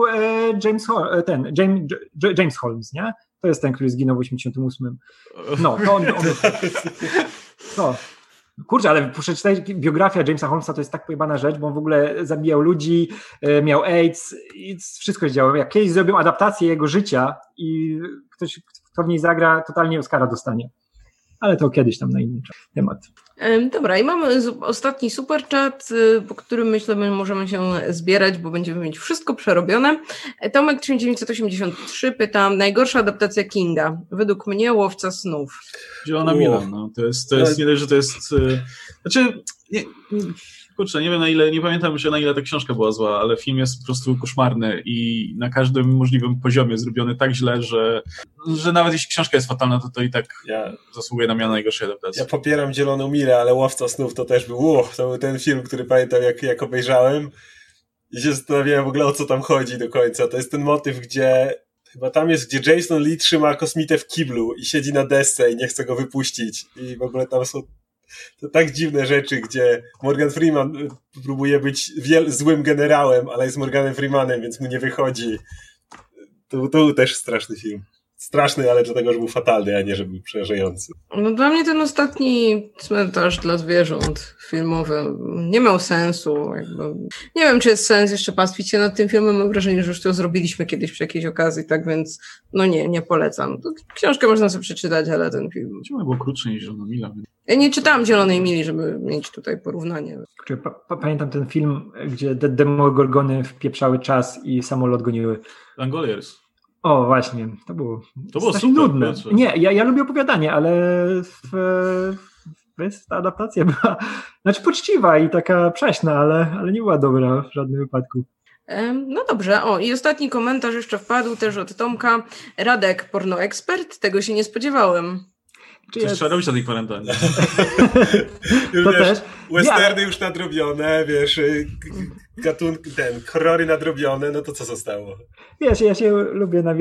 James Holmes, nie? To jest ten, który zginął w 88. No, to on no. Kurczę, ale przeczytać biografia Jamesa Holmesa to jest tak pojebana rzecz, bo on w ogóle zabijał ludzi, miał AIDS i wszystko się działo. Jak kiedyś zrobią adaptację jego życia i ktoś, kto w niej zagra, totalnie Oscara dostanie. Ale to kiedyś tam na inny temat. Dobra, i mamy ostatni superchat, po którym myślę, że możemy się zbierać, bo będziemy mieć wszystko przerobione. Tomek 1983 pyta, najgorsza adaptacja Kinga. Według mnie Łowca snów. Zielona Mila, no. To jest nie dość, że to jest... Znaczy... Kurczę, nie wiem nie pamiętam już na ile ta książka była zła, ale film jest po prostu koszmarny i na każdym możliwym poziomie zrobiony tak źle, że nawet jeśli książka jest fatalna, to i tak zasługuje na miano najgorszej adaptacji. Ja popieram Zieloną Milę, ale Łowca snów to też był ten film, który pamiętam jak obejrzałem i się zastanawiałem w ogóle o co tam chodzi do końca. To jest ten motyw, gdzie chyba tam jest, gdzie Jason Lee trzyma kosmitę w kiblu i siedzi na desce i nie chce go wypuścić i w ogóle tam są to tak dziwne rzeczy, gdzie Morgan Freeman próbuje być złym generałem, ale jest Morganem Freemanem, więc mu nie wychodzi. To był też straszny film. Straszny, ale dlatego, że był fatalny, a nie, że był przerażający. No dla mnie ten ostatni Cmentarz dla zwierząt filmowy nie miał sensu. Nie wiem, czy jest sens jeszcze pastwić się nad tym filmem. Mam wrażenie, że już to zrobiliśmy kiedyś przy jakiejś okazji, tak więc nie polecam. Książkę można sobie przeczytać, ale ten film... Czemu było krótsze niż Zielona Mila? Ja nie czytałam Zielonej Mili, żeby mieć tutaj porównanie. Pamiętam ten film, gdzie Demogorgony wpieprzały czas i samolot goniły. Langoliers. O, właśnie, to było super, nudne. Nie, ja lubię opowiadanie, ale ta adaptacja była poczciwa i taka prześna, ale nie była dobra w żadnym wypadku. No dobrze, i ostatni komentarz jeszcze wpadł też od Tomka. Radek, pornoekspert? Tego się nie spodziewałem. Coś trzeba robić na tej kwarantannie. To też. westerny już nadrobione, wiesz, gatunki, horrory nadrobione, no to co zostało? Wiesz, ja się lubię na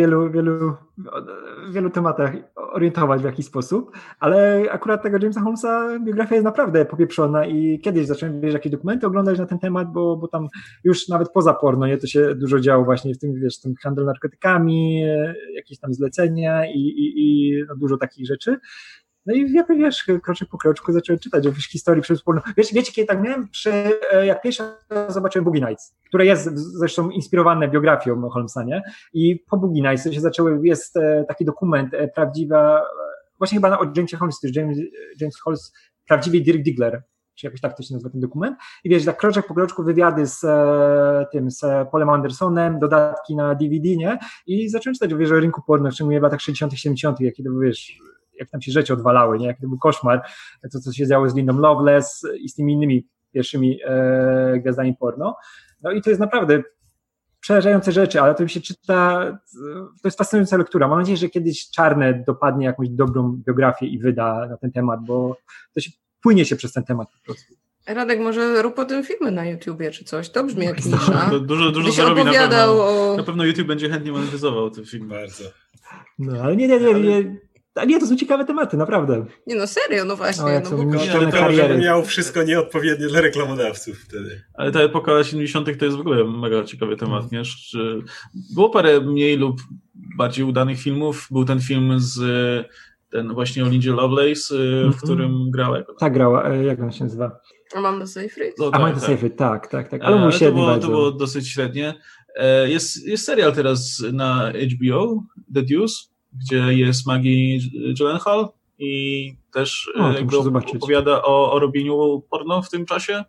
wielu tematach orientować w jakiś sposób, ale akurat tego Jamesa Holmesa biografia jest naprawdę popieprzona i kiedyś zacząłem, wiesz, jakieś dokumenty oglądać na ten temat, bo tam już nawet poza porno, nie, to się dużo działo właśnie w tym, wiesz, tym handel narkotykami, jakieś tam zlecenia i no, dużo takich rzeczy. No i jakoś, wiesz, kroczek po kroczku zacząłem czytać o historii przemysłu. Wiecie, kiedy tak miałem, jak pierwszy raz zobaczyłem Boogie Nights, które jest zresztą inspirowane biografią Holmesa, nie? I po Boogie Nights to się zaczęły, jest taki dokument prawdziwa, właśnie chyba o Jamesie Holmesie, to jest James Holmes, prawdziwy Dirk Diggler, czy jakoś tak to się nazywa ten dokument. I wiesz, tak kroczek po kroczku wywiady z Paulem Andersonem, dodatki na DVD, nie? I zacząłem czytać, wiesz, o rynku porno, szczególnie w latach 60., 70., jakie to, wiesz, jak tam się rzeczy odwalały, nie? Jak to był koszmar, to co się działo z Lindą Loveless i z tymi innymi pierwszymi gwiazdami porno. No i to jest naprawdę przerażające rzeczy, ale to mi się czyta, to jest fascynująca lektura. Mam nadzieję, że kiedyś Czarne dopadnie jakąś dobrą biografię i wyda na ten temat, bo to się płynie się przez ten temat po prostu. Radek, może rób o tym filmy na YouTubie czy coś. To brzmi jak nisza. Dużo zarobi na pewno YouTube będzie chętnie monetyzował ten film. Bardzo. No, ale nie, to są ciekawe tematy, naprawdę. Nie no, serio, no właśnie. To miał wszystko nieodpowiednie dla reklamodawców wtedy. Ale ta epoka lat 70. to jest w ogóle mega ciekawy temat, nie? Było parę mniej lub bardziej udanych filmów. Był ten film ten właśnie o Lindzie Lovelace, w którym grała. Tak, grała, jak on się nazywa? Amanda Seyfried? No, Amanda Seyfried, tak. Ale był średni bardzo. To było dosyć średnie. Jest serial teraz na HBO, The Deuce, gdzie jest Maggie Gyllenhaal i też opowiada o robieniu porno w tym czasie.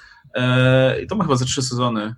I to ma chyba ze 3 sezony,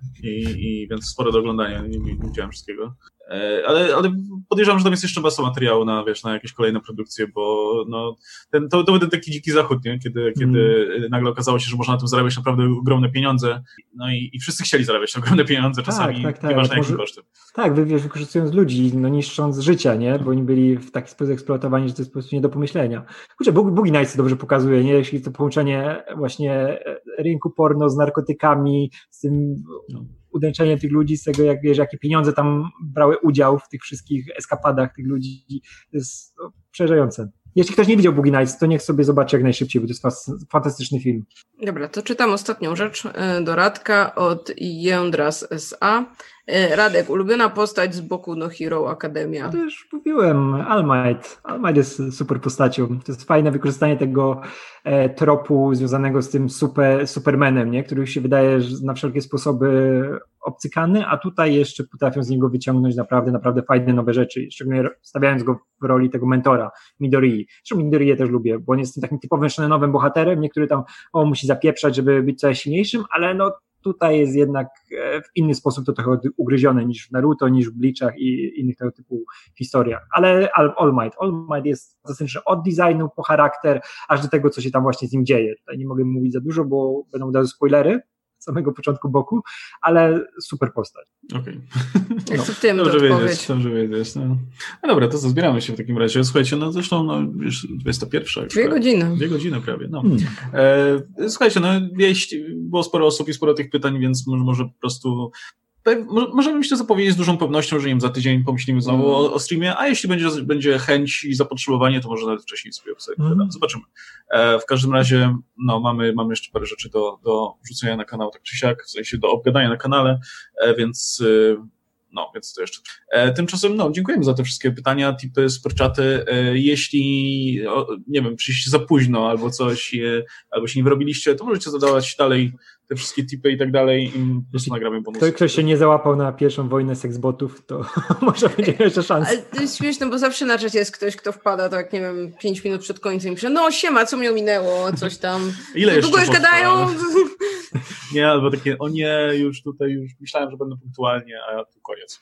i więc sporo do oglądania, nie widziałem wszystkiego. Ale podejrzewam, że tam jest jeszcze masa materiału na jakieś kolejne produkcje, bo no, to był taki dziki zachód, nie? Kiedy nagle okazało się, że można na tym zarabiać naprawdę ogromne pieniądze. No i wszyscy chcieli zarabiać ogromne pieniądze, czasami nieważne jakim kosztem. Tak, wykorzystując ludzi, no niszcząc życia, nie? Bo oni byli w taki sposób eksploatowani, że to jest po prostu nie do pomyślenia. Kurczę, Boogie Nights dobrze pokazuje, nie? Jeśli to połączenie właśnie rynku porno z narkotykami, z tym udręczenie tych ludzi, z tego, jak wiesz, jakie pieniądze tam brały udział w tych wszystkich eskapadach tych ludzi, to jest przerażające. Jeśli ktoś nie widział Boogie Nights, to niech sobie zobaczy jak najszybciej, bo to jest fantastyczny film. Dobra, to czytam ostatnią rzecz do Radka od Jędras S.A. Radek, ulubiona postać z boku No Hero Academia. To już mówiłem, All Might. All Might jest super postacią. To jest fajne wykorzystanie tego tropu związanego z tym Supermanem, nie? Który się wydaje że na wszelkie sposoby obcykany, a tutaj jeszcze potrafią z niego wyciągnąć naprawdę fajne nowe rzeczy, szczególnie stawiając go w roli tego mentora, Midoriyi. Zresztą Midoriję też lubię, bo on jest takim typowym shonenowym bohaterem, niektóry tam musi zapieprzać, żeby być coraz silniejszym, ale no tutaj jest jednak w inny sposób to trochę ugryzione niż w Naruto, niż w Bleachach i innych tego typu historiach. Ale All Might jest fantastyczny od designu po charakter, aż do tego, co się tam właśnie z nim dzieje. Tutaj nie mogę mówić za dużo, bo będą dały spoilery z samego początku boku, ale super postać. Okej. Akceptujemy Dobrze wiedzieć. No dobra, to zbieramy się w takim razie. Słuchajcie, no zresztą już 21. 2 godziny. 2 godziny prawie, no. Słuchajcie, no było sporo osób i sporo tych pytań, więc może po prostu możemy myślę zapowiedzieć z dużą pewnością, że nie wiem, za tydzień pomyślimy znowu o streamie, a jeśli będzie chęć i zapotrzebowanie, to może nawet wcześniej sobie zobaczymy. W każdym razie mamy jeszcze parę rzeczy do wrzucenia na kanał, tak czy siak, w sensie do obgadania na kanale, więc to jeszcze. Tymczasem, dziękujemy za te wszystkie pytania, tipy, superczaty. Jeśli, nie wiem, przyjście za późno albo coś, albo się nie wyrobiliście, to możecie zadawać dalej te wszystkie tipy i tak dalej i po prostu nagramy bonusy. Ktoś się nie załapał na pierwszą wojnę seksbotów, to może będzie jeszcze szansa. Ale to jest śmieszne, bo zawsze na czacie jest ktoś, kto wpada tak, nie wiem, 5 minut przed końcem i pisze, siema, co mnie minęło, coś tam. Ile jeszcze długo już gadają? Nie, albo takie, już myślałem, że będę punktualnie, a tu koniec.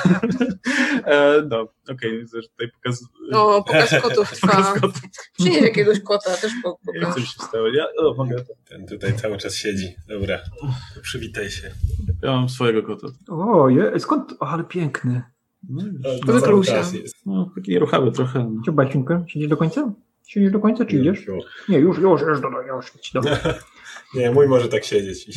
Tutaj pokaz... pokaz kotów trwa. Przynieś jakiegoś kota, też pokaż. Nie chcę, się stało. Mogę to. Ten tutaj cały czas siedzi. Dobra, przywitaj się. Ja mam swojego kota. Skąd? Ale piękny. Taki nieruchawy trochę. Ciąba świnkę? Siedzisz do końca? Siedzisz do końca, czy idziesz? Nie, już, dobra. Nie, mój może tak siedzieć.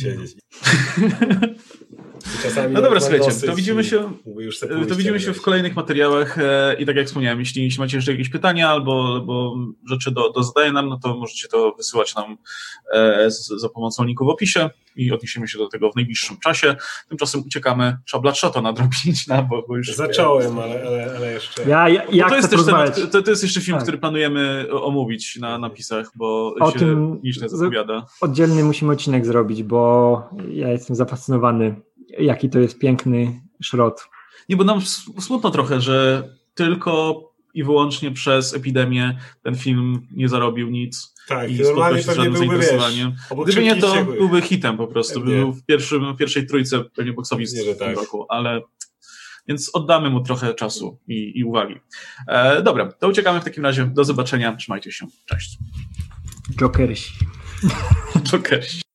Czasami no dobra, słuchajcie, to widzimy się w kolejnych materiałach i tak jak wspomniałem, jeśli macie jeszcze jakieś pytania albo rzeczy do zadania nam, no to możecie to wysyłać nam za pomocą linku w opisie i odniesiemy się do tego w najbliższym czasie. Tymczasem uciekamy, trzeba Bloodshota nadrobić, bo już... Zacząłem, ale jeszcze... To jest jeszcze film, który planujemy omówić na napisach, bo się licznie zapowiada. Oddzielny musimy odcinek zrobić, bo ja jestem zafascynowany, jaki to jest piękny szrot. Nie, bo nam smutno trochę, że tylko i wyłącznie przez epidemię ten film nie zarobił nic. Tak, i normalnie pewnie byłby, gdyby nie, to byłby hitem po prostu. Był w pierwszej trójce pewnie box office w tym roku, ale... Więc oddamy mu trochę czasu i uwagi. Dobra, to uciekamy w takim razie. Do zobaczenia. Trzymajcie się. Cześć. Jokersi.